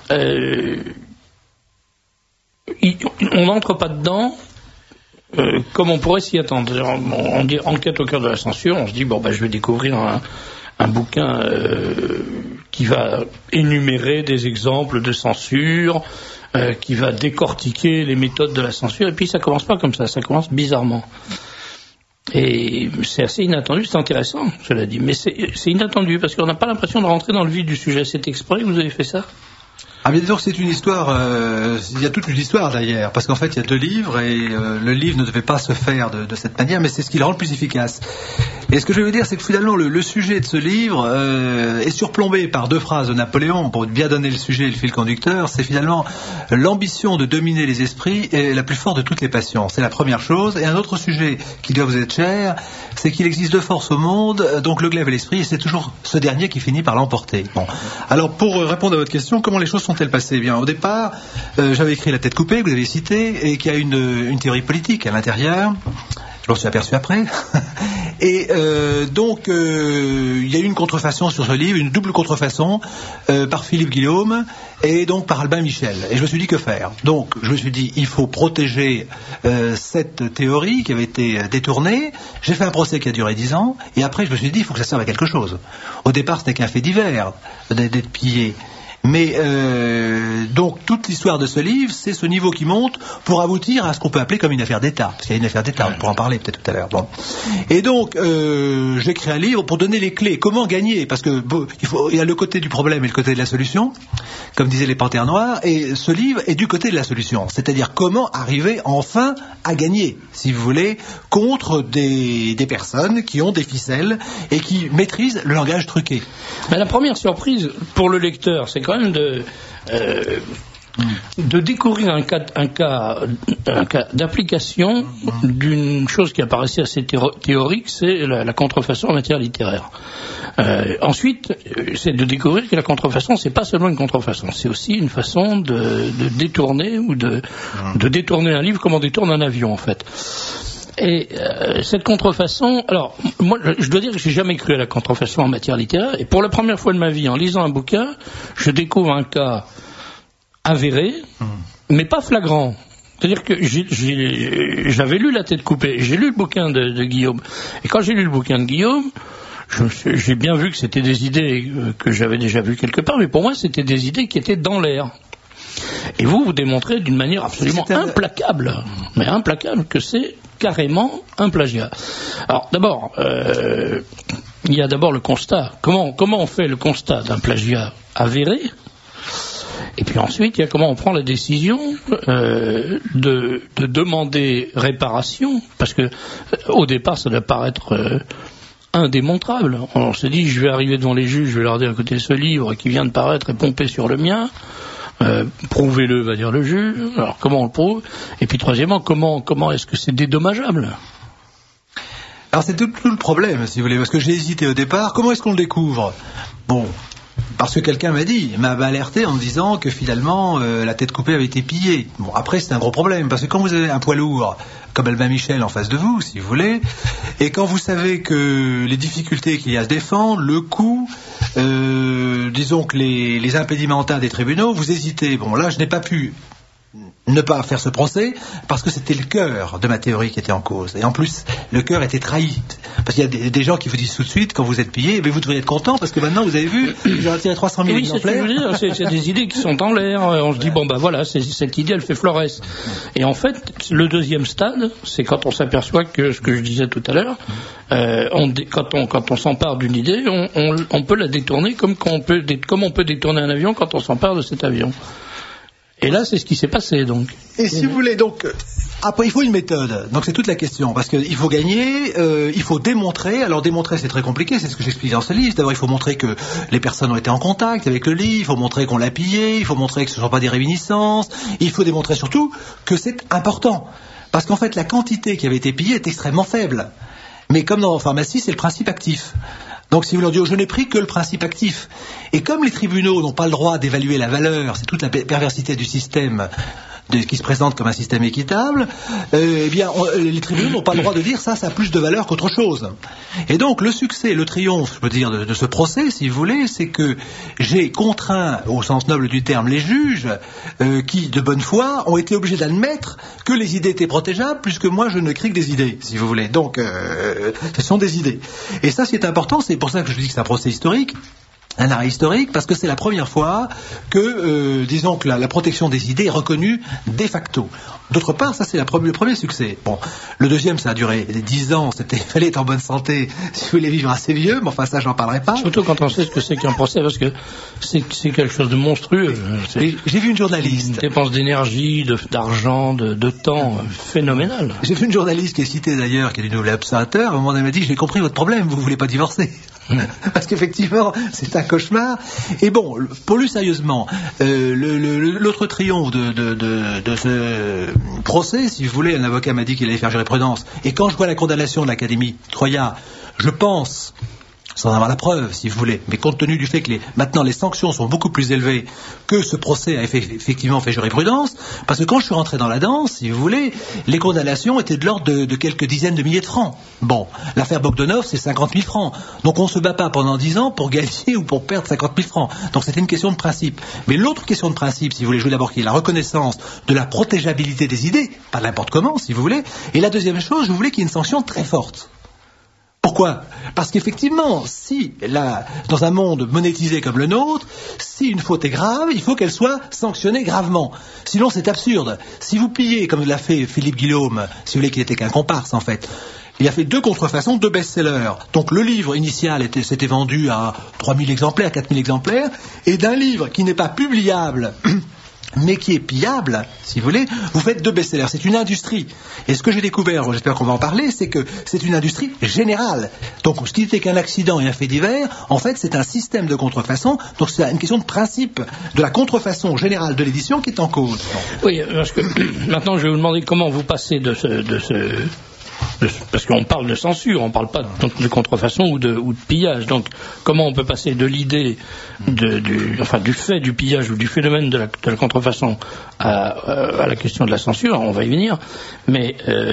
on n'entre pas dedans comme on pourrait s'y attendre. On dit enquête au cœur de la censure, on se dit bon je vais découvrir un bouquin qui va énumérer des exemples de censure, qui va décortiquer les méthodes de la censure, et puis ça commence pas comme ça commence bizarrement. Et c'est assez inattendu, c'est intéressant, cela dit, mais c'est inattendu parce qu'on n'a pas l'impression de rentrer dans le vif du sujet. C'est exprès que vous avez fait ça? Ah bien sûr, c'est une histoire, il y a toute une histoire d'ailleurs, parce qu'en fait il y a 2 livres et le livre ne devait pas se faire de cette manière, mais c'est ce qui le rend le plus efficace. Et ce que je veux dire, c'est que finalement, le sujet de ce livre est surplombé par 2 phrases de Napoléon, pour bien donner le sujet et le fil conducteur. C'est finalement l'ambition de dominer les esprits est la plus forte de toutes les passions. C'est la première chose. Et un autre sujet qui doit vous être cher, c'est qu'il existe 2 forces au monde, donc le glaive et l'esprit, et c'est toujours ce dernier qui finit par l'emporter. Bon. Alors, pour répondre à votre question, comment les choses sont-elles passées? Eh bien, au départ, j'avais écrit La tête coupée, que vous avez cité, et qui a une théorie politique à l'intérieur. Je m'en suis aperçu après. Et donc, il y a eu une contrefaçon sur ce livre, une double contrefaçon, par Philippe Guillaume et donc par Albin Michel. Et je me suis dit, que faire? Donc, je me suis dit, il faut protéger cette théorie qui avait été détournée. J'ai fait un procès qui a duré 10 ans, et après, je me suis dit, il faut que ça serve à quelque chose. Au départ, c'était qu'un fait divers d'être pillé. Mais donc toute l'histoire de ce livre, c'est ce niveau qui monte pour aboutir à ce qu'on peut appeler comme une affaire d'État. Parce qu'il y a une affaire d'État, on pourra en parler peut-être tout à l'heure. Bon. Et donc j'ai créé un livre pour donner les clés. Comment gagner? Parce que il y a le côté du problème et le côté de la solution, comme disaient les Panthères Noires. Et ce livre est du côté de la solution. C'est-à-dire comment arriver enfin à gagner, si vous voulez, contre des personnes qui ont des ficelles et qui maîtrisent le langage truqué. Mais la première surprise pour le lecteur, c'est quand même de découvrir un cas d'application d'une chose qui apparaissait assez théorique, c'est la contrefaçon en matière littéraire. Ensuite, c'est de découvrir que la contrefaçon, c'est pas seulement une contrefaçon, c'est aussi une façon de détourner ou de détourner un livre comme on détourne un avion, en fait. Et cette contrefaçon, alors moi je dois dire que j'ai jamais cru à la contrefaçon en matière littéraire, et pour la première fois de ma vie, en lisant un bouquin, je découvre un cas avéré, mais pas flagrant. C'est-à-dire que j'avais lu La tête coupée, j'ai lu le bouquin de Guillaume, et quand j'ai lu le bouquin de Guillaume, j'ai bien vu que c'était des idées que j'avais déjà vues quelque part, mais pour moi c'était des idées qui étaient dans l'air. Et vous démontrez d'une manière absolument implacable, mais implacable, que c'est carrément un plagiat. Alors d'abord, il y a d'abord le constat. Comment on fait le constat d'un plagiat avéré? Et puis ensuite, il y a comment on prend la décision de demander réparation, parce que au départ, ça doit paraître indémontrable. On se dit, je vais arriver devant les juges, je vais leur dire, écoutez, ce livre qui vient de paraître est pompé sur le mien. Prouvez-le, va dire le juge. Alors comment on le prouve? Et puis troisièmement, comment est-ce que c'est dédommageable? Alors c'est tout le problème, si vous voulez, parce que j'ai hésité au départ. Comment est-ce qu'on le découvre? Bon, parce que quelqu'un m'a alerté en me disant que finalement La tête coupée avait été pillée. Bon, après c'est un gros problème, parce que quand vous avez un poids lourd comme Albin Michel en face de vous, si vous voulez, et quand vous savez que les difficultés qu'il y a à se défendre, le coût, disons que les impédimenta des tribunaux, vous hésitez. Bon, là je n'ai pas pu ne pas faire ce procès parce que c'était le cœur de ma théorie qui était en cause. Et en plus, le cœur était trahi. Parce qu'il y a des gens qui vous disent tout de suite, quand vous êtes pillé, mais vous devriez être content parce que maintenant, vous avez vu, j'ai retiré 300 000 exemplaires. Oui, c'est des idées qui sont en l'air. On se dit, bon, bah voilà, cette idée, elle fait florès. Et en fait, le deuxième stade, c'est quand on s'aperçoit que, ce que je disais tout à l'heure, quand on s'empare d'une idée, on peut la détourner comme on peut détourner un avion quand on s'empare de cet avion. Et là, c'est ce qui s'est passé, donc. Et si vous voulez, donc, après, il faut une méthode. Donc, c'est toute la question. Parce qu'il faut gagner, il faut démontrer. Alors, démontrer, c'est très compliqué. C'est ce que j'explique dans ce livre. D'abord, il faut montrer que les personnes ont été en contact avec le livre. Il faut montrer qu'on l'a pillé. Il faut montrer que ce ne sont pas des réminiscences. Il faut démontrer surtout que c'est important. Parce qu'en fait, la quantité qui avait été pillée est extrêmement faible. Mais comme dans la pharmacie, c'est le principe actif. Donc si vous leur dites, je n'ai pris que le principe actif. Et comme les tribunaux n'ont pas le droit d'évaluer la valeur, c'est toute la perversité du système qui se présente comme un système équitable, eh bien, les tribunaux n'ont pas le droit de dire ça a plus de valeur qu'autre chose. Et donc le succès, le triomphe, je peux dire, de ce procès, si vous voulez, c'est que j'ai contraint, au sens noble du terme, les juges qui, de bonne foi, ont été obligés d'admettre que les idées étaient protégeables, puisque moi je ne crie que des idées, si vous voulez. Donc ce sont des idées. Et ça, c'est important, c'est pour ça que je dis que c'est un procès historique. un arrêt historique, parce que c'est la première fois que, disons que la protection des idées est reconnue de facto. D'autre part, ça c'est le premier succès. Bon, le deuxième, ça a duré 10 ans, il fallait être en bonne santé si vous voulez vivre assez vieux, mais enfin ça j'en parlerai pas. Surtout quand on sait ce que c'est qu'un procès, parce que c'est quelque chose de monstrueux. J'ai vu une journaliste. Une dépense d'énergie, d'argent, de temps phénoménal. J'ai vu une journaliste qui est citée d'ailleurs, qui est du Nouvel Observateur, à un moment elle m'a dit, j'ai compris votre problème, vous voulez pas divorcer. Parce qu'effectivement, c'est un cauchemar. Et bon, pour lui sérieusement, l'autre triomphe de ce procès, si vous voulez, un avocat m'a dit qu'il allait faire jurisprudence. Et quand je vois la condamnation de l'Académie Troya, je pense, sans avoir la preuve, si vous voulez, mais compte tenu du fait que maintenant les sanctions sont beaucoup plus élevées, que ce procès a effectivement fait jurisprudence, parce que quand je suis rentré dans la danse, si vous voulez, les condamnations étaient de l'ordre de quelques dizaines de milliers de francs. Bon, l'affaire Bogdanov, c'est 50 000 francs. Donc on ne se bat pas pendant 10 ans pour gagner ou pour perdre 50 000 francs. Donc c'était une question de principe. Mais l'autre question de principe, si vous voulez, je veux d'abord qu'il y ait la reconnaissance de la protégeabilité des idées, pas n'importe comment, si vous voulez. Et la deuxième chose, je voulais qu'il y ait une sanction très forte. Pourquoi ? Parce qu'effectivement, si dans un monde monétisé comme le nôtre, si une faute est grave, il faut qu'elle soit sanctionnée gravement. Sinon, c'est absurde. Si vous pillez, comme l'a fait Philippe Guillaume, si vous voulez, qui n'était qu'un comparse en fait, il a fait 2 contrefaçons, 2 best-sellers. Donc le livre initial s'était vendu à 3 000 exemplaires, 4 000 exemplaires, et d'un livre qui n'est pas publiable, mais qui est pillable, si vous voulez, vous faites 2 best-sellers. C'est une industrie. Et ce que j'ai découvert, j'espère qu'on va en parler, c'est que c'est une industrie générale. Donc ce qui n'était qu'un accident et un fait divers, en fait, c'est un système de contrefaçon. Donc c'est une question de principe de la contrefaçon générale de l'édition qui est en cause. Oui, parce que maintenant je vais vous demander comment vous passez parce qu'on parle de censure, on ne parle pas de contrefaçon ou de pillage. Donc, comment on peut passer de l'idée du fait du pillage ou du phénomène de la contrefaçon à la question de la censure, on va y venir. Mais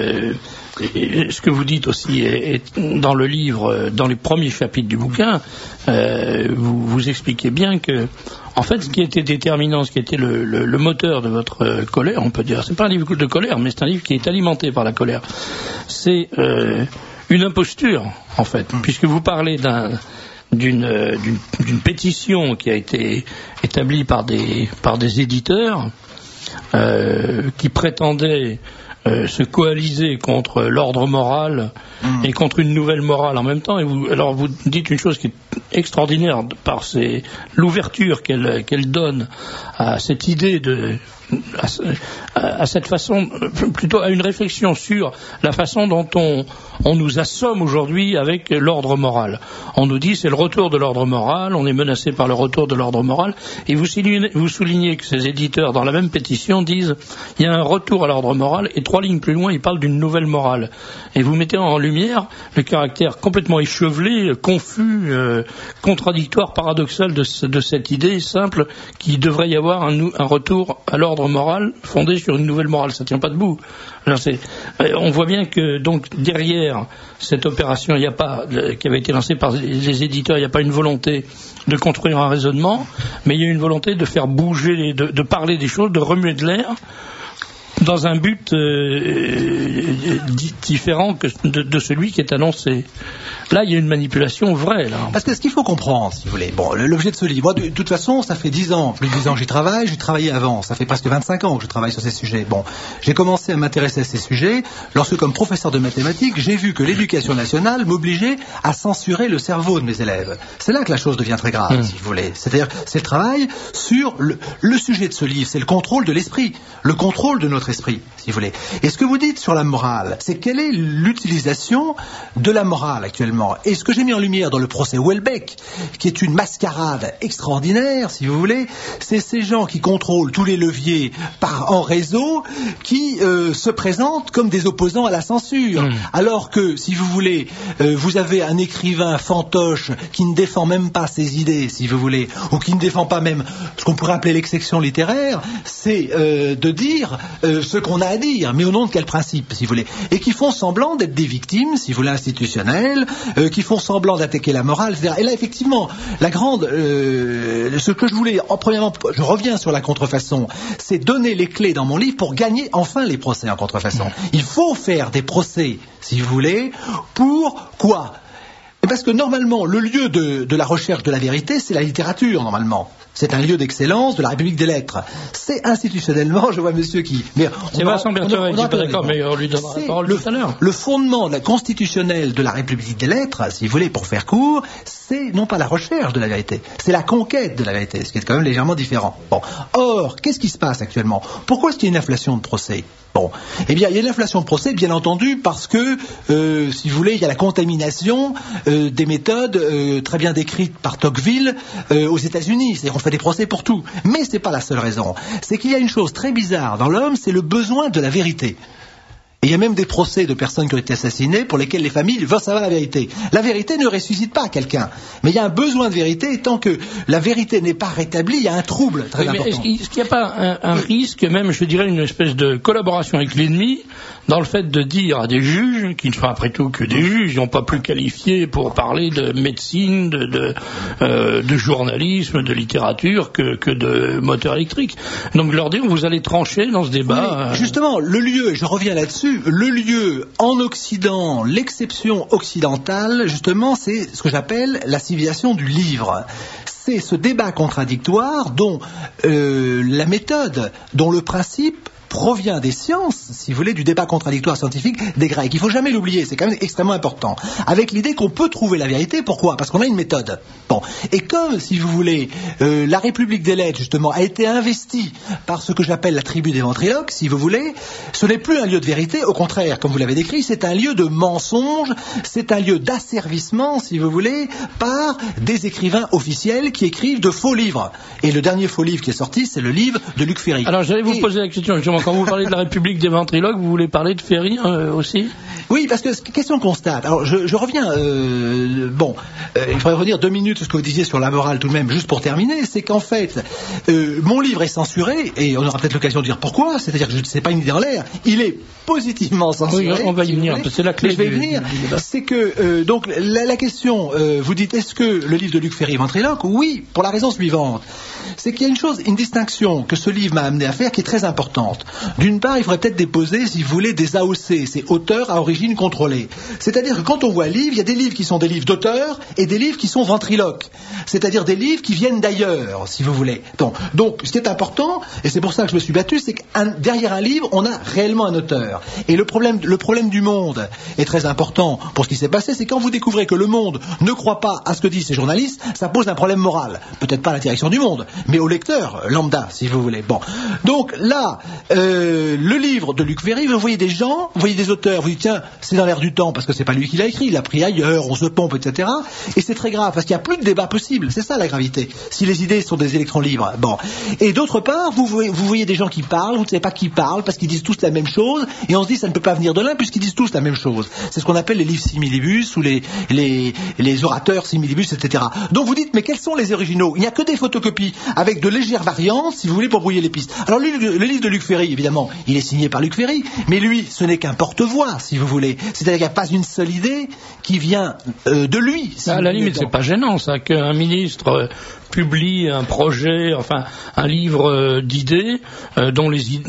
ce que vous dites aussi est dans le livre, dans les premiers chapitres du bouquin, vous expliquez bien que, en fait, ce qui était déterminant, ce qui était le moteur de votre colère, on peut dire, c'est pas un livre de colère, mais c'est un livre qui est alimenté par la colère. C'est une imposture, en fait, puisque vous parlez d'une pétition qui a été établie par des éditeurs qui prétendaient se coaliser contre l'ordre moral et contre une nouvelle morale en même temps. Et vous dites une chose qui est extraordinaire par l'ouverture qu'elle donne à cette idée à cette façon, plutôt à une réflexion sur la façon dont on nous assomme aujourd'hui avec l'ordre moral. On nous dit c'est le retour de l'ordre moral, on est menacé par le retour de l'ordre moral, et vous soulignez que ces éditeurs dans la même pétition disent il y a un retour à l'ordre moral, et 3 lignes plus loin ils parlent d'une nouvelle morale. Et vous mettez en lumière le caractère complètement échevelé, confus, contradictoire, paradoxal de cette idée simple qu'il devrait y avoir un retour à l'ordre moral fondé sur une nouvelle morale. Ça tient pas debout. Alors on voit bien que donc derrière cette opération, qui avait été lancée par les éditeurs, il n'y a pas une volonté de construire un raisonnement, mais il y a une volonté de faire bouger, de parler des choses, de remuer de l'air dans un but différent que de celui qui est annoncé. Là, il y a une manipulation vraie, là. Parce que ce qu'il faut comprendre, si vous voulez, bon, l'objet de ce livre, moi, de toute façon, ça fait 10 ans, plus de 10 ans que j'y travaille, j'ai travaillé avant, ça fait presque 25 ans que je travaille sur ces sujets. Bon, j'ai commencé à m'intéresser à ces sujets lorsque, comme professeur de mathématiques, j'ai vu que l'éducation nationale m'obligeait à censurer le cerveau de mes élèves. C'est là que la chose devient très grave, si vous voulez. C'est-à-dire, c'est le travail sur le sujet de ce livre, c'est le contrôle de l'esprit, le contrôle de notre esprit, si vous voulez. Et ce que vous dites sur la morale, c'est quelle est l'utilisation de la morale actuellement. Et ce que j'ai mis en lumière dans le procès Houellebecq, qui est une mascarade extraordinaire, si vous voulez, c'est ces gens qui contrôlent tous les leviers en réseau, qui se présentent comme des opposants à la censure. Alors que, si vous voulez, vous avez un écrivain fantoche qui ne défend même pas ses idées, si vous voulez, ou qui ne défend pas même ce qu'on pourrait appeler l'exception littéraire, c'est de dire ce qu'on a à dire, mais au nom de quel principe, si vous voulez, et qui font semblant d'être des victimes, si vous voulez, institutionnelles, qui font semblant d'attaquer la morale, etc. Et là, effectivement, ce que je voulais, premièrement, je reviens sur la contrefaçon, c'est donner les clés dans mon livre pour gagner enfin les procès en contrefaçon. Il faut faire des procès, si vous voulez, pour quoi ? Et parce que normalement, le lieu de la recherche de la vérité, c'est la littérature, normalement. C'est un lieu d'excellence de la République des lettres. C'est institutionnellement, je vois monsieur qui... C'est Vincent Bertheret qui n'est pas d'accord, mais on lui donnera la parole tout à l'heure. Le fondement de la constitutionnelle de la République des lettres, si vous voulez, pour faire court, c'est non pas la recherche de la vérité, c'est la conquête de la vérité, ce qui est quand même légèrement différent. Bon. Or, qu'est-ce qui se passe actuellement? Pourquoi est-ce qu'il y a une inflation de procès? Bon, eh bien, il y a une inflation de procès, bien entendu, parce que, si vous voulez, il y a la contamination des méthodes très bien décrites par Tocqueville aux États-Unis. C'est-à-dire qu'on fait des procès pour tout. Mais c'est pas la seule raison. C'est qu'il y a une chose très bizarre dans l'homme, c'est le besoin de la vérité. Et il y a même des procès de personnes qui ont été assassinées pour lesquelles les familles veulent savoir la vérité. La vérité ne ressuscite pas quelqu'un. Mais il y a un besoin de vérité, et tant que la vérité n'est pas rétablie, il y a un trouble très important. Est-ce qu'il n'y a pas un risque, même, je dirais, une espèce de collaboration avec l'ennemi, dans le fait de dire à des juges, qui ne sont après tout que des juges, ils n'ont pas plus qualifiés pour parler de médecine, de journalisme, de littérature, que de moteur électrique. Donc leur dire, vous allez trancher dans ce débat. Oui, justement, le lieu, et je reviens là-dessus, le lieu en Occident, l'exception occidentale, justement, c'est ce que j'appelle la civilisation du livre. C'est ce débat contradictoire dont la méthode, dont le principe provient des sciences, si vous voulez, du débat contradictoire scientifique des Grecs. Il ne faut jamais l'oublier, c'est quand même extrêmement important. Avec l'idée qu'on peut trouver la vérité, pourquoi? Parce qu'on a une méthode. Bon. Et comme, si vous voulez, la République des lettres, justement, a été investie par ce que j'appelle la tribu des ventriloques, si vous voulez, ce n'est plus un lieu de vérité, au contraire, comme vous l'avez décrit, c'est un lieu de mensonge, c'est un lieu d'asservissement, si vous voulez, par des écrivains officiels qui écrivent de faux livres. Et le dernier faux livre qui est sorti, c'est le livre de Luc Ferry. Alors, j'allais vous poser la question, justement, quand vous parlez de la République des ventriloques, vous voulez parler de Ferry aussi? Oui, parce que question constate. Alors, je reviens. Il faudrait revenir 2 minutes sur ce que vous disiez sur la morale tout de même, juste pour terminer. C'est qu'en fait, mon livre est censuré, et on aura peut-être l'occasion de dire pourquoi. C'est-à-dire que c'est pas une idée en l'air. Il est positivement censuré. Oui, on va y venir. C'est la clé. Je vais y venir. C'est que donc la question, vous dites, est-ce que le livre de Luc Ferry est ventriloque? Oui, pour la raison suivante. C'est qu'il y a une distinction que ce livre m'a amené à faire qui est très importante. D'une part, il faudrait peut-être déposer, si vous voulez, des AOC, c'est auteurs à origine contrôlée. C'est-à-dire que quand on voit un livre, il y a des livres qui sont des livres d'auteurs et des livres qui sont ventriloques. C'est-à-dire des livres qui viennent d'ailleurs, si vous voulez. Donc, ce qui est important, et c'est pour ça que je me suis battu, c'est que derrière un livre, on a réellement un auteur. Et le problème du monde est très important pour ce qui s'est passé, c'est quand vous découvrez que le monde ne croit pas à ce que disent ces journalistes, ça pose un problème moral. Peut-être pas à la direction du monde, mais au lecteur lambda, si vous voulez. Bon. Donc là, le livre de Luc Ferry, vous voyez des gens, vous voyez des auteurs, vous dites tiens, c'est dans l'air du temps parce que c'est pas lui qui l'a écrit, il l'a pris ailleurs, on se pompe, etc. Et c'est très grave parce qu'il n'y a plus de débat possible, c'est ça la gravité. Si les idées sont des électrons libres, bon. Et d'autre part, vous voyez des gens qui parlent, vous ne savez pas qui parle parce qu'ils disent tous la même chose, et on se dit ça ne peut pas venir de l'un puisqu'ils disent tous la même chose. C'est ce qu'on appelle les livres similibus ou les orateurs similibus, etc. Donc vous dites mais quels sont les originaux? Il n'y a que des photocopies avec de légères variantes, si vous voulez, pour brouiller les pistes. Alors le livre de Luc Ferry, évidemment, il est signé par Luc Ferry, mais lui, ce n'est qu'un porte-voix, si vous voulez. C'est-à-dire qu'il n'y a pas une seule idée qui vient de lui. Si à la limite, c'est pas gênant, ça, qu'un ministre publie un projet, enfin un livre d'idées dont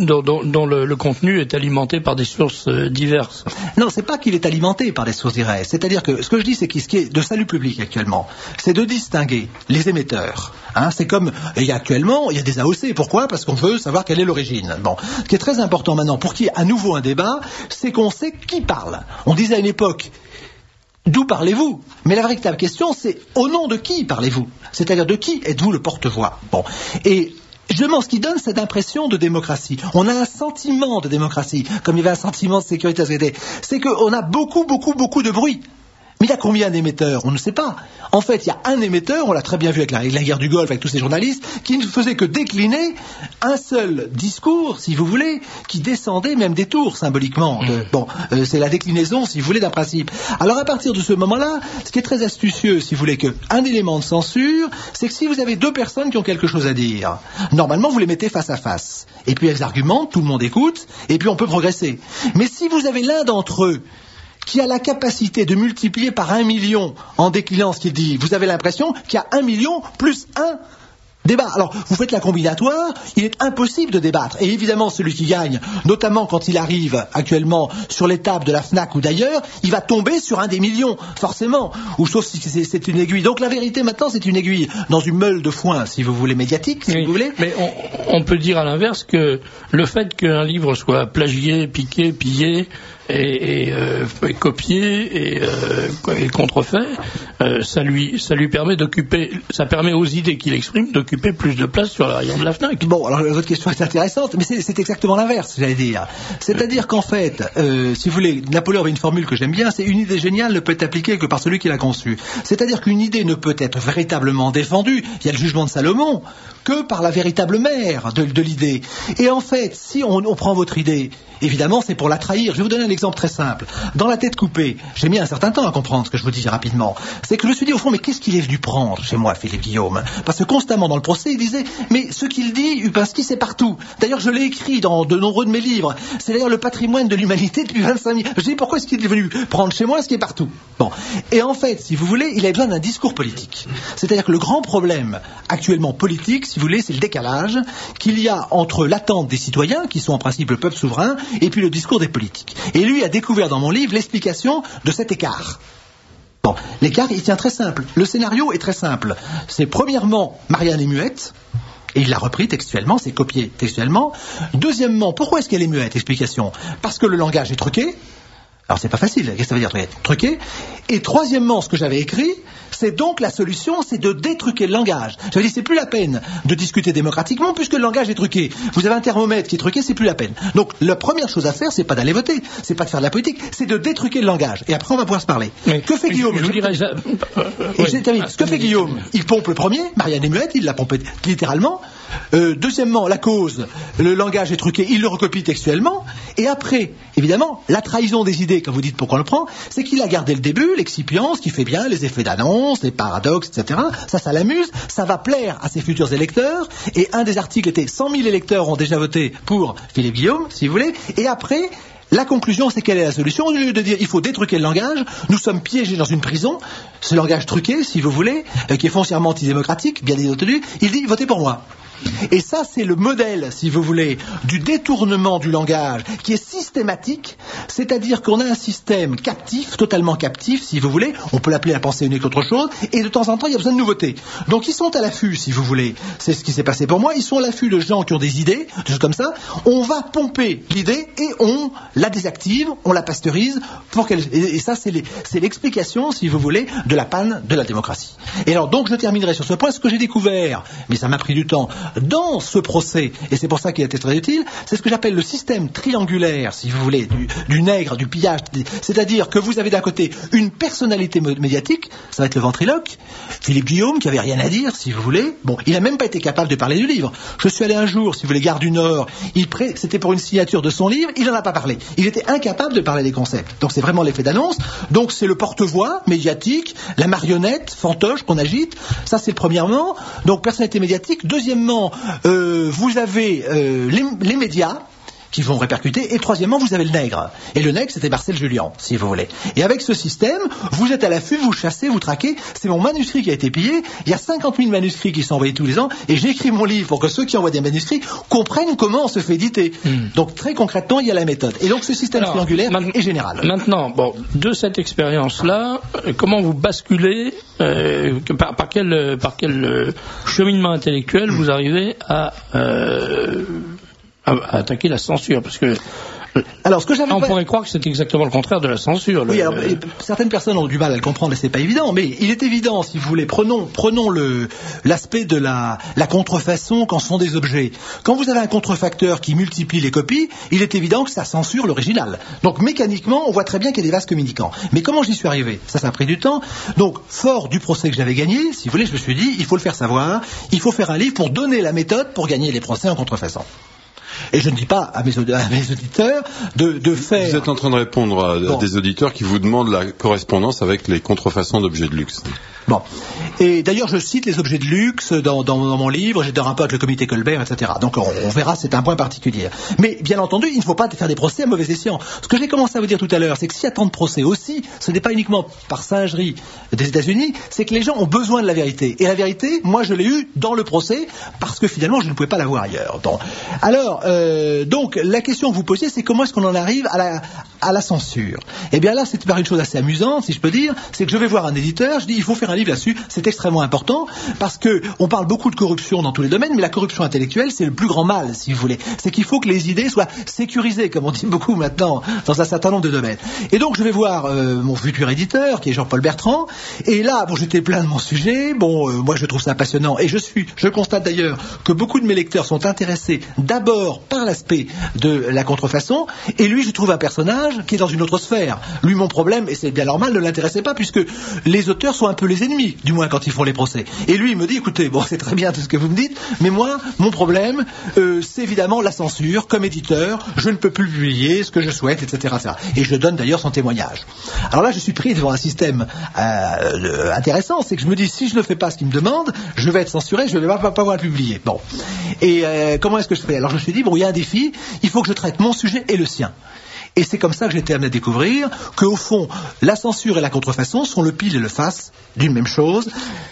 le contenu est alimenté par des sources diverses. Non, c'est pas qu'il est alimenté par des sources diverses. C'est-à-dire que ce que je dis, c'est que ce qui est de salut public actuellement, c'est de distinguer les émetteurs. C'est comme il y a des AOC. Pourquoi? Parce qu'on veut savoir quelle est l'origine. Bon, ce qui est très important maintenant pour qu'il y ait à nouveau un débat, c'est qu'on sait qui parle. On disait à une époque, d'où parlez-vous? Mais la véritable question, c'est au nom de qui parlez-vous? C'est-à-dire de qui êtes-vous le porte-voix? Bon, et justement, ce qui donne cette impression de démocratie, on a un sentiment de démocratie, comme il y avait un sentiment de sécurité, c'est qu'on a beaucoup de bruit. Mais il y a combien d'émetteurs? On ne sait pas. En fait, il y a un émetteur, on l'a très bien vu avec la guerre du Golfe, avec tous ces journalistes, qui ne faisait que décliner un seul discours, si vous voulez, qui descendait même des tours, symboliquement. C'est la déclinaison, si vous voulez, d'un principe. Alors, à partir de ce moment-là, ce qui est très astucieux, si vous voulez, qu'un élément de censure, c'est que si vous avez 2 personnes qui ont quelque chose à dire, normalement, vous les mettez face à face. Et puis, elles argumentent, tout le monde écoute, et puis on peut progresser. Mais si vous avez l'un d'entre eux qui a la capacité de multiplier par 1 million en déclinant ce qu'il dit, vous avez l'impression qu'il y a 1 million plus 1. débat. Alors, vous faites la combinatoire, il est impossible de débattre. Et évidemment, celui qui gagne, notamment quand il arrive actuellement sur les tables de la FNAC ou d'ailleurs, il va tomber sur un des millions, forcément. Ou sauf si c'est une aiguille. Donc la vérité maintenant, c'est une aiguille dans une meule de foin, si vous voulez, médiatique, si vous voulez. Mais on peut dire à l'inverse que le fait qu'un livre soit plagié, piqué, pillé et copié et contrefait, ça lui permet ça permet aux idées qu'il exprime d'occuper plus de place sur la rayon de la FNAC. Bon, alors votre question est intéressante, mais c'est exactement l'inverse, j'allais dire. C'est-à-dire qu'en fait, si vous voulez, Napoléon avait une formule que j'aime bien, c'est une idée géniale ne peut être appliquée que par celui qui l'a conçue. C'est-à-dire qu'une idée ne peut être véritablement défendue, il y a le jugement de Salomon, que par la véritable mère de l'idée. Et en fait, si on prend votre idée, évidemment, c'est pour la trahir. Je vais vous donner un exemple très simple. Dans La Tête coupée, j'ai mis un certain temps à comprendre ce que je vous dis rapidement. C'est que je me suis dit, au fond, mais qu'est-ce qu'il est venu prendre chez moi, Philippe Guillaume? Parce que constamment dans le procès, il disait, mais ce qu'il dit, Upinski, c'est partout. D'ailleurs, je l'ai écrit dans de nombreux de mes livres. C'est d'ailleurs le patrimoine de l'humanité depuis 25 000. Je dis, pourquoi est-ce qu'il est venu prendre chez moi ce qui est partout? Bon. Et en fait, si vous voulez, il a besoin d'un discours politique. C'est-à-dire que le grand problème actuellement politique, si vous voulez, c'est le décalage qu'il y a entre l'attente des citoyens, qui sont en principe le peuple souverain, et puis le discours des politiques. Et lui a découvert dans mon livre l'explication de cet écart. Bon, l'écart, il tient très simple. Le scénario est très simple. C'est premièrement, Marianne est muette, et il l'a repris textuellement, c'est copié textuellement. Deuxièmement, pourquoi est-ce qu'elle est muette? Explication. Parce que le langage est truqué. Alors c'est pas facile, qu'est-ce que ça veut dire truqué? Et troisièmement, ce que j'avais écrit, c'est donc la solution, c'est de détruquer le langage. J'avais dit, c'est plus la peine de discuter démocratiquement puisque le langage est truqué. Vous avez un thermomètre qui est truqué, c'est plus la peine. Donc la première chose à faire, c'est pas d'aller voter, c'est pas de faire de la politique, c'est de détruquer le langage. Et après on va pouvoir se parler. Mais que fait Guillaume? Je vous dirais ça. Ce que fait Guillaume? Il pompe le premier, Marianne est muette, il l'a pompé littéralement. Deuxièmement, la cause, le langage est truqué, il le recopie textuellement. Et après, évidemment, la trahison des idées, quand vous dites pourquoi on le prend, c'est qu'il a gardé le début, l'excipience, ce qui fait bien, les effets d'annonce, les paradoxes, etc. Ça l'amuse, ça va plaire à ses futurs électeurs. Et un des articles était 100 000 électeurs ont déjà voté pour Philippe Guillaume, si vous voulez. Et après, la conclusion, c'est quelle est la solution? Au lieu de dire il faut détruquer le langage, nous sommes piégés dans une prison, ce langage truqué, si vous voulez, qui est foncièrement antidémocratique, bien entendu, il dit votez pour moi. Et ça, c'est le modèle, si vous voulez, du détournement du langage qui est systématique, c'est-à-dire qu'on a un système captif, totalement captif, si vous voulez, on peut l'appeler la pensée unique autre chose, et de temps en temps, il y a besoin de nouveautés. Donc ils sont à l'affût, si vous voulez, c'est ce qui s'est passé pour moi, ils sont à l'affût de gens qui ont des idées, des choses comme ça, on va pomper l'idée et on la désactive, on la pasteurise, pour qu'elle... Et ça, c'est l'explication, si vous voulez, de la panne de la démocratie. Et alors, donc, je terminerai sur ce point, ce que j'ai découvert, mais ça m'a pris du temps, dans ce procès, et c'est pour ça qu'il a été très utile, c'est ce que j'appelle le système triangulaire, si vous voulez, du nègre, du pillage. C'est-à-dire que vous avez d'un côté une personnalité médiatique, ça va être le ventriloque, Philippe Guillaume, qui avait rien à dire, si vous voulez. Bon, il n'a même pas été capable de parler du livre. Je suis allé un jour, si vous voulez, Gare du Nord, c'était pour une signature de son livre, il n'en a pas parlé. Il était incapable de parler des concepts. Donc c'est vraiment l'effet d'annonce. Donc c'est le porte-voix médiatique, la marionnette, fantoche qu'on agite. Ça c'est le premièrement. Donc personnalité médiatique. Deuxièmement, vous avez les médias qui vont répercuter, et troisièmement, vous avez le nègre. Et le nègre, c'était Marcel Julien, si vous voulez. Et avec ce système, vous êtes à l'affût, vous chassez, vous traquez. C'est mon manuscrit qui a été pillé. Il y a 50 000 manuscrits qui sont envoyés tous les ans, et j'écris mon livre pour que ceux qui envoient des manuscrits comprennent comment on se fait éditer. Donc, très concrètement, il y a la méthode. Et donc, ce système triangulaire est général. Maintenant, bon, de cette expérience-là, comment vous basculez, par quel cheminement intellectuel vous arrivez à attaquer la censure, parce que alors, ce que j'avais on pourrait croire que c'est exactement le contraire de la censure. Oui, alors, certaines personnes ont du mal à le comprendre et c'est pas évident, mais il est évident, si vous voulez, prenons l'aspect de la contrefaçon quand ce sont des objets. Quand vous avez un contrefacteur qui multiplie les copies, il est évident que ça censure l'original. Donc mécaniquement, on voit très bien qu'il y a des vases communicants. Mais comment j'y suis arrivé? Ça a pris du temps. Donc, fort du procès que j'avais gagné, si vous voulez, je me suis dit, il faut le faire savoir, il faut faire un livre pour donner la méthode pour gagner les procès en contrefaçon. Et je ne dis pas à mes auditeurs de faire... Vous êtes en train de répondre à des auditeurs qui vous demandent la correspondance avec les contrefaçons d'objets de luxe. Bon. Et d'ailleurs, je cite les objets de luxe dans mon livre, j'ai un rapport avec le comité Colbert, etc. Donc on verra, c'est un point particulier. Mais bien entendu, il ne faut pas faire des procès à mauvais escient. Ce que j'ai commencé à vous dire tout à l'heure, c'est que s'il y a tant de procès aussi, ce n'est pas uniquement par singerie des États-Unis, c'est que les gens ont besoin de la vérité. Et la vérité, moi je l'ai eue dans le procès, parce que finalement je ne pouvais pas l'avoir ailleurs. Donc la question que vous posiez, c'est comment est-ce qu'on en arrive à la censure. Eh bien là, c'est par une chose assez amusante, si je peux dire, c'est que je vais voir un éditeur, je dis il faut faire un livre là-dessus, c'est extrêmement important, parce que on parle beaucoup de corruption dans tous les domaines, mais la corruption intellectuelle, c'est le plus grand mal, si vous voulez. C'est qu'il faut que les idées soient sécurisées, comme on dit beaucoup maintenant, dans un certain nombre de domaines. Et donc je vais voir mon futur éditeur, qui est Jean-Paul Bertrand, et là, j'étais plein de mon sujet, moi je trouve ça passionnant, et je constate d'ailleurs que beaucoup de mes lecteurs sont intéressés d'abord par l'aspect de la contrefaçon, et lui, je trouve un personnage qui est dans une autre sphère. Lui, mon problème, et c'est bien normal, ne l'intéressait pas, puisque les auteurs sont un peu les ennemis, du moins quand ils font les procès. Et lui, il me dit, écoutez, c'est très bien tout ce que vous me dites, mais moi, mon problème, c'est évidemment la censure. Comme éditeur, je ne peux plus publier ce que je souhaite, etc. Et je donne d'ailleurs son témoignage. Alors là, je suis pris devant un système intéressant, c'est que je me dis, si je ne fais pas ce qu'il me demande, je vais être censuré, je ne vais pas pouvoir le publier. Bon. Et comment est-ce que je fais? Alors je me suis dit, il y a un défi, il faut que je traite mon sujet et le sien. Et c'est comme ça que j'ai été amené à découvrir qu'au fond, la censure et la contrefaçon sont le pile et le face d'une même chose.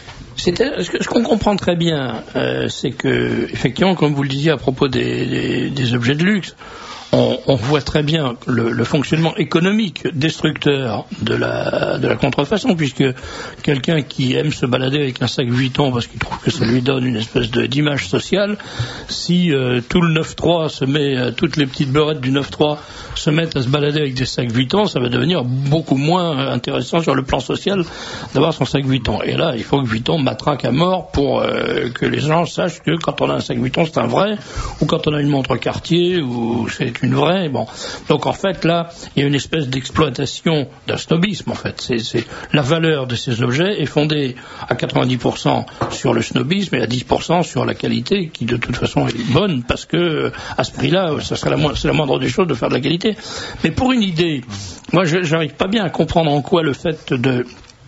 Ce qu'on comprend très bien, c'est que, effectivement, comme vous le disiez à propos des objets de luxe, on voit très bien le fonctionnement économique destructeur de la contrefaçon, puisque quelqu'un qui aime se balader avec un sac Vuitton parce qu'il trouve que ça lui donne une espèce d'image sociale, si tout le 9-3 toutes les petites beurettes du 9-3 se mettent à se balader avec des sacs Vuitton, ça va devenir beaucoup moins intéressant sur le plan social d'avoir son sac Vuitton. Et là, il faut que Vuitton matraque à mort pour que les gens sachent que quand on a un sac Vuitton, c'est un vrai, ou quand on a une montre Cartier, ou c'est une vraie. Bon. Donc en fait, là, il y a une espèce d'exploitation d'un snobisme, en fait. La valeur de ces objets est fondée à 90% sur le snobisme et à 10% sur la qualité, qui de toute façon est bonne, parce que à ce prix-là, c'est la moindre des choses de faire de la qualité. Mais pour une idée, moi j'arrive pas bien à comprendre en quoi le fait de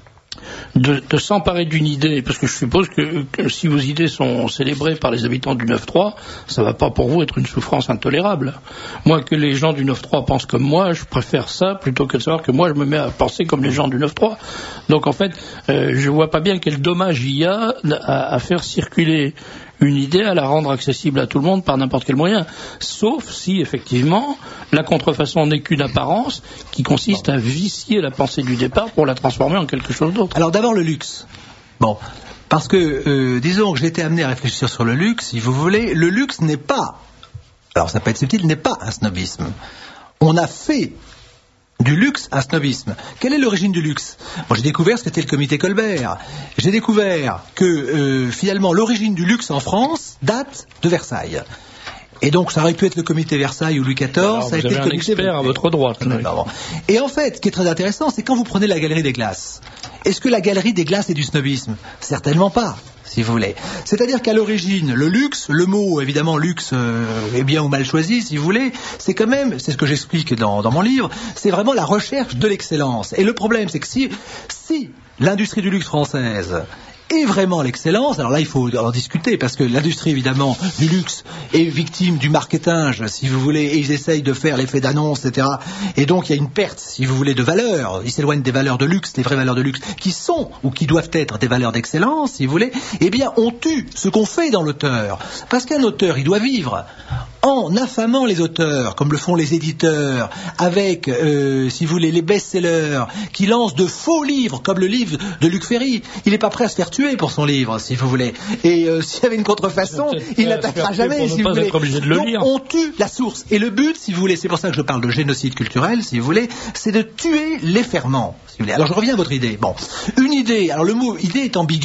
s'emparer d'une idée, parce que je suppose que si vos idées sont célébrées par les habitants du 9-3, ça va pas pour vous être une souffrance intolérable. Moi, que les gens du 9-3 pensent comme moi, je préfère ça plutôt que de savoir que moi je me mets à penser comme les gens du 9-3. Donc en fait, je vois pas bien quel dommage il y a à faire circuler une idée, à la rendre accessible à tout le monde par n'importe quel moyen, sauf si effectivement la contrefaçon n'est qu'une apparence qui consiste à vicier la pensée du départ pour la transformer en quelque chose d'autre. Alors d'abord le luxe. Bon, parce que disons que j'ai été amené à réfléchir sur le luxe, si vous voulez, le luxe n'est pas, alors ça peut être subtil, n'est pas un snobisme. On a fait du luxe un snobisme. Quelle est l'origine du luxe? Moi, j'ai découvert ce qu'était le comité Colbert. J'ai découvert que finalement l'origine du luxe en France date de Versailles. Et donc ça aurait pu être le comité Versailles ou Louis XIV. Alors, ça a été un expert à votre droite. Et en fait, ce qui est très intéressant, c'est quand vous prenez la galerie des glaces. Est-ce que la galerie des glaces est du snobisme? Certainement pas, si vous voulez. C'est-à-dire qu'à l'origine, le luxe, le mot évidemment luxe est bien ou mal choisi, si vous voulez, c'est quand même, c'est ce que j'explique dans mon livre, c'est vraiment la recherche de l'excellence. Et le problème, c'est que si l'industrie du luxe française est vraiment l'excellence, alors là il faut en discuter, parce que l'industrie évidemment du luxe est victime du marketing, si vous voulez, et ils essayent de faire l'effet d'annonce, etc. Et donc il y a une perte, si vous voulez, de valeur. Ils s'éloignent des valeurs de luxe, des vraies valeurs de luxe, qui sont, ou qui doivent être des valeurs d'excellence, si vous voulez. Eh bien on tue ce qu'on fait dans l'auteur. Parce qu'un auteur, il doit vivre en affamant les auteurs, comme le font les éditeurs, avec, si vous voulez, les best-sellers, qui lancent de faux livres, comme le livre de Luc Ferry. Il n'est pas prêt à se faire tuer pour son livre, si vous voulez. Et s'il y avait une contrefaçon, il n'attaquera jamais, si vous voulez. Donc on tue la source. Et le but, si vous voulez, c'est pour ça que je parle de génocide culturel, si vous voulez, c'est de tuer les ferments, si vous voulez. Alors je reviens à votre idée. Bon, une idée, alors le mot idée est ambigu.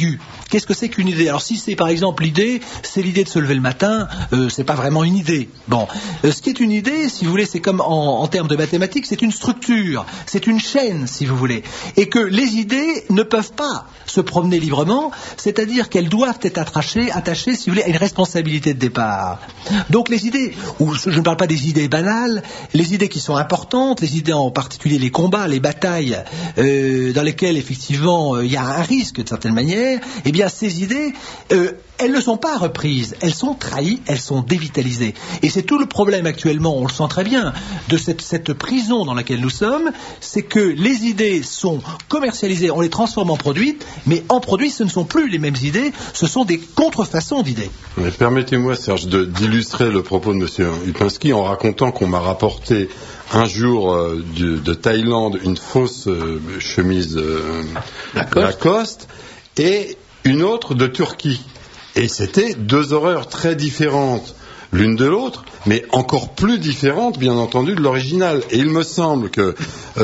qu'est-ce que c'est qu'une idée? Alors si c'est par exemple l'idée, c'est l'idée de se lever le matin, c'est pas vraiment une idée. Bon, ce qui est une idée, si vous voulez, c'est comme en termes de mathématiques, c'est une structure, c'est une chaîne, si vous voulez, et que les idées ne peuvent pas se promener librement, c'est-à-dire qu'elles doivent être attachées, si vous voulez, à une responsabilité de départ. Donc les idées, ou je ne parle pas des idées banales, les idées qui sont importantes, les idées en particulier les combats, les batailles, dans lesquelles effectivement il y a un risque de certaine manière, eh bien ces idées, elles ne sont pas reprises, elles sont trahies, elles sont dévitalisées. Et c'est tout le problème actuellement, on le sent très bien, de cette prison dans laquelle nous sommes, c'est que les idées sont commercialisées, on les transforme en produits, mais en produits ce ne sont plus les mêmes idées, ce sont des contrefaçons d'idées. Mais permettez-moi, Serge, d'illustrer le propos de M. Lipinski en racontant qu'on m'a rapporté un jour de Thaïlande une fausse chemise Lacoste et une autre de Turquie. Et c'était deux horreurs très différentes l'une de l'autre, mais encore plus différentes, bien entendu, de l'original. Et il me semble que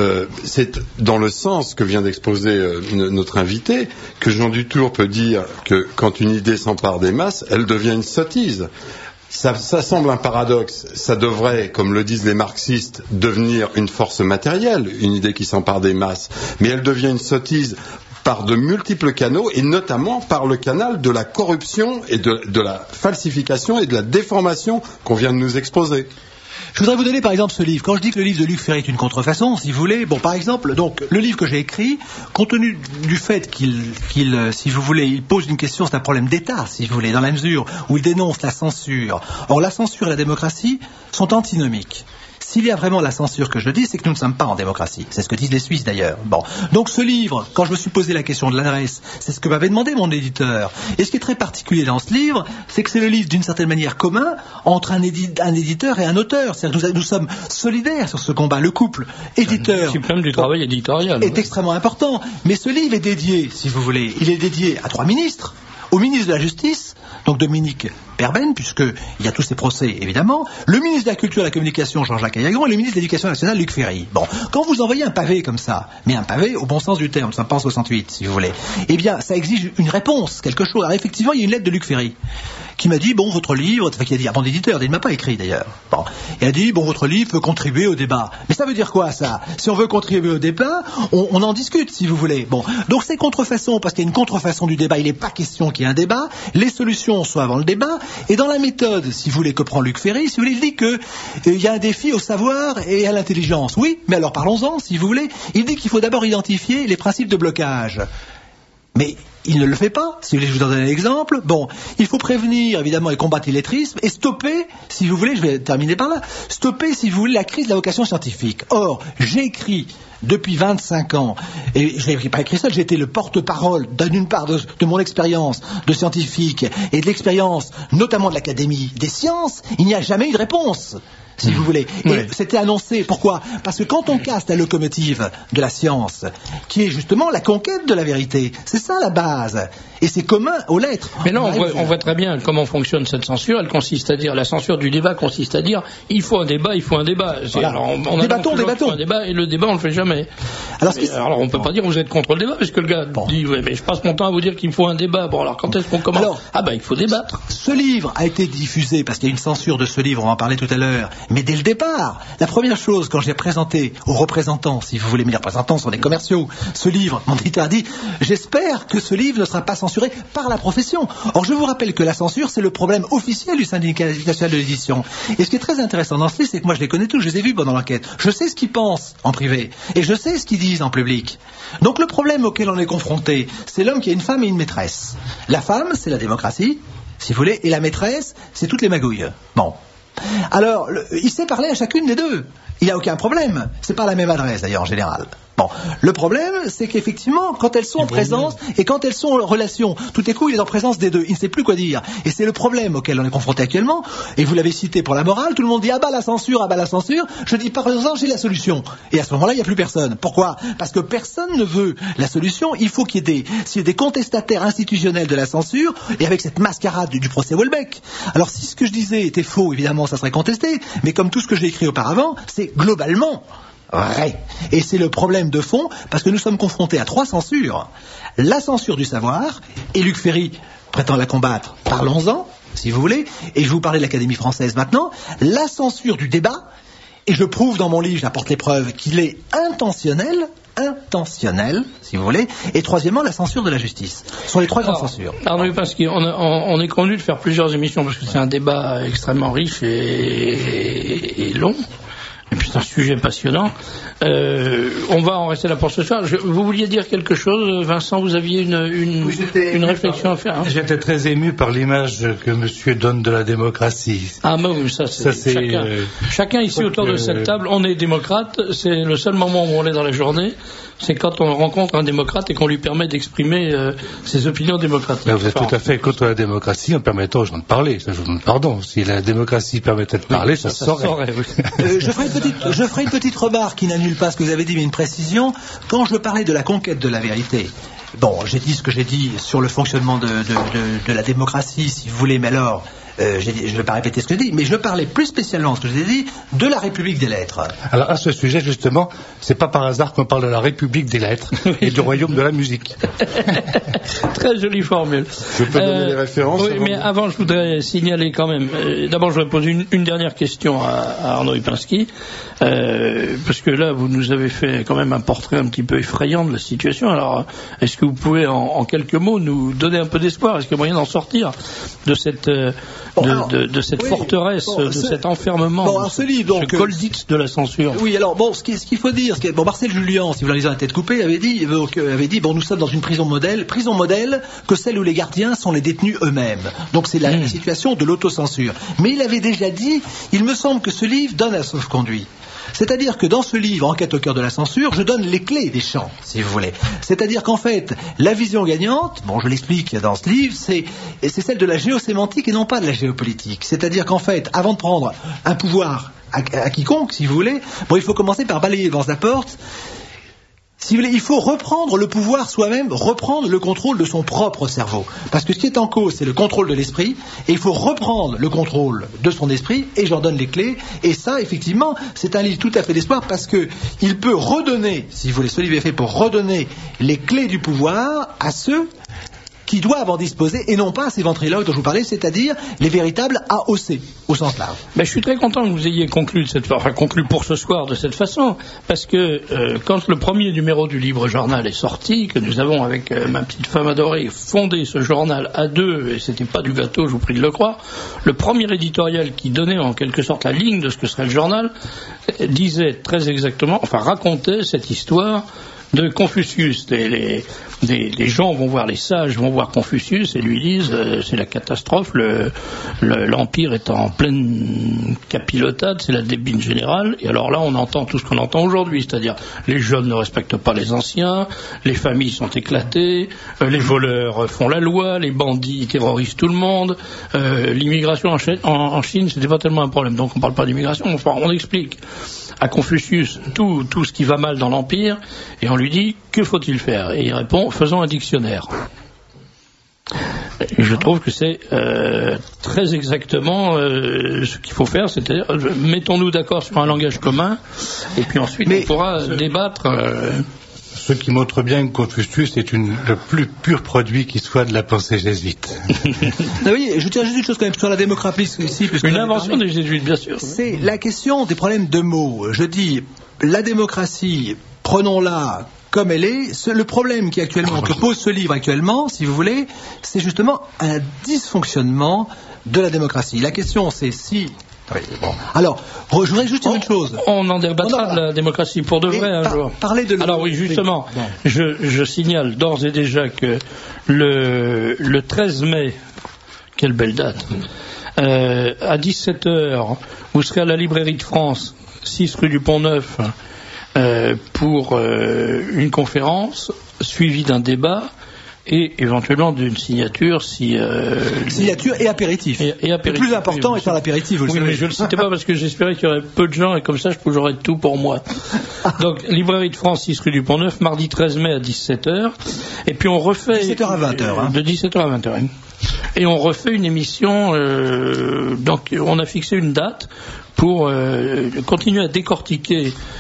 c'est dans le sens que vient d'exposer notre invité, que Jean Dutour peut dire que quand une idée s'empare des masses, elle devient une sottise. Ça semble un paradoxe. Ça devrait, comme le disent les marxistes, devenir une force matérielle, une idée qui s'empare des masses. Mais elle devient une sottise par de multiples canaux, et notamment par le canal de la corruption et de la falsification et de la déformation qu'on vient de nous exposer. Je voudrais vous donner par exemple ce livre. Quand je dis que le livre de Luc Ferry est une contrefaçon, si vous voulez, bon, par exemple, donc le livre que j'ai écrit, compte tenu du fait qu'il, si vous voulez, il pose une question, c'est un problème d'État, si vous voulez, dans la mesure où il dénonce la censure. Or, la censure et la démocratie sont antinomiques. S'il y a vraiment la censure que je dis, c'est que nous ne sommes pas en démocratie. C'est ce que disent les Suisses d'ailleurs. Bon. Donc ce livre, quand je me suis posé la question de l'adresse, c'est ce que m'avait demandé mon éditeur. Et ce qui est très particulier dans ce livre, c'est que c'est le livre d'une certaine manière commun entre un éditeur et un auteur. C'est-à-dire que nous sommes solidaires sur ce combat. Le couple éditeur... C'est même du travail éditorial. Est extrêmement important. Mais ce livre est dédié, si vous voulez, il est dédié à 3 ministres. Au ministre de la Justice, donc Dominique Perben, puisqu'il y a tous ces procès, évidemment, le ministre de la Culture et de la Communication, Jean-Jacques Ayagon, et le ministre de l'Éducation nationale, Luc Ferry. Bon, quand vous envoyez un pavé comme ça, mais un pavé au bon sens du terme, ça ne pas en 68, si vous voulez, eh bien, ça exige une réponse, quelque chose. Alors, effectivement, il y a une lettre de Luc Ferry qui m'a dit, bon, votre livre, enfin, qui a dit à mon éditeur, il ne m'a pas écrit d'ailleurs. Bon, il a dit, bon, votre livre peut contribuer au débat. Mais ça veut dire quoi, ça? Si on veut contribuer au débat, on en discute, si vous voulez. Bon, donc c'est contrefaçon, parce qu'il y a une contrefaçon du débat. Il n'est pas question qu'il y ait un débat. Les solutions sont avant le débat. Et dans la méthode, si vous voulez, que prend Luc Ferry, si vous voulez, il dit qu'il y a un défi au savoir et à l'intelligence. Oui, mais alors parlons-en, si vous voulez. Il dit qu'il faut d'abord identifier les principes de blocage. Mais il ne le fait pas. Si vous voulez, je vous donne un exemple. Bon, il faut prévenir, évidemment, et combattre l'illettrisme et stopper, si vous voulez, je vais terminer par là, stopper, si vous voulez, la crise de la vocation scientifique. Or, j'ai écrit depuis 25 ans, et je n'ai pas écrit ça, j'ai été le porte-parole d'une part de mon expérience de scientifique et de l'expérience notamment de l'Académie des sciences, il n'y a jamais eu de réponse. Si vous voulez. Et oui. C'était annoncé. Pourquoi? Parce que quand on casse la locomotive de la science, qui est justement la conquête de la vérité, c'est ça la base. Et c'est commun aux lettres. Mais non, on voit très bien comment fonctionne cette censure. Elle consiste à dire, la censure du débat consiste à dire, il faut un débat, il faut un débat. Voilà. Alors, on débattons. Un débat, et le débat, on le fait jamais. Alors on peut pas dire vous êtes contre le débat, parce que le gars dit, ouais, mais je passe mon temps à vous dire qu'il me faut un débat. Bon, alors quand est-ce qu'on commence? Il faut débattre. Ce livre a été diffusé, parce qu'il y a une censure de ce livre, on va en parler tout à l'heure. Mais dès le départ, la première chose, quand j'ai présenté aux représentants, si vous voulez, mais les représentants sont des commerciaux, ce livre, mon éditeur a dit, j'espère que ce livre ne sera pas censuré par la profession. Or, je vous rappelle que la censure, c'est le problème officiel du syndicat national de l'édition. Et ce qui est très intéressant dans ce livre, c'est que moi, je les connais tous, je les ai vus pendant l'enquête. Je sais ce qu'ils pensent en privé, et je sais ce qu'ils disent en public. Donc, le problème auquel on est confronté, c'est l'homme qui a une femme et une maîtresse. La femme, c'est la démocratie, si vous voulez, et la maîtresse, c'est toutes les magouilles. Bon. Alors, il sait parler à chacune des deux. Il n'y a aucun problème. C'est pas la même adresse, d'ailleurs, en général. Bon, le problème, c'est qu'effectivement, quand elles sont en présence et quand elles sont en relation, tout à coup, il est en présence des deux. Il ne sait plus quoi dire. Et c'est le problème auquel on est confronté actuellement. Et vous l'avez cité pour la morale, tout le monde dit ah bah la censure, ah bah la censure. Je dis par exemple, j'ai la solution. Et à ce moment-là, il n'y a plus personne. Pourquoi? Parce que personne ne veut la solution. Il faut qu'il y ait des contestataires institutionnels de la censure et avec cette mascarade du procès Houellebecq. Alors si ce que je disais était faux, évidemment, ça serait contesté. Mais comme tout ce que j'ai écrit auparavant, c'est globalement vrai. Et c'est le problème de fond, parce que nous sommes confrontés à 3 censures. La censure du savoir, et Luc Ferry prétend la combattre, parlons-en, si vous voulez, et je vais vous parler de l'Académie française maintenant. La censure du débat, et je prouve dans mon livre, j'apporte les preuves, qu'il est intentionnel, si vous voulez, et troisièmement, la censure de la justice. Ce sont les 3 grandes censures. Arnaud, parce qu'on est convenu de faire plusieurs émissions, parce que c'est un débat extrêmement riche et long. Et puis c'est un sujet passionnant. On va en rester là pour ce soir. Vous vouliez dire quelque chose, Vincent? Vous aviez une réflexion à faire. Hein? J'étais très ému par l'image que monsieur donne de la démocratie. Ah mais oui, ça c'est chacun ici autour de cette table, on est démocrate. C'est le seul moment où on l'est dans la journée. C'est quand on rencontre un démocrate et qu'on lui permet d'exprimer ses opinions démocratiques. Mais vous êtes tout à fait contre la démocratie en permettant aux gens de parler. Ça, je vous demande pardon. Si la démocratie permettait de parler, ça se saurait. Oui. Je ferai une petite remarque qui n'annule pas ce que vous avez dit, mais une précision. Quand je parlais de la conquête de la vérité, bon, j'ai dit ce que j'ai dit sur le fonctionnement de la démocratie, si vous voulez, mais alors... je ne vais pas répéter ce que j'ai dit, mais je parlais plus spécialement, ce que j'ai dit, de la République des lettres. Alors à ce sujet, justement, c'est pas par hasard qu'on parle de la République des lettres et du royaume de la musique. Très jolie formule. Je peux donner les références? Oui, mais avant, je voudrais signaler quand même. D'abord, je vais poser une dernière question à Arnaud Lipinski, parce que là, vous nous avez fait quand même un portrait un petit peu effrayant de la situation. Alors, est-ce que vous pouvez, en quelques mots, nous donner un peu d'espoir? Est-ce qu'il y a moyen d'en sortir de cette de cette forteresse, de cet enfermement, ce livre, donc, ce Colditz de la censure. Oui, alors bon, ce qu'il faut dire, Marcel Julien, si vous la lisez à la tête coupée, avait dit, bon, nous sommes dans une prison modèle que celle où les gardiens sont les détenus eux-mêmes. Donc c'est la situation de l'autocensure. Mais il avait déjà dit, il me semble que ce livre donne un sauf-conduit. C'est-à-dire que dans ce livre, Enquête au cœur de la censure, je donne les clés des champs, si vous voulez. C'est-à-dire qu'en fait, la vision gagnante, bon, je l'explique dans ce livre, c'est celle de la géosémantique et non pas de la géopolitique. C'est-à-dire qu'en fait, avant de prendre un pouvoir à quiconque, si vous voulez, bon, il faut commencer par balayer devant sa porte. Si vous voulez, il faut reprendre le pouvoir soi-même, reprendre le contrôle de son propre cerveau. Parce que ce qui est en cause, c'est le contrôle de l'esprit, et il faut reprendre le contrôle de son esprit, et j'en donne les clés. Et ça, effectivement, c'est un livre tout à fait d'espoir, parce que il peut redonner, si vous voulez, ce livre est fait pour redonner les clés du pouvoir à ceux qui doivent en disposer, et non pas à ces ventriloques dont je vous parlais, c'est-à-dire les véritables AOC, au sens large. Mais je suis très content que vous ayez conclu pour ce soir de cette façon, parce que quand le premier numéro du Libre Journal est sorti, que nous avons avec ma petite femme adorée fondé ce journal à deux, et c'était pas du gâteau, je vous prie de le croire, le premier éditorial qui donnait en quelque sorte la ligne de ce que serait le journal, disait très exactement, racontait cette histoire de Confucius. Les gens vont voir, les sages vont voir Confucius et lui disent c'est la catastrophe, l'empire est en pleine capilotade, c'est la débine générale, et alors là on entend tout ce qu'on entend aujourd'hui, c'est-à-dire les jeunes ne respectent pas les anciens, les familles sont éclatées, les voleurs font la loi, les bandits terrorisent tout le monde, l'immigration en Chine c'était pas tellement un problème, donc on parle pas d'immigration, on explique à Confucius tout ce qui va mal dans l'Empire, et on lui dit que faut-il faire? Et il répond faisons un dictionnaire. Et je trouve que c'est très exactement ce qu'il faut faire, c'est-à-dire mettons-nous d'accord sur un langage commun, et puis ensuite on pourra débattre. Ce qui montre bien que Confucius est le plus pur produit qui soit de la pensée jésuite. Oui, je tiens juste une chose quand même sur la démocratie ici. Une invention des jésuites, bien sûr. C'est la question des problèmes de mots. Je dis, la démocratie, prenons-la comme elle est. Le problème que pose ce livre actuellement, si vous voulez, c'est justement un dysfonctionnement de la démocratie. La question, c'est si... Oui, bon. Alors, je voudrais juste dire une chose. On en débattra de la démocratie pour de vrai un jour. Alors oui, justement, je signale d'ores et déjà que le 13 mai, quelle belle date, à 17h, vous serez à la Librairie de France, 6 rue du Pont-Neuf, pour une conférence suivie d'un débat et éventuellement d'une signature signature et apéritif. Et apéritif. Le plus important étant l'apéritif, vous le savez. Oui, mais je ne le citais pas parce que j'espérais qu'il y aurait peu de gens et comme ça j'aurais tout pour moi. Donc, Librairie de France, 6 rue du Pont-Neuf, mardi 13 mai à 17h. Et puis on refait... 17h à 20h. Hein. De 17h à 20h. Et on refait une émission, donc on a fixé une date pour continuer à décortiquer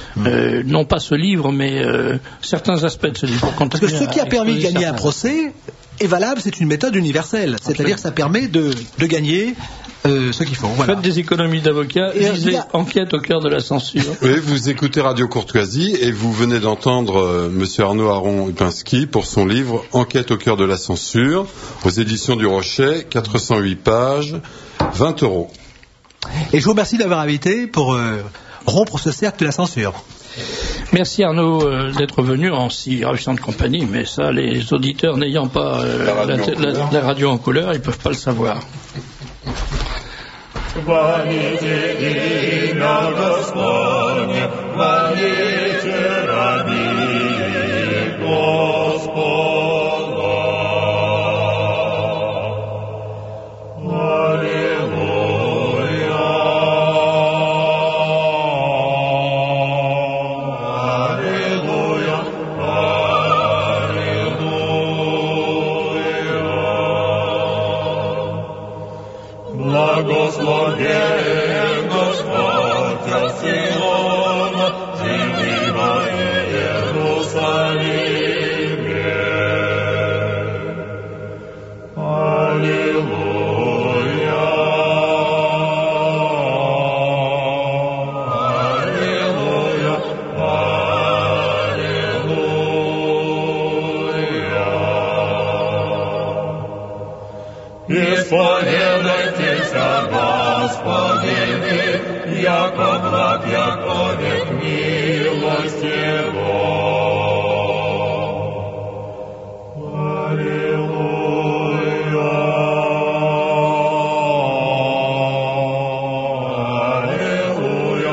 non pas ce livre, mais certains aspects de ce livre. Parce que ce qui a permis de gagner un procès est valable, c'est une méthode universelle. C'est-à-dire que ça permet de gagner ce qu'il faut. Voilà. Faites des économies d'avocats, lisez Enquête au cœur de la censure. Oui, vous écoutez Radio Courtoisie et vous venez d'entendre Monsieur Arnaud Aron-Upinski pour son livre Enquête au cœur de la censure, aux éditions du Rocher, 408 pages, 20 €. Et je vous remercie d'avoir invité pour rompre ce cercle de la censure. Merci Arnaud d'être venu en si ravissante compagnie, mais ça, les auditeurs n'ayant pas la radio en couleur, ils ne peuvent pas le savoir. Хвалите имя Господне, хвалите раби Господа. Аллилуйя, аллилуйя, аллилуйя. Благословен Господь от Сиона, живи во Иерусалиме. Аллилуйя, аллилуйя, аллилуйя. Исповедайтесь о Господе, яко благ, яко век милость Его. Аллилуйя, аллилуйя,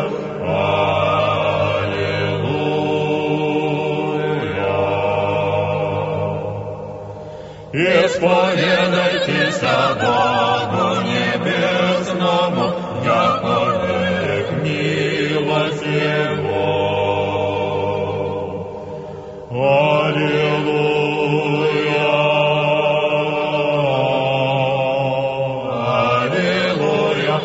аллилуйя. Исповедайтесь о Богу небесному, яко век милость Его. Аллилуйя, аллилуйя,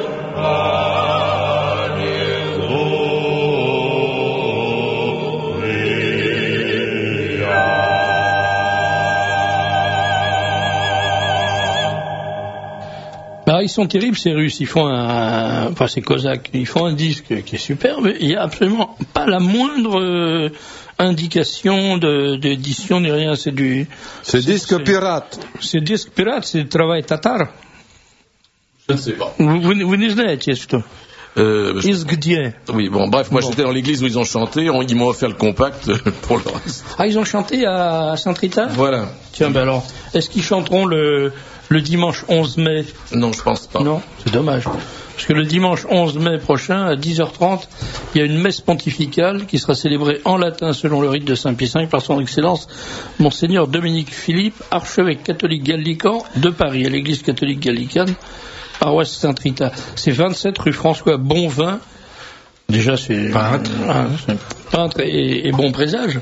Alors, ils sont terribles, ces Russes. Ils font enfin, ces Cosaques, ils font un disque qui est superbe. Il n'y a absolument pas la moindre indication d'édition ni rien. C'est du. C'est disque pirate. C'est disque pirate, c'est travail tatar. Je ne sais pas. Vous не знаете, что? Из где? Oui, bon, bref, moi j'étais dans l'église où ils ont chanté, ils m'ont offert le compact pour le reste. Ah, ils ont chanté à Saint-Rita? Voilà. Tiens, ben alors, est-ce qu'ils chanteront le dimanche 11 mai? Non, je pense pas. Non, c'est dommage. Parce que le dimanche 11 mai prochain, à 10h30, il y a une messe pontificale qui sera célébrée en latin selon le rite de Saint-Pie V par son Excellence, Monseigneur Dominique Philippe, archevêque catholique gallican de Paris, à l'église catholique gallicane, paroisse Saint-Rita. C'est 27 rue François Bonvin. Déjà, c'est peintre et bon présage.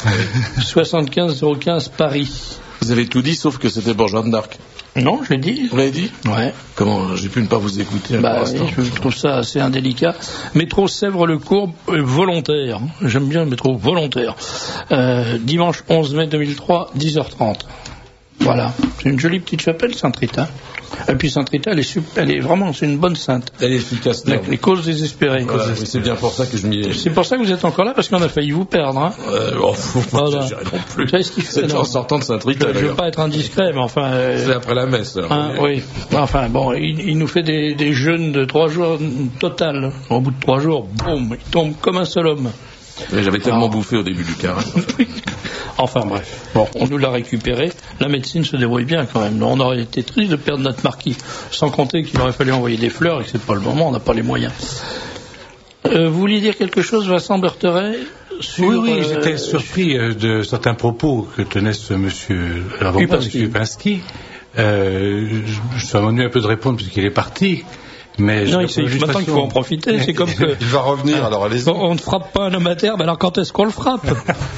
75 015 Paris. Vous avez tout dit, sauf que c'était pour Jeanne d'Arc. Non, je l'ai dit. Vous l'avez dit? Ouais. Comment j'ai pu ne pas vous écouter? Bah, oui, je trouve ça assez indélicat. Métro Sèvres-le-Courbe, volontaire. J'aime bien le métro volontaire. Dimanche 11 mai 2003, 10h30. Voilà. C'est une jolie petite chapelle, Saint-Rita. Et puis Saint-Rita, elle est vraiment, c'est une bonne sainte. Elle est efficace. Les causes désespérées. Voilà, oui, c'est bien pour ça que je m'y ai... C'est pour ça que vous êtes encore là, parce qu'on a failli vous perdre. Hein. Faut pas non plus. Vous savez ce qu'il fait? C'est en sortant de Saint-Rita. Je ne veux pas être indiscret, mais enfin... C'est après la messe. Alors. Hein, oui. Enfin, bon, il nous fait des jeûnes de 3 jours total. Au bout de 3 jours, boum, il tombe comme un seul homme. J'avais tellement bouffé au début du carré. Enfin bref, bon, on nous l'a récupéré. La médecine se débrouille bien quand même. On aurait été triste de perdre notre marquis, sans compter qu'il aurait fallu envoyer des fleurs et que c'est pas le moment, on n'a pas les moyens. Vous vouliez dire quelque chose, Vincent Bertheret? Oui, j'étais surpris de certains propos que tenait ce monsieur Upinski. Je suis amené un peu de répondre puisqu'il est parti. Mais non, c'est maintenant qu'il faut en profiter. C'est comme que. Il va revenir, alors allez-y. On ne frappe pas un homme à terre, mais alors quand est-ce qu'on le frappe?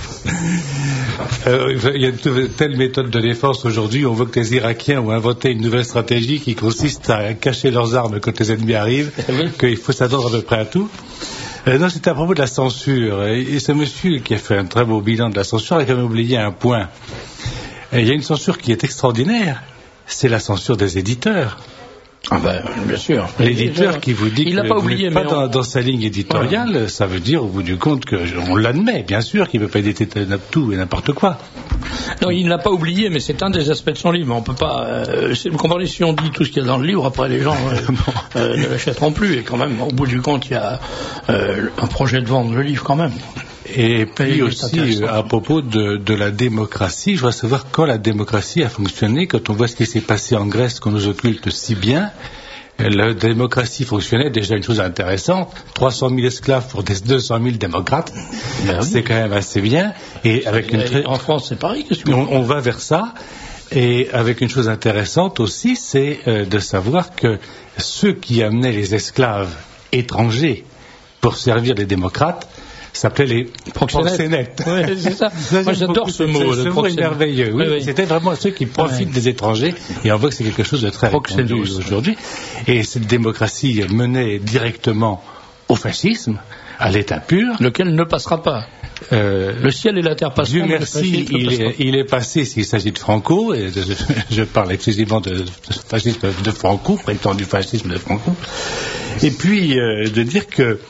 Il y a une telle méthode de défense aujourd'hui. On voit que les Irakiens ont inventé une nouvelle stratégie qui consiste à cacher leurs armes quand les ennemis arrivent, qu'il faut s'attendre à peu près à tout. Non, c'était à propos de la censure. Et ce monsieur qui a fait un très beau bilan de la censure a quand même oublié un point. Et il y a une censure qui est extraordinaire, c'est la censure des éditeurs. Ah ben, bien sûr. L'éditeur qui vous dit il que pas vous oublié, n'êtes pas dans sa ligne éditoriale, ça veut dire au bout du compte qu'on l'admet, bien sûr, qu'il ne peut pas éditer tout et n'importe quoi. Non, il ne l'a pas oublié, mais c'est un des aspects de son livre. On peut pas. Vous comprenez, si on dit tout ce qu'il y a dans le livre, après les gens ne l'achèteront plus. Et quand même, au bout du compte, il y a un projet de vendre le livre quand même. Et puis aussi, à propos de la démocratie, je voudrais savoir quand la démocratie a fonctionné, quand on voit ce qui s'est passé en Grèce, qu'on nous occulte si bien. La démocratie fonctionnait, déjà une chose intéressante, 300 000 esclaves pour 200 000 démocrates, c'est quand même assez bien. Et avec en France, c'est pareil. On va vers ça. Et avec une chose intéressante aussi, c'est de savoir que ceux qui amenaient les esclaves étrangers pour servir les démocrates s'appelaient les proxénètes. Oui, c'est ça. Moi, j'adore ce mot. Ce mot est merveilleux. Oui, oui. C'était vraiment ceux qui profitent des étrangers. Et on voit que c'est quelque chose de très répandu aujourd'hui. Et cette démocratie menait directement au fascisme, à l'état pur. Lequel ne passera pas. Le ciel et la terre passeront. Dieu merci, il est passé s'il s'agit de Franco, et je parle exclusivement de fascisme de Franco, prétendu fascisme de Franco. Et puis de dire que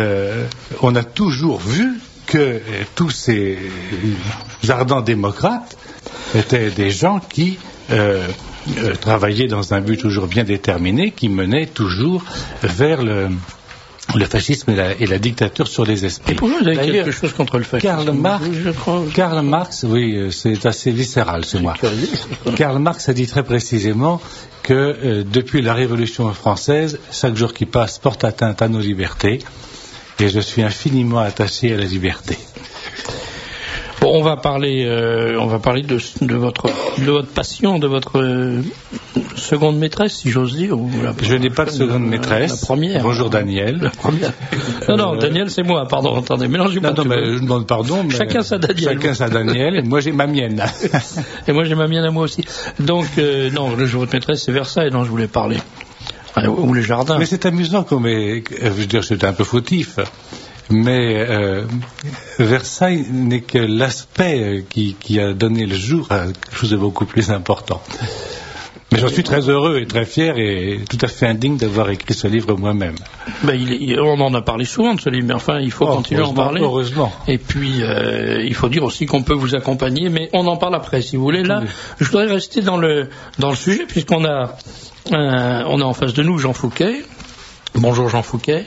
on a toujours vu que tous ces ardents démocrates étaient des gens qui travaillaient dans un but toujours bien déterminé, qui menait toujours vers le fascisme et la dictature sur les esprits. Et pourquoi vous avez quelque chose contre le fascisme? Karl Marx, oui, c'est assez viscéral chez moi. Karl Marx a dit très précisément que depuis la Révolution française, chaque jour qui passe porte atteinte à nos libertés, et je suis infiniment attaché à la liberté. Bon, on va parler de votre passion, de votre seconde maîtresse, si j'ose dire. Je n'ai pas de seconde maîtresse. La première. Bonjour Daniel. La première. Non, Daniel, c'est moi. Pardon, attendez, mélangez pas. Non, mais je demande pardon. Mais chacun sa Daniel. Chacun sa Daniel. Et moi, j'ai ma mienne. Et moi, j'ai ma mienne à moi aussi. Donc, non, votre maîtresse, c'est Versailles dont je voulais parler. Ou les jardins. Mais c'est amusant, je veux dire, c'est un peu fautif. Mais Versailles n'est que l'aspect qui a donné le jour à quelque chose de beaucoup plus important. Mais j'en suis très heureux et très fier et tout à fait indigne d'avoir écrit ce livre moi-même. On en a parlé souvent de ce livre, mais enfin, il faut continuer à en parler. Heureusement. Et puis, il faut dire aussi qu'on peut vous accompagner, mais on en parle après, si vous voulez. Là, je voudrais rester dans le sujet, puisqu'on a en face de nous Jean Fouquet. Bonjour Jean Fouquet.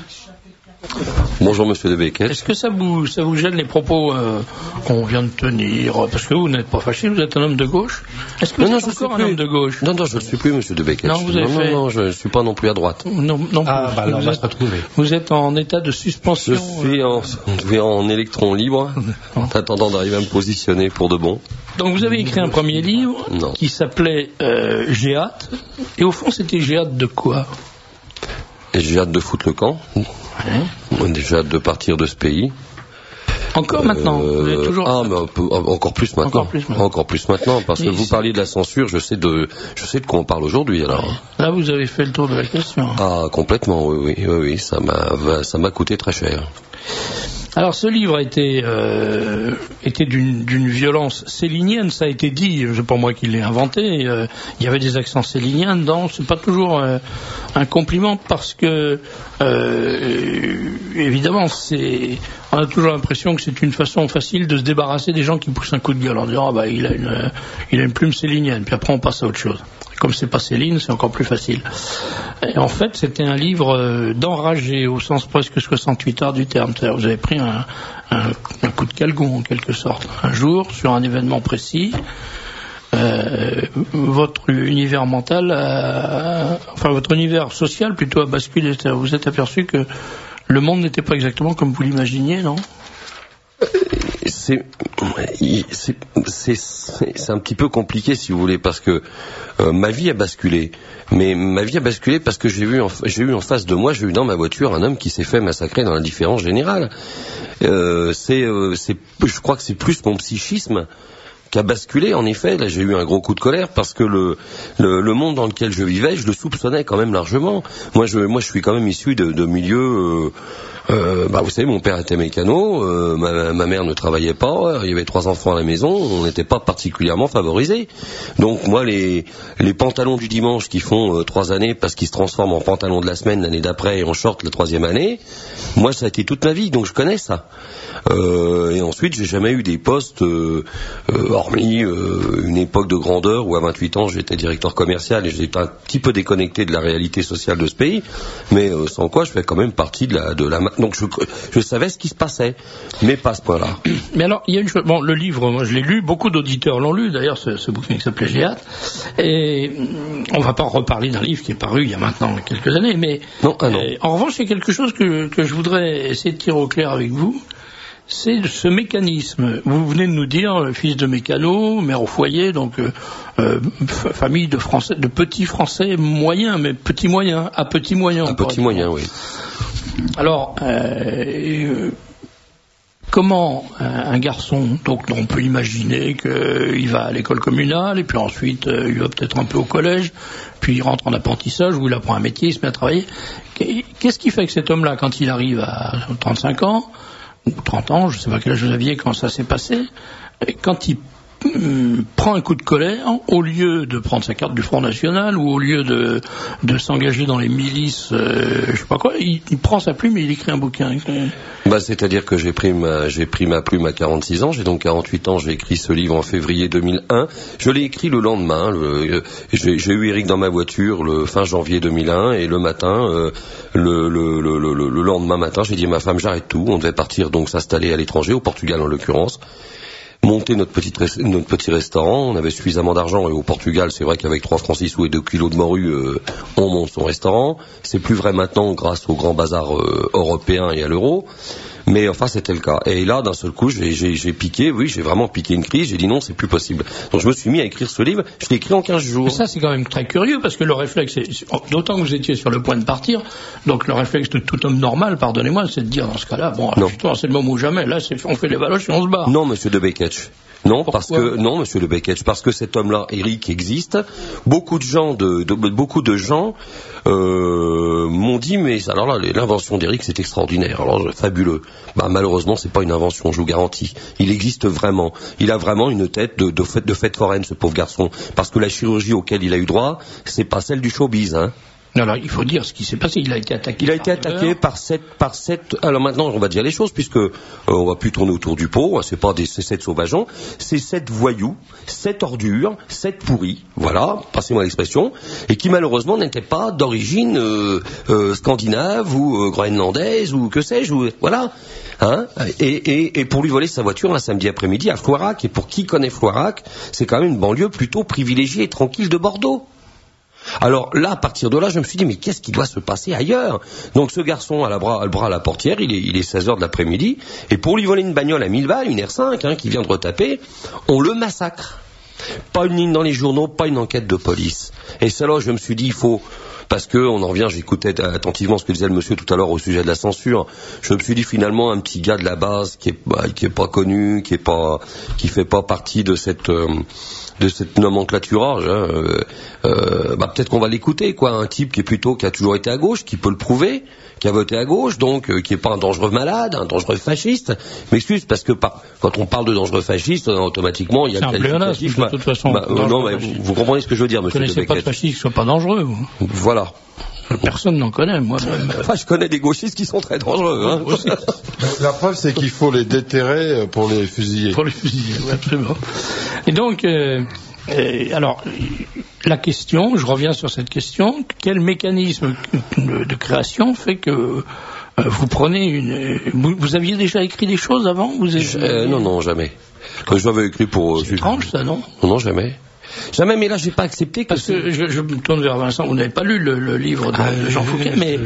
Bonjour Monsieur de Becquet. Est-ce que ça vous gêne les propos qu'on vient de tenir? Parce que vous n'êtes pas fâché, vous êtes un homme de gauche. Est-ce que vous êtes encore un homme de gauche? Non, je ne suis plus Monsieur de Becquet. Non, non, je ne suis pas non plus à droite. Non, alors on va se retrouver. Vous êtes en état de suspension. Je suis en électron libre, en attendant d'arriver à me positionner pour de bon. Donc vous avez écrit un premier livre qui s'appelait J'ai hâte. Et au fond, c'était J'ai hâte de quoi? J'ai hâte de foutre le camp. J'ai hâte de partir de ce pays. Encore maintenant vous êtes toujours... encore plus maintenant. Encore plus maintenant, parce que vous parliez de la censure, je sais de quoi on parle aujourd'hui. Alors. Là, vous avez fait le tour de la question. Ah, complètement, oui, ça m'a coûté très cher. Alors ce livre a été d'une violence célinienne, ça a été dit, c'est pas moi qui l'ai inventé, il y avait des accents céliniens dedans, c'est pas toujours un compliment parce que évidemment on a toujours l'impression que c'est une façon facile de se débarrasser des gens qui poussent un coup de gueule en disant il a une plume célinienne, puis après on passe à autre chose. Comme c'est pas Céline, c'est encore plus facile. Et en fait, c'était un livre d'enragé, au sens presque 68 heures du terme. C'est-à-dire, vous avez pris un coup de calgon, en quelque sorte. Un jour, sur un événement précis, votre univers mental, votre univers social plutôt a basculé. C'est-à-dire, vous êtes aperçu que le monde n'était pas exactement comme vous l'imaginiez, non ? C'est un petit peu compliqué, si vous voulez, parce que ma vie a basculé. Mais ma vie a basculé parce que j'ai eu en face de moi, j'ai eu dans ma voiture un homme qui s'est fait massacrer dans l'indifférence générale. Je crois que c'est plus mon psychisme qui a basculé, en effet. Là, j'ai eu un gros coup de colère parce que le monde dans lequel je vivais, je le soupçonnais quand même largement. Moi, je suis quand même issu de milieux vous savez, mon père était mécano, ma mère ne travaillait pas, il y avait 3 enfants à la maison, on n'était pas particulièrement favorisés. Donc moi, les pantalons du dimanche qui font 3 années parce qu'ils se transforment en pantalons de la semaine l'année d'après et en short la 3e année, moi ça a été toute ma vie, donc je connais ça. Et ensuite, j'ai jamais eu des postes, hormis une époque de grandeur où à 28 ans j'étais directeur commercial et j'étais un petit peu déconnecté de la réalité sociale de ce pays, mais sans quoi je fais quand même partie de la donc je savais ce qui se passait, mais pas à ce point-là. Mais alors, il y a une chose, bon, le livre, moi je l'ai lu, beaucoup d'auditeurs l'ont lu, d'ailleurs ce bouquin qui s'appelait Géate, et on va pas reparler d'un livre qui est paru il y a maintenant quelques années, mais non. En revanche, il y a quelque chose que je voudrais essayer de tirer au clair avec vous. C'est ce mécanisme. Vous venez de nous dire, fils de mécano, mère au foyer, donc famille de Français, de petits Français moyens, mais petits moyens, à petits moyens. À petits moyens, oui. Alors, comment un garçon, donc on peut imaginer qu'il va à l'école communale, et puis ensuite il va peut-être un peu au collège, puis il rentre en apprentissage, où il apprend un métier, il se met à travailler. Qu'est-ce qui fait que cet homme-là, quand il arrive à 35 ans, ou 30 ans, je ne sais pas quel âge vous aviez quand ça s'est passé, quand il prend un coup de colère, au lieu de prendre sa carte du Front National ou au lieu de s'engager dans les milices, je sais pas quoi, il prend sa plume et il écrit un bouquin. C'est-à-dire que j'ai pris ma plume à 46 ans, j'ai donc 48 ans, j'ai écrit ce livre en février 2001. Je l'ai écrit le lendemain, j'ai eu Eric dans ma voiture le fin janvier 2001 et le matin, le lendemain matin, j'ai dit à ma femme j'arrête tout, on devait partir donc s'installer à l'étranger, au Portugal en l'occurrence. Monter notre petit restaurant, on avait suffisamment d'argent et au Portugal c'est vrai qu'avec 3 francs 6 sous et 2 kilos de morue on monte son restaurant, c'est plus vrai maintenant grâce au grand bazar européen et à l'euro, mais enfin c'était le cas. Et là d'un seul coup j'ai piqué, oui j'ai vraiment piqué une crise, j'ai dit non c'est plus possible. Donc je me suis mis à écrire ce livre, je l'ai écrit en 15 jours. Mais ça c'est quand même très curieux parce que le réflexe, d'autant que vous étiez sur le point de partir, donc le réflexe de tout homme normal, pardonnez-moi, c'est de dire dans ce cas-là, bon c'est le moment ou jamais, là on fait les valoches et on se bat. Non monsieur de Beketch. Non, monsieur Le Beketch, parce que cet homme-là, Eric, existe. Beaucoup de gens m'ont dit, mais alors là, l'invention d'Eric, c'est extraordinaire. Alors, fabuleux. Malheureusement, c'est pas une invention, je vous garantis. Il existe vraiment. Il a vraiment une tête de fête foraine, ce pauvre garçon. Parce que la chirurgie auquel il a eu droit, c'est pas celle du showbiz, hein. Alors, il faut dire ce qui s'est passé. Il a été attaqué. par sept. Alors maintenant, on va dire les choses puisque on va plus tourner autour du pot. C'est pas ces 7 sauvageons, c'est 7 voyous, 7 ordures, 7 pourris. Voilà, passez-moi l'expression, et qui malheureusement n'étaient pas d'origine scandinave ou groenlandaise ou que sais-je. Voilà. Hein, et pour lui voler sa voiture un samedi après-midi à Floirac. Et pour qui connaît Floirac, c'est quand même une banlieue plutôt privilégiée et tranquille de Bordeaux. Alors là, à partir de là, je me suis dit, mais qu'est-ce qui doit se passer ailleurs? Donc ce garçon a le bras à la portière, il est 16h de l'après-midi, et pour lui voler une bagnole à 1000 balles, une R5, qui vient de retaper, on le massacre. Pas une ligne dans les journaux, pas une enquête de police. Et c'est là, je me suis dit, il faut... Parce que, on en revient, j'écoutais attentivement ce que disait le monsieur tout à l'heure au sujet de la censure. Je me suis dit finalement un petit gars de la base qui est pas connu, qui fait pas partie de cette nomenclaturage, peut-être qu'on va l'écouter, quoi. Un type qui a toujours été à gauche, qui peut le prouver, qui a voté à gauche, donc qui est pas un dangereux malade, un dangereux fasciste. M'excuse parce que quand on parle de dangereux fasciste, automatiquement il y a le qualificatif. De toute façon. Vous comprenez ce que je veux dire, monsieur de Beketch. Vous connaissez pas de fascistes qui soient pas dangereux, vous. Voilà. Personne n'en connaît, moi. Enfin, je connais des gauchistes qui sont très dangereux. Hein. La preuve, c'est qu'il faut les déterrer pour les fusiller. Pour les fusiller, oui, absolument. Et donc, alors, la question, je reviens sur cette question, quel mécanisme de création fait que vous prenez vous aviez déjà écrit des choses avant? Non, jamais. J'avais écrit pour... C'est étrange, ça, non? Non, jamais. Jamais, mais là, j'ai pas accepté que... Parce que je me tourne vers Vincent, vous n'avez pas lu le livre de Jean Fouquet, mais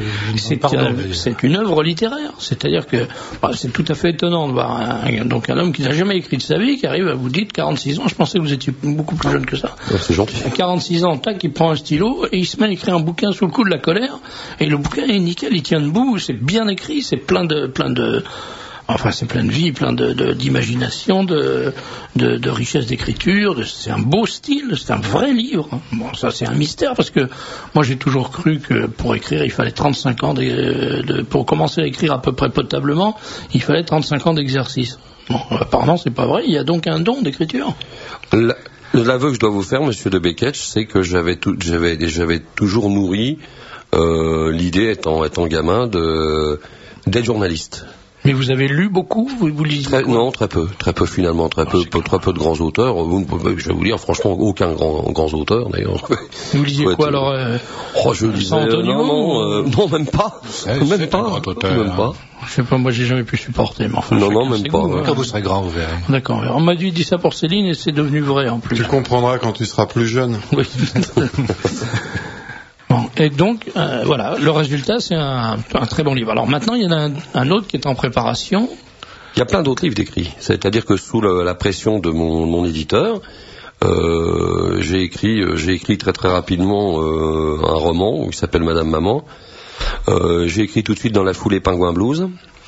c'est une œuvre littéraire. C'est-à-dire que c'est tout à fait étonnant de voir un homme qui n'a jamais écrit de sa vie, qui arrive à vous dire 46 ans, je pensais que vous étiez beaucoup plus jeune que ça. C'est gentil. À 46 ans, tac, il prend un stylo et il se met à écrire un bouquin sous le coup de la colère, et le bouquin est nickel, il tient debout, c'est bien écrit, c'est plein de Enfin, c'est plein de vie, plein d'imagination, de richesse d'écriture. C'est un beau style, c'est un vrai livre. Bon, ça, c'est un mystère parce que moi, j'ai toujours cru que pour écrire, il fallait 35 ans pour commencer à écrire à peu près potablement, il fallait 35 ans d'exercice. Bon, apparemment, c'est pas vrai. Il y a donc un don d'écriture. L'aveu que je dois vous faire, monsieur de Beketch, c'est que j'avais toujours nourri l'idée, étant gamin, d'être journaliste. Mais vous avez lu beaucoup, vous lisiez Non, très peu finalement, très peu de grands auteurs. Je vais vous dire, franchement, aucun grand auteur d'ailleurs. Vous lisiez quoi alors je lisais non, même pas. Même pas. Je sais pas, moi j'ai jamais pu supporter. Mais enfin, non, même pas. Quand vous serez grand, vous verrez. D'accord. On m'a dit ça pour Céline et c'est devenu vrai en plus. Tu comprendras quand tu seras plus jeune. Oui. Bon, et donc, voilà, le résultat, c'est un très bon livre. Alors maintenant, il y en a un autre qui est en préparation. Il y a plein d'autres livres d'écrits. C'est-à-dire que sous la pression de mon éditeur, j'ai écrit très très rapidement un roman qui s'appelle Madame Maman. J'ai écrit tout de suite dans la foulée Pingouin Blues.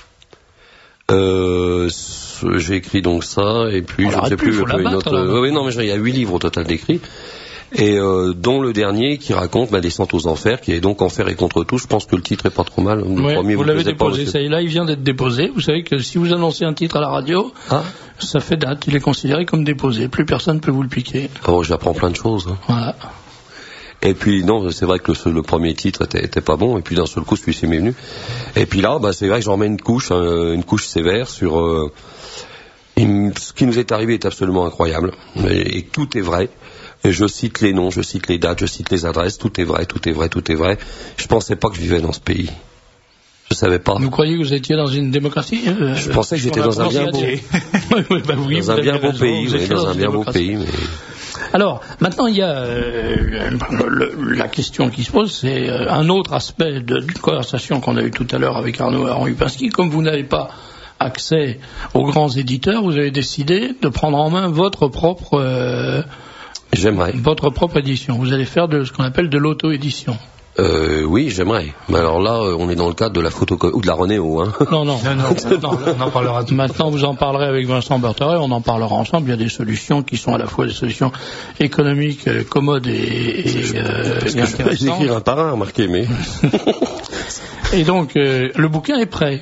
J'ai écrit donc ça, et puis je ne sais plus une autre. Oui, non, mais il y a 8 livres au total d'écrits. Et dont le dernier qui raconte Descente aux enfers, qui est donc Enfer et contre tout. Je pense que le titre est pas trop mal. Vous l'avez déposé, ça y est, là, il vient d'être déposé. Vous savez que si vous annoncez un titre à la radio, ça fait date, il est considéré comme déposé. Plus personne ne peut vous le piquer. Oh, j'apprends plein de choses. Voilà. Et puis non, c'est vrai que le premier titre était pas bon, et puis d'un seul coup celui-ci m'est venu. Et puis là, c'est vrai que j'en mets une couche sévère sur ce qui nous est arrivé est absolument incroyable, et tout est vrai. Et je cite les noms, je cite les dates, je cite les adresses, tout est vrai. Je pensais pas que je vivais dans ce pays. Je savais pas. Vous croyez que vous étiez dans une démocratie Je pensais que j'étais dans un bien beau pays. Alors, maintenant, il y a la question qui se pose, c'est un autre aspect d'une conversation qu'on a eue tout à l'heure avec Arnaud Lupinski. Comme vous n'avez pas accès aux grands éditeurs, vous avez décidé de prendre en main votre propre édition. Vous allez faire ce qu'on appelle de l'auto-édition. Oui, j'aimerais. Mais alors là, on est dans le cadre de la photocopie ou de la Renéo, hein. Non, on en parlera. Maintenant, vous en parlerez avec Vincent Bertheret, on en parlera ensemble. Il y a des solutions qui sont à la fois des solutions économiques, commodes et intéressantes. J'écrire un par un, remarquez, mais. Et donc, le bouquin est prêt.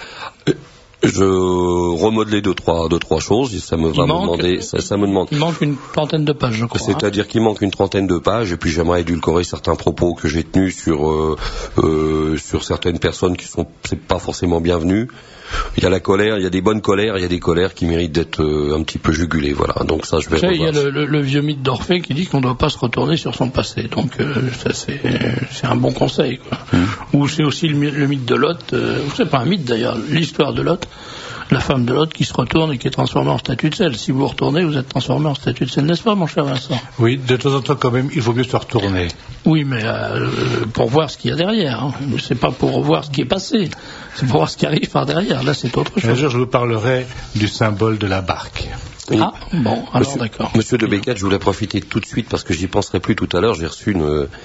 Je remodelais deux, trois choses, ça me demande. Il manque une trentaine de pages, je crois. C'est-à-dire qu'il manque une trentaine de pages, et puis j'aimerais édulcorer certains propos que j'ai tenus sur certaines personnes qui sont pas forcément bienvenues. Il y a la colère, il y a des bonnes colères, il y a des colères qui méritent d'être un petit peu jugulées, voilà. Donc ça, je vais revoir. Il y a le vieux mythe d'Orphée qui dit qu'on ne doit pas se retourner sur son passé. Donc ça, c'est un bon conseil, quoi. Ou c'est aussi le mythe de Lot. C'est pas un mythe d'ailleurs, l'histoire de Lot. La femme de Lot qui se retourne et qui est transformée en statue de sel. Si vous retournez, vous êtes transformé en statue de sel, n'est-ce pas, mon cher Vincent? Oui, de temps en temps, quand même, il vaut mieux se retourner. Oui, mais pour voir ce qu'il y a derrière. Hein. C'est pas pour voir ce qui est passé. C'est pour voir ce qui arrive par derrière. Là, c'est autre chose. Un jour, je vous parlerai du symbole de la barque. Oui. Ah, bon, alors d'accord. Monsieur de Bécat, je voulais profiter tout de suite parce que j'y penserai plus tout à l'heure. J'ai reçu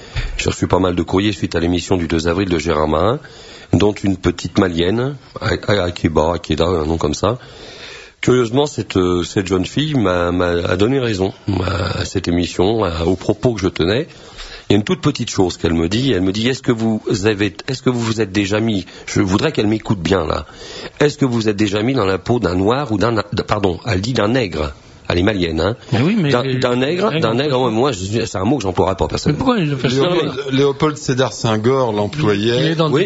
pas mal de courriers suite à l'émission du 2 avril de Gérard Marin, dont une petite malienne, Akeda, un nom comme ça. Curieusement, cette jeune fille a donné raison à cette émission, aux propos que je tenais. Il y a une toute petite chose qu'elle me dit. Elle me dit, est-ce que vous vous êtes déjà mis, je voudrais qu'elle m'écoute bien là, est-ce que vous êtes déjà mis dans la peau d'un noir ou elle dit d'un nègre. Elle est malienne, hein. Mais oui, mais d'un nègre, moi, c'est un mot que j'emploierais pas personnellement. Pourquoi il fait ça? Léopold Sédar Senghor l'employait. Oui,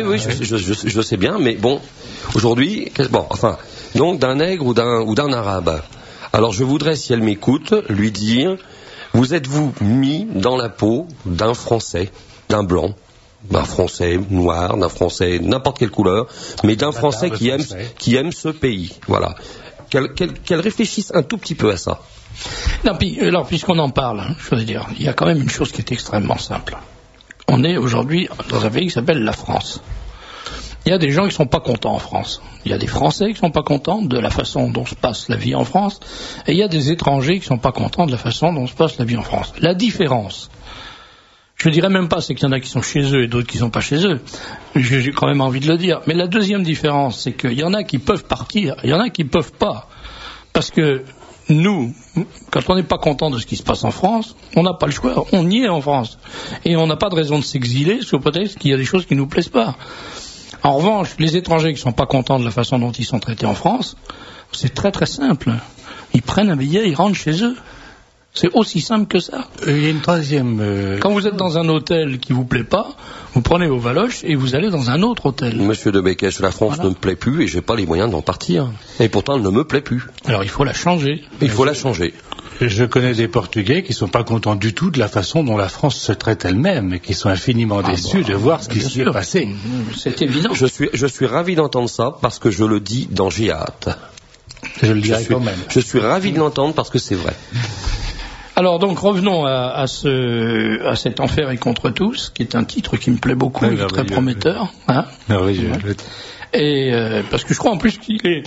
je sais bien, mais bon, aujourd'hui, donc d'un nègre ou d'un arabe. Alors je voudrais, si elle m'écoute, lui dire, vous êtes-vous mis dans la peau d'un Français, d'un blanc, d'un Français noir, d'un Français n'importe quelle couleur, mais d'un Français qui aime ce pays, voilà. Qu'elle réfléchisse un tout petit peu à ça. Non, alors, puisqu'on en parle, je veux dire, il y a quand même une chose qui est extrêmement simple. On est aujourd'hui dans un pays qui s'appelle la France. Il y a des gens qui ne sont pas contents en France. Il y a des Français qui ne sont pas contents de la façon dont se passe la vie en France. Et il y a des étrangers qui ne sont pas contents de la façon dont se passe la vie en France. La différence Je dirais même pas, c'est qu'il y en a qui sont chez eux et d'autres qui sont pas chez eux. J'ai quand même envie de le dire. Mais la deuxième différence, c'est qu'il y en a qui peuvent partir, il y en a qui peuvent pas. Parce que nous, quand on n'est pas content de ce qui se passe en France, on n'a pas le choix, on y est en France. Et on n'a pas de raison de s'exiler sous prétexte qu'il y a des choses qui nous plaisent pas. En revanche, les étrangers qui sont pas contents de la façon dont ils sont traités en France, c'est très très simple. Ils prennent un billet, ils rentrent chez eux. C'est aussi simple que ça. Il y a une troisième... Quand vous êtes dans un hôtel qui vous plaît pas, vous prenez vos valoches et vous allez dans un autre hôtel. Monsieur de Bekech, la France ne me plaît plus et j'ai pas les moyens d'en partir. Et pourtant, elle ne me plaît plus. Alors il faut la changer. Il faut la changer. Je connais des Portugais qui sont pas contents du tout de la façon dont la France se traite elle-même et qui sont infiniment déçus de voir ce qui s'y est passé. C'est évident. Je suis ravi d'entendre ça parce que je le dis dans J'ai hâte. Je le dirai quand même. Je suis ravi de l'entendre parce que c'est vrai. Alors donc revenons à cet Enfer et contre tous, qui est un titre qui me plaît beaucoup, il est très prometteur. Hein, et parce que je crois en plus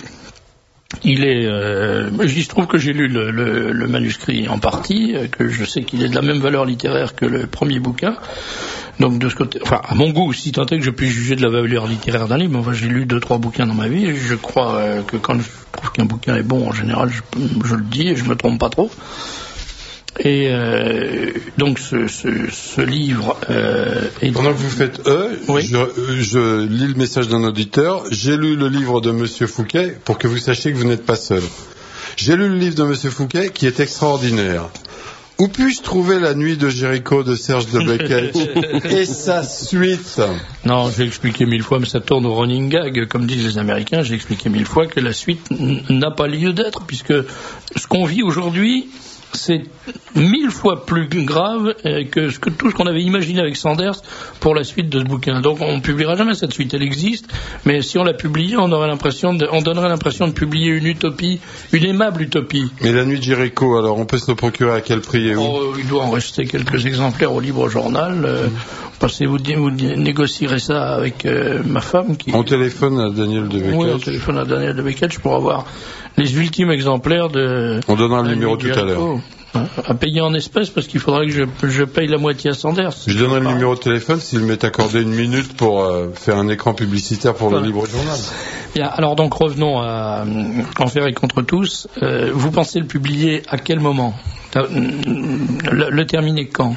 je trouve que j'ai lu le manuscrit en partie, que je sais qu'il est de la même valeur littéraire que le premier bouquin. Donc de ce côté, enfin à mon goût, si tant est que je puisse juger de la valeur littéraire d'un livre, enfin j'ai lu 2-3 bouquins dans ma vie, et je crois que quand je trouve qu'un bouquin est bon, en général, je le dis et je me trompe pas trop. Et donc ce livre est... Pendant que vous faites oui. je lis le message d'un auditeur. J'ai lu le livre de Monsieur Fouquet pour que vous sachiez que vous n'êtes pas seul. J'ai lu le livre de Monsieur Fouquet qui est extraordinaire. Où puis-je trouver La Nuit de Jéricho de Serge de Bekech et sa suite? Non, j'ai expliqué 1000 fois, mais ça tourne au running gag, comme disent les Américains. J'ai expliqué 1000 fois que la suite n'a pas lieu d'être, puisque ce qu'on vit aujourd'hui, c'est 1000 fois plus grave que tout ce qu'on avait imaginé avec Sanders pour la suite de ce bouquin. Donc on ne publiera jamais cette suite, elle existe, mais si on la publiait, on donnerait l'impression de publier une utopie, une aimable utopie. Mais La Nuit de Jéricho, alors on peut se le procurer à quel prix et où? Il doit en rester quelques exemplaires au Libre Journal. Vous négocierez ça avec ma femme qui... On téléphone à Daniel de Bekech. Oui, on téléphone à Daniel de Bekech pour avoir les ultimes exemplaires de... On donnera le numéro tout à l'heure. À payer en espèces parce qu'il faudrait que je paye la moitié à Sanders. Je donnerai le numéro de téléphone s'il m'est accordé une minute pour faire un écran publicitaire pour le Libre Journal. Bien, alors donc revenons à Enfer et contre tous. Vous pensez le publier à quel moment? Le terminer quand?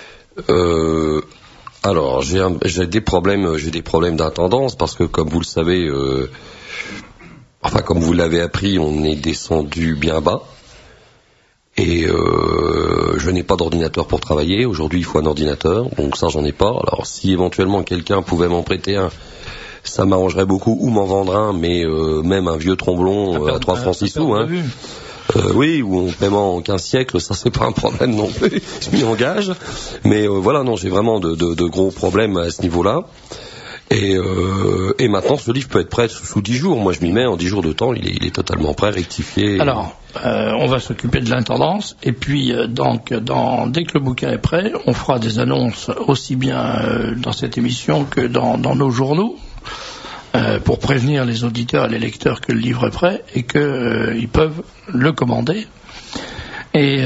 Alors j'ai des problèmes d'intendance parce que comme vous le savez, comme vous l'avez appris, on est descendu bien bas. Et je n'ai pas d'ordinateur pour travailler. Aujourd'hui, il faut un ordinateur, donc ça, j'en ai pas. Alors, si éventuellement quelqu'un pouvait m'en prêter un, ça m'arrangerait beaucoup, ou m'en vendre un, mais même un vieux tromblon à 3 francs 6 sous, hein. Oui, ou en paiement en 15 siècles, ça c'est pas un problème non plus, je m'y engage. Mais voilà, non, j'ai vraiment de gros problèmes à ce niveau-là. Et maintenant, ce livre peut être prêt sous 10 jours. Moi, je m'y mets en 10 jours de temps. Il est totalement prêt, rectifié. Alors, on va s'occuper de l'intendance. Et puis, dès que le bouquin est prêt, on fera des annonces aussi bien dans cette émission que dans nos journaux, pour prévenir les auditeurs et les lecteurs que le livre est prêt et qu'ils peuvent le commander. Et...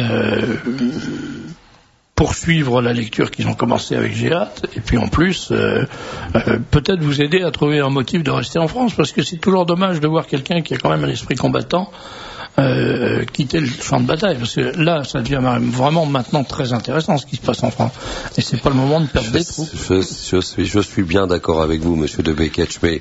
poursuivre la lecture qu'ils ont commencé avec J'ai hâte, et puis en plus, peut-être vous aider à trouver un motif de rester en France, parce que c'est toujours dommage de voir quelqu'un qui a quand même un esprit combattant quitter le champ de bataille, parce que là, ça devient vraiment maintenant très intéressant ce qui se passe en France, et c'est pas le moment de perdre des troupes. Je suis bien d'accord avec vous, monsieur de Bekech, mais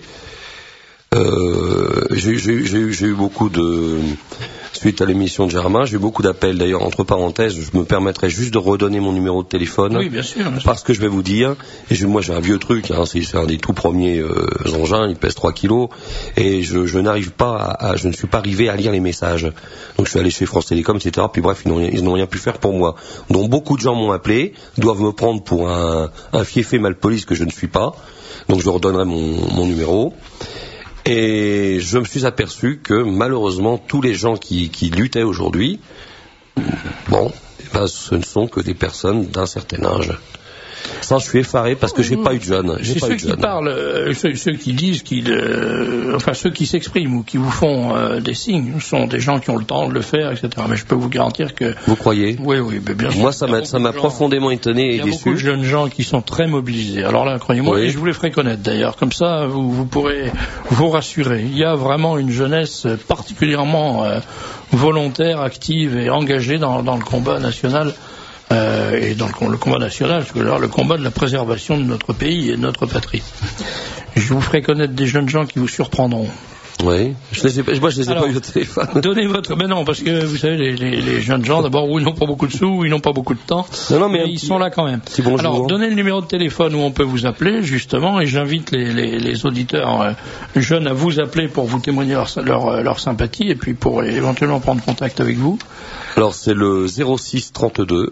j'ai eu beaucoup de... Suite à l'émission de Germain, j'ai eu beaucoup d'appels. D'ailleurs, entre parenthèses, je me permettrai juste de redonner mon numéro de téléphone. Oui, bien sûr. Parce que je vais vous dire, moi j'ai un vieux truc, hein, c'est un des tout premiers engins, il pèse 3 kilos, et je ne suis pas arrivé à lire les messages. Donc je suis allé chez France Télécom, etc. Puis bref, ils n'ont rien pu faire pour moi. Donc beaucoup de gens m'ont appelé, doivent me prendre pour un fiefé malpoli, ce que je ne suis pas. Donc je leur donnerai mon numéro. Et je me suis aperçu que malheureusement tous les gens qui luttaient aujourd'hui, ce ne sont que des personnes d'un certain âge. Ça, je suis effaré parce que j'ai pas eu de jeunes. C'est ceux qui parlent, ceux qui disent enfin ceux qui s'expriment ou qui vous font des signes sont des gens qui ont le temps de le faire, etc. Mais je peux vous garantir que... Vous croyez? Oui, mais bien sûr. Moi, ça m'a profondément étonné et déçu. Il y a beaucoup de jeunes gens qui sont très mobilisés. Alors là, croyez-moi, et je vous les ferai connaître d'ailleurs. Comme ça, vous pourrez vous rassurer. Il y a vraiment une jeunesse particulièrement volontaire, active et engagée dans le combat national. Et dans le combat national, le combat de la préservation de notre pays et de notre patrie. Je vous ferai connaître des jeunes gens qui vous surprendront. Oui, je les ai pas eu au téléphone. Donnez votre... Mais non, parce que vous savez, les jeunes gens, d'abord, ou ils n'ont pas beaucoup de sous, ou ils n'ont pas beaucoup de temps. Non, mais ils sont là quand même. Alors, donnez le numéro de téléphone où on peut vous appeler, justement, et j'invite les auditeurs jeunes à vous appeler pour vous témoigner leur sympathie, et puis pour éventuellement prendre contact avec vous. Alors, c'est le 06 32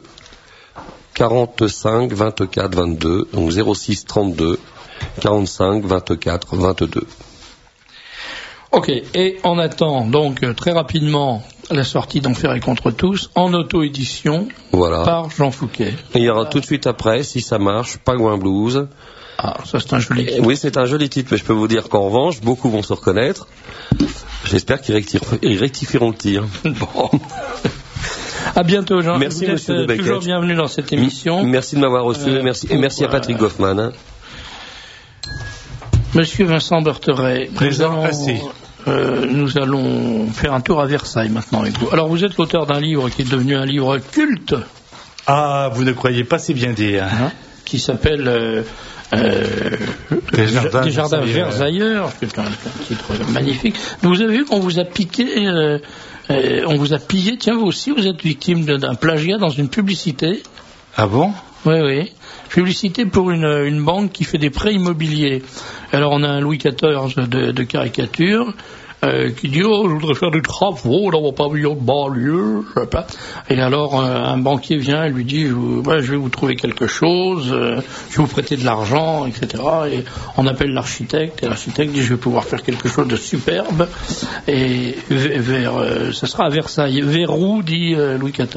45 24 22, donc 06 32 45 24 22. Ok, et on attend donc très rapidement la sortie d'Enfer et contre tous en auto-édition par Jean Fouquet. Et il y aura tout de suite après, si ça marche, Pingouin Blues. Ah, ça c'est un joli titre. Oui, c'est un joli titre, mais je peux vous dire qu'en revanche, beaucoup vont se reconnaître. J'espère qu'ils rectifieront le tir. Bon. À bientôt, Jean. Merci, monsieur de Beckett. Toujours bienvenue dans cette émission. Merci de m'avoir reçu, et merci à Patrick Goffman. Monsieur Vincent Bertheret, nous allons faire un tour à Versailles maintenant avec vous. Alors, vous êtes l'auteur d'un livre qui est devenu un livre culte. Ah, vous ne croyez pas si bien dire. Qui s'appelle Des jardins Versailleurs, c'est un titre magnifique. Vous avez vu qu'on vous a piqué, on vous a pillé, tiens, vous aussi, vous êtes victime d'un plagiat dans une publicité. Ah bon? Oui. Publicité pour une banque qui fait des prêts immobiliers. Alors on a un Louis XIV de caricature qui dit « Oh, je voudrais faire des travaux dans mon pavillon de banlieue. » Et alors un banquier vient et lui dit « Je vais vous trouver quelque chose, je vais vous prêter de l'argent, etc. » Et on appelle l'architecte, et l'architecte dit « Je vais pouvoir faire quelque chose de superbe. » Et ça sera à Versailles. Vers où, dit Louis XIV.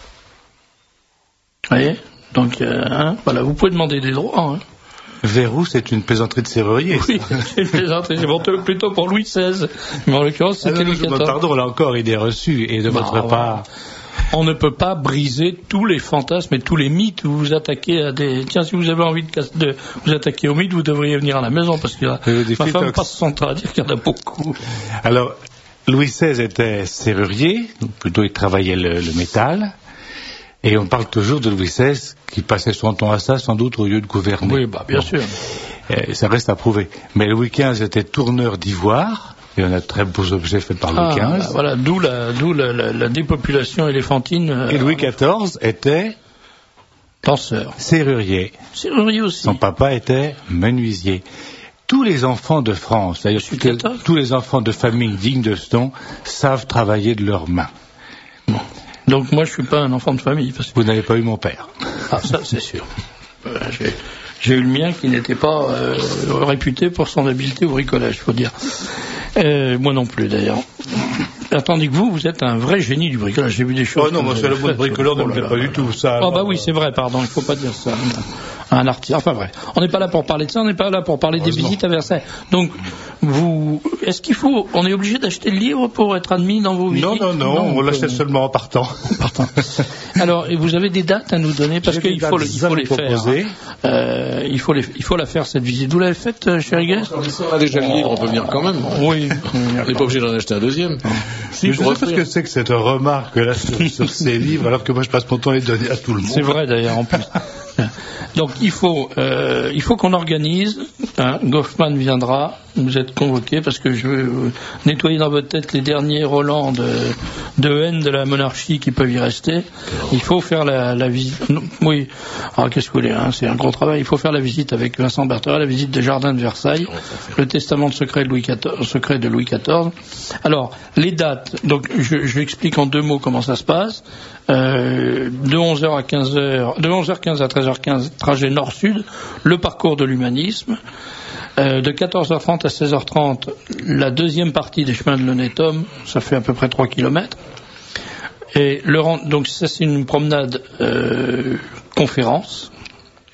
Vous voyez? Donc, voilà, vous pouvez demander des droits. Verrou, c'est une plaisanterie de serrurier. Oui, c'est une plaisanterie. C'est plutôt pour Louis XVI. Mais en l'occurrence, c'était Louis XIV. Pardon, là encore, idée reçue. Et de votre part... On ne peut pas briser tous les fantasmes et tous les mythes où vous vous attaquez à des... Tiens, si vous avez envie de vous attaquer aux mythes, vous devriez venir à la maison, parce que ma femme passe son temps à dire qu'il y en a beaucoup. Alors, Louis XVI était serrurier, plutôt il travaillait le métal. Et on parle toujours de Louis XVI qui passait son temps à ça, sans doute, au lieu de gouverner. Oui, bien sûr. Ça reste à prouver. Mais Louis XV était tourneur d'ivoire, et on a de très beaux objets faits par Louis XV. Voilà, d'où la dépopulation éléphantine. Et Louis XIV était... danseur. Serrurier. Serrurier aussi. Son papa était menuisier. Tous les enfants de France, d'ailleurs, tous les enfants de familles dignes de ce nom, savent travailler de leurs mains. Bon. Donc moi je suis pas un enfant de famille. Parce que... Vous n'avez pas eu mon père. Ah, ça c'est sûr. J'ai eu le mien qui n'était pas réputé pour son habileté au bricolage, faut dire. Moi non plus d'ailleurs. Tandis que vous êtes un vrai génie du bricolage. J'ai vu des choses. Oh non, moi c'est le mot de bricoleur ne me plaît pas du tout. Ça. Ah bah oui, c'est vrai, pardon, il faut pas dire ça. Un artiste. Enfin bref, on n'est pas là pour parler de ça, on n'est pas là pour parler des visites à Versailles. Donc, on est obligé d'acheter le livre pour être admis dans vos visites? Non, on l'achète seulement en partant. Alors, et vous avez des dates à nous donner, parce qu'il faut les faire. Il faut la faire, cette visite. Vous l'avez faite, chérie Guest? On a déjà le livre, on peut venir quand même. Oui. On n'est pas obligé d'en acheter un deuxième. Je sais pas ce que c'est que cette remarque là sur ces livres, alors que moi je passe mon temps à les donner à tout le monde. C'est vrai d'ailleurs, en plus. Donc il faut qu'on organise. Goffman viendra. Vous êtes convoqués parce que je veux nettoyer dans votre tête les derniers relents de haine de la monarchie qui peuvent y rester. Il faut faire la visite. Oui. Alors qu'est-ce que vous voulez, c'est un gros travail. Il faut faire la visite avec Vincent Bertheret, la visite des jardins de Versailles, le testament de secret de Louis XIV. Alors les dates. Donc je explique en 2 mots comment ça se passe. De 11h à 15h, de 11h15 à 13h15, trajet nord-sud, le parcours de l'humanisme. De 14h30 à 16h30, la deuxième partie des chemins de l'honnête homme, ça fait à peu près 3 km. Et donc ça c'est une promenade conférence.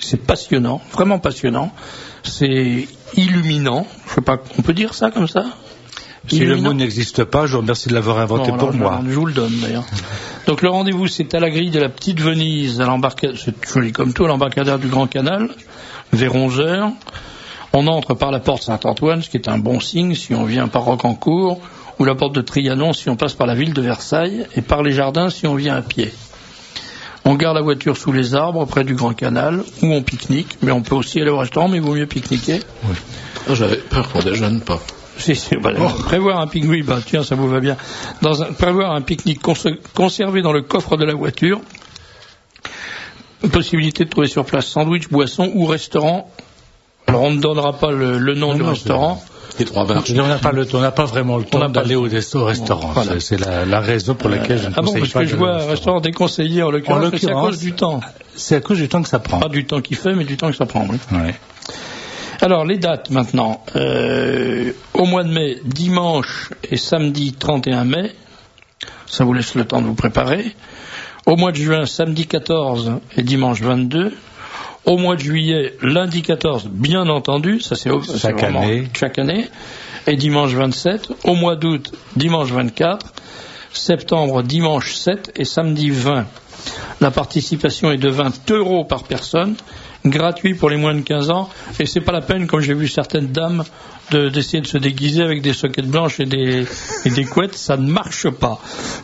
c'est passionnant, vraiment passionnant. C'est illuminant. Je sais pas, on peut dire ça comme ça? Si le mot n'existe pas, je vous remercie de l'avoir inventé pour moi. Je vous le donne d'ailleurs. Donc le rendez-vous, c'est à la grille de la Petite Venise, à l'embarcadère, c'est joli comme tout, à l'embarcadère du Grand Canal, vers 11h. On entre par la porte Saint-Antoine, ce qui est un bon signe si on vient par Rocancourt, ou la porte de Trianon si on passe par la ville de Versailles, et par les jardins si on vient à pied. On garde la voiture sous les arbres, près du Grand Canal, où on pique-nique, mais on peut aussi aller au restaurant, mais il vaut mieux pique-niquer. Oui. J'avais peur qu'on déjeune pas. Prévoir un pique-nique, tiens, ça vous va bien. Prévoir un pique-nique conservé dans le coffre de la voiture. Possibilité de trouver sur place sandwich, boisson ou restaurant. Alors on ne donnera pas le nom du restaurant. On n'a pas vraiment le temps d'aller au restaurant. Voilà. C'est la raison pour laquelle je ne conseille parce que je vois un restaurant déconseillé en l'occurrence, c'est à cause du temps. C'est à cause du temps que ça prend. Pas du temps qu'il fait, mais du temps que ça prend, oui. Ouais. Alors, les dates maintenant. Au mois de mai, dimanche et samedi 31 mai. Ça vous laisse le temps de vous préparer. Au mois de juin, samedi 14 et dimanche 22. Au mois de juillet, lundi 14, bien entendu. Ça, c'est chaque année. Et dimanche 27. Au mois d'août, dimanche 24. Septembre, dimanche 7 et samedi 20. La participation est de 20 € par personne. Gratuit pour les moins de 15 ans, et c'est pas la peine, comme j'ai vu certaines dames, d'essayer de se déguiser avec des soquettes blanches et des couettes, ça ne marche pas.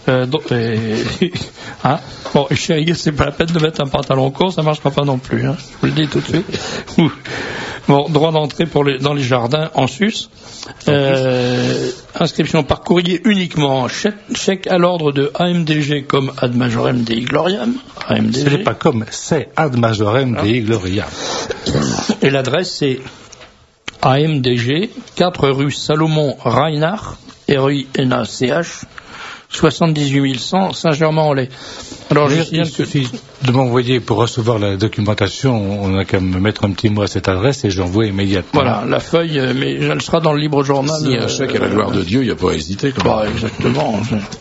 Bon, chérie, c'est pas la peine de mettre un pantalon court, ça marchera pas non plus, hein, je vous le dis tout de suite. Bon, droit d'entrée dans les jardins en sus. Inscription par courrier uniquement, chèque à l'ordre de AMDG comme Ad Majorem Dei Gloriam. AMDG. Ce n'est pas comme, c'est Ad Majorem Dei Gloriam. Et l'adresse c'est AMDG, 4 rue Salomon Reinach, RUNACH, 78 100 Saint-Germain-en-Laye. Alors, il suffit de m'envoyer pour recevoir la documentation, on n'a qu'à me mettre un petit mot à cette adresse et j'envoie immédiatement. Voilà, la feuille, mais elle sera dans le libre journal. Si un chèque à la gloire de Dieu, il n'y a pas à hésiter. Exactement.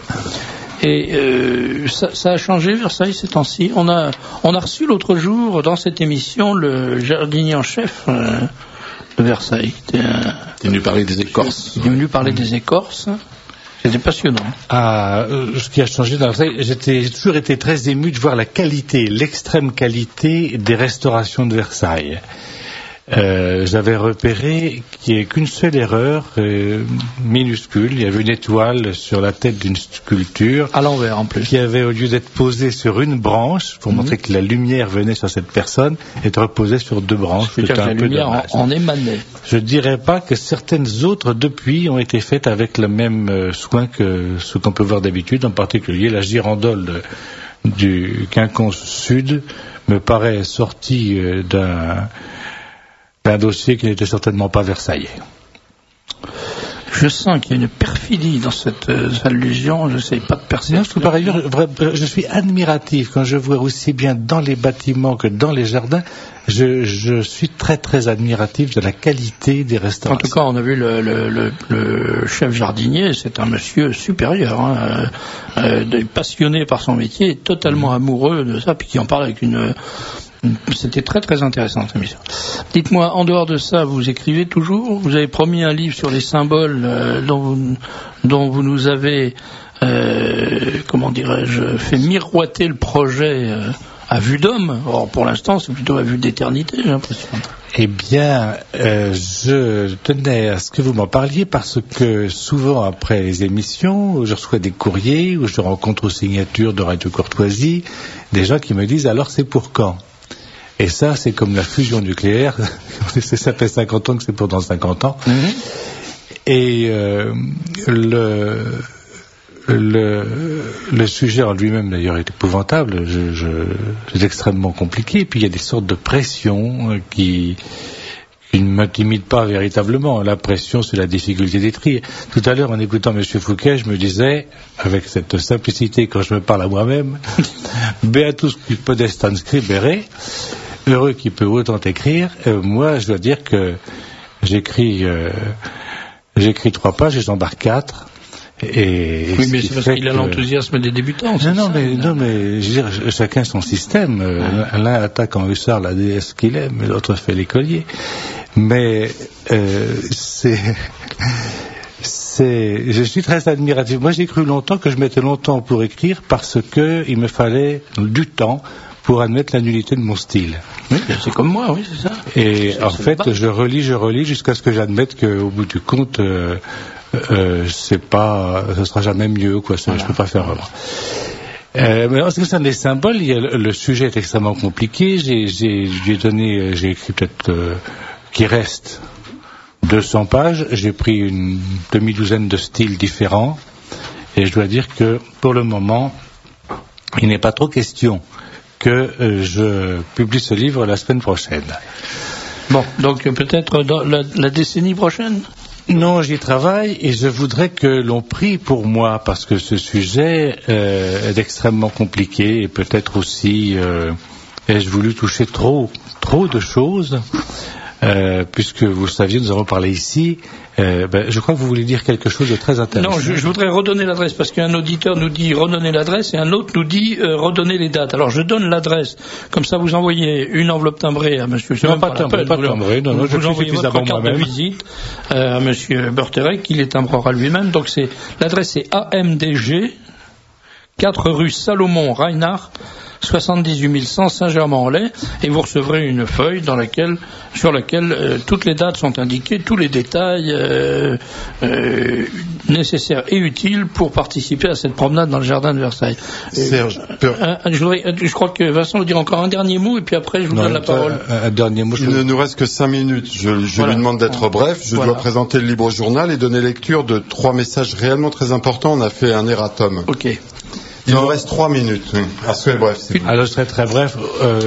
Et ça a changé, Versailles, ces temps-ci. On a reçu l'autre jour, dans cette émission, le jardinier en chef de Versailles. Il est venu parler des écorces. Il est venu parler des écorces. C'était passionnant. Ce qui a changé dans Versailles, j'ai toujours été très ému de voir la qualité, l'extrême qualité des restaurations de Versailles. J'avais repéré qu'il n'y avait qu'une seule erreur minuscule. Il y avait une étoile sur la tête d'une sculpture. À l'envers, en plus. Qui avait, au lieu d'être posée sur une branche, pour montrer que la lumière venait sur cette personne, être reposée sur 2 branches. C'est-à-dire que la lumière en émanait. Je ne dirais pas que certaines autres, depuis, ont été faites avec le même soin que ce qu'on peut voir d'habitude. En particulier, la girandole du quinconce sud me paraît sortie d'un dossier qui n'était certainement pas versaillais. Je sens qu'il y a une perfidie dans cette allusion, je ne sais pas de percer. Par ailleurs, je suis admiratif quand je vois aussi bien dans les bâtiments que dans les jardins. Je suis très très admiratif de la qualité des restaurations. En tout cas, on a vu le chef jardinier, c'est un monsieur supérieur, passionné par son métier, totalement amoureux de ça, puis qui en parle avec C'était très très intéressant cette émission. Dites-moi, en dehors de ça, vous écrivez toujours? Vous avez promis un livre sur les symboles dont vous nous avez, comment dirais-je, fait miroiter le projet à vue d'homme. Or, pour l'instant, c'est plutôt à vue d'éternité, j'ai l'impression. Eh bien, je tenais à ce que vous m'en parliez parce que souvent après les émissions, je reçois des courriers où je rencontre aux signatures de Radio Courtoisie des gens qui me disent « alors c'est pour quand ?» Et ça, c'est comme la fusion nucléaire. Ça fait 50 ans que c'est pour dans 50 ans. Et le sujet en lui-même, d'ailleurs, est épouvantable. C'est extrêmement compliqué. Et puis, il y a des sortes de pressions qui ne m'intimident pas véritablement. La pression, c'est la difficulté d'écrire. Tout à l'heure, en écoutant M. Fouquet, je me disais, avec cette simplicité quand je me parle à moi-même, Beatus qui podestan scribere, heureux qui peut autant écrire. Moi, je dois dire que j'écris 3 pages et j'embarque 4. Oui, mais c'est parce qu'il a l'enthousiasme des débutants. Non, mais je veux dire, chacun son système. L'un attaque en hussard la déesse qu'il aime, et l'autre fait l'écolier. Mais je suis très admiratif. Moi, j'ai cru longtemps que je mettais longtemps pour écrire parce que il me fallait du temps pour admettre la nullité de mon style. Oui, c'est comme moi, oui, c'est ça. Et en fait, je relis jusqu'à ce que j'admette qu'au bout du compte, ce sera jamais mieux, quoi. Voilà. Je peux pas faire vraiment. Mais en ce qui concerne les symboles, le sujet est extrêmement compliqué. J'ai écrit peut-être qui reste 200 pages. J'ai pris une demi-douzaine de styles différents. Et je dois dire que, pour le moment, il n'est pas trop question que je publie ce livre la semaine prochaine. Bon, donc peut-être dans la décennie prochaine ? Non, j'y travaille et je voudrais que l'on prie pour moi parce que ce sujet est extrêmement compliqué et peut-être aussi ai-je voulu toucher trop de choses puisque vous le saviez, nous avons parlé ici. Je crois que vous voulez dire quelque chose de très intéressant. Non, je voudrais redonner l'adresse parce qu'un auditeur nous dit redonner l'adresse et un autre nous dit redonner les dates. Alors je donne l'adresse, comme ça vous envoyez une enveloppe timbrée à monsieur. Non, pas timbrée, non, je vous envoyez votre carte de visite à monsieur Bertheret, qui les timbrera lui-même. Donc l'adresse c'est AMDG, 4 rue Salomon Reinhardt, 78 100 Saint-Germain-en-Laye, et vous recevrez une feuille sur laquelle toutes les dates sont indiquées, tous les détails nécessaires et utiles pour participer à cette promenade dans le jardin de Versailles. Serge, je crois que Vincent veut dire encore un dernier mot et puis après je vous donne la parole. Un dernier mot. Il ne nous reste que 5 minutes. Je lui demande d'être bref. Je dois présenter le Libre Journal et donner lecture de 3 messages réellement très importants. On a fait un erratum. Ok. Il nous reste 3 minutes. Oui. Soyez bref. Alors je serai très bref.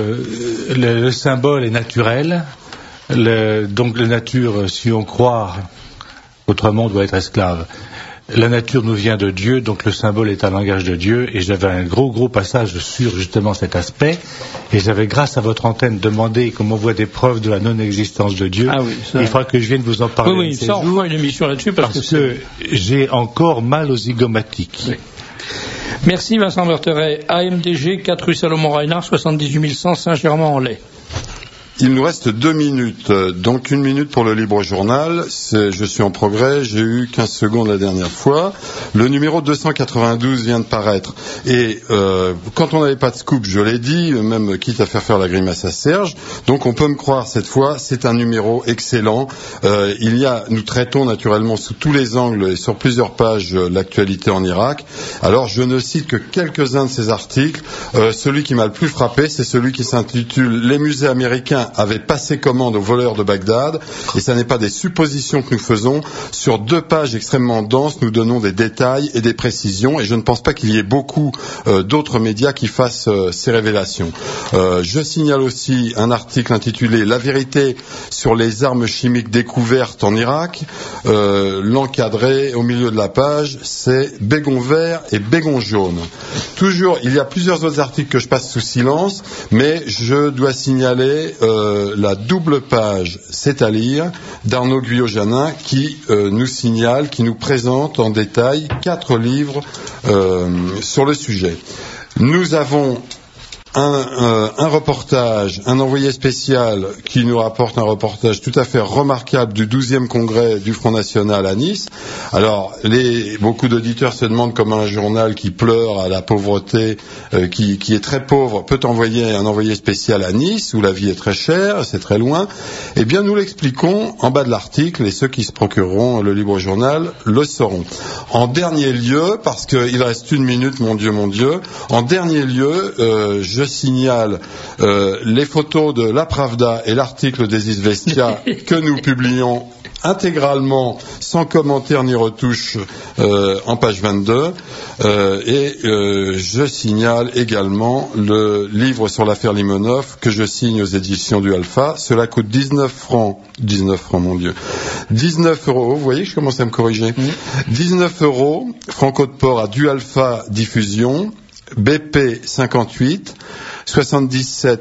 Le symbole est naturel. Donc la nature, si on croit, autrement doit être esclave. La nature nous vient de Dieu, donc le symbole est un langage de Dieu, et j'avais un gros passage sur justement cet aspect, et j'avais, grâce à votre antenne, demandé qu'on m'envoie des preuves de la non-existence de Dieu. Ah oui, il faudra que je vienne vous en parler. Oui, ça, on fera une émission là-dessus parce que j'ai encore mal aux zygomatiques. Oui. Merci Vincent Bertheret. AMDG, 4 rue Salomon Reinhardt, 78 100 Saint-Germain-en-Laye. Il nous reste 2 minutes, donc 1 minute pour le Libre Journal. Je suis en progrès, j'ai eu 15 secondes la dernière fois. Le numéro 292 vient de paraître. Et quand on n'avait pas de scoop, je l'ai dit, même quitte à faire la grimace à Serge, donc on peut me croire cette fois, c'est un numéro excellent. Nous traitons naturellement sous tous les angles et sur plusieurs pages l'actualité en Irak. Alors je ne cite que quelques-uns de ces articles. Celui qui m'a le plus frappé, c'est celui qui s'intitule « Les musées américains avait passé commande aux voleurs de Bagdad, et ça n'est pas des suppositions que nous faisons. Sur 2 pages extrêmement denses, nous donnons des détails et des précisions, et je ne pense pas qu'il y ait beaucoup d'autres médias qui fassent ces révélations. Je signale aussi un article intitulé « La vérité sur les armes chimiques découvertes en Irak ». L'encadré au milieu de la page, c'est bégon vert et bégon jaune. Toujours, il y a plusieurs autres articles que je passe sous silence, mais je dois signaler la double page, c'est à lire, d'Arnaud Guyot-Janin qui nous signale, qui nous présente en détail 4 livres sur le sujet. Nous avons un reportage, un envoyé spécial qui nous rapporte un reportage tout à fait remarquable du 12e congrès du Front National à Nice. Alors, beaucoup d'auditeurs se demandent comment un journal qui pleure à la pauvreté, qui est très pauvre, peut envoyer un envoyé spécial à Nice, où la vie est très chère, c'est très loin. Eh bien, nous l'expliquons en bas de l'article, et ceux qui se procureront le Libre Journal le sauront. En dernier lieu, parce qu'il reste 1 minute, mon Dieu, en dernier lieu, je signale les photos de la Pravda et l'article des Izvestia que nous publions intégralement, sans commentaire ni retouche, en page 22. Je signale également le livre sur l'affaire Limonov que je signe aux éditions du Alpha. Cela coûte 19 francs, mon Dieu. 19 €, vous voyez que je commence à me corriger. 19 €, Franco de Port à du Alpha Diffusion, BP 58, 77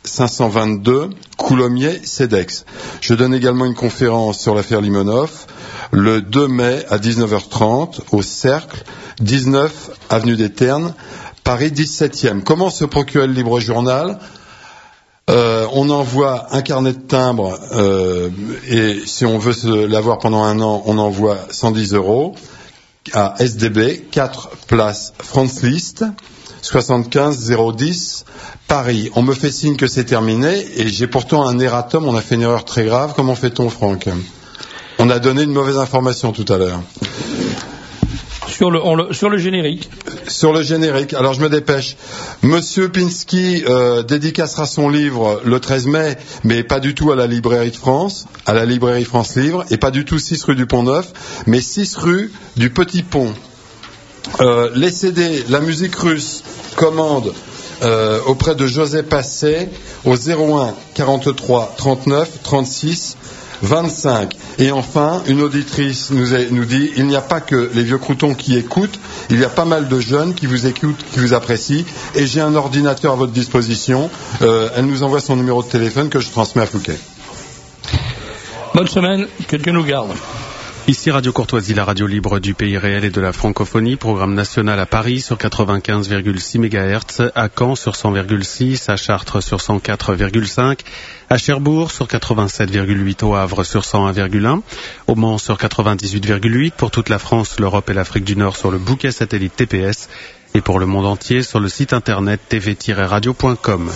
522, Coulommiers, CEDEX. Je donne également une conférence sur l'affaire Limonov le 2 mai à 19h30 au Cercle, 19 avenue des Ternes, Paris 17e. Comment se procurer le Libre Journal ? On envoie un carnet de timbre et si on veut l'avoir pendant un an, on envoie 110 € à SDB, 4 place France Liszt, 75 010 Paris. On me fait signe que c'est terminé et j'ai pourtant un erratum, on a fait une erreur très grave. Comment fait-on, Franck ? On a donné une mauvaise information tout à l'heure. Sur le générique. Sur le générique. Alors je me dépêche. Monsieur Pinsky dédicacera son livre le 13 mai, mais pas du tout à la librairie de France, à la librairie France Livre, et pas du tout 6 rue du Pont-Neuf, mais 6 rue du Petit Pont. Les CD, la musique russe, commande auprès de José Passet au 01 43 39 36 25. Et enfin, une auditrice nous dit, il n'y a pas que les vieux croutons qui écoutent, il y a pas mal de jeunes qui vous écoutent, qui vous apprécient, et j'ai un ordinateur à votre disposition. Elle nous envoie son numéro de téléphone que je transmets à Fouquet. Bonne semaine, que Dieu nous garde. Ici Radio Courtoisie, la radio libre du pays réel et de la francophonie, programme national à Paris sur 95,6 MHz, à Caen sur 100,6, à Chartres sur 104,5, à Cherbourg sur 87,8, au Havre sur 101,1, au Mans sur 98,8, pour toute la France, l'Europe et l'Afrique du Nord sur le bouquet satellite TPS, et pour le monde entier sur le site internet tv-radio.com.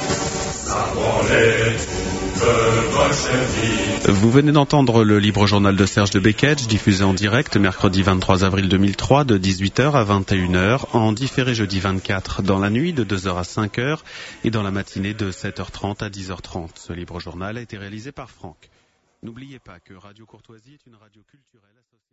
Vous venez d'entendre le libre journal de Serge de Beketch, diffusé en direct mercredi 23 avril 2003 de 18h à 21h, en différé jeudi 24 dans la nuit de 2h à 5h et dans la matinée de 7h30 à 10h30. Ce libre journal a été réalisé par Franck. N'oubliez pas que Radio Courtoisie est une radio culturelle associée.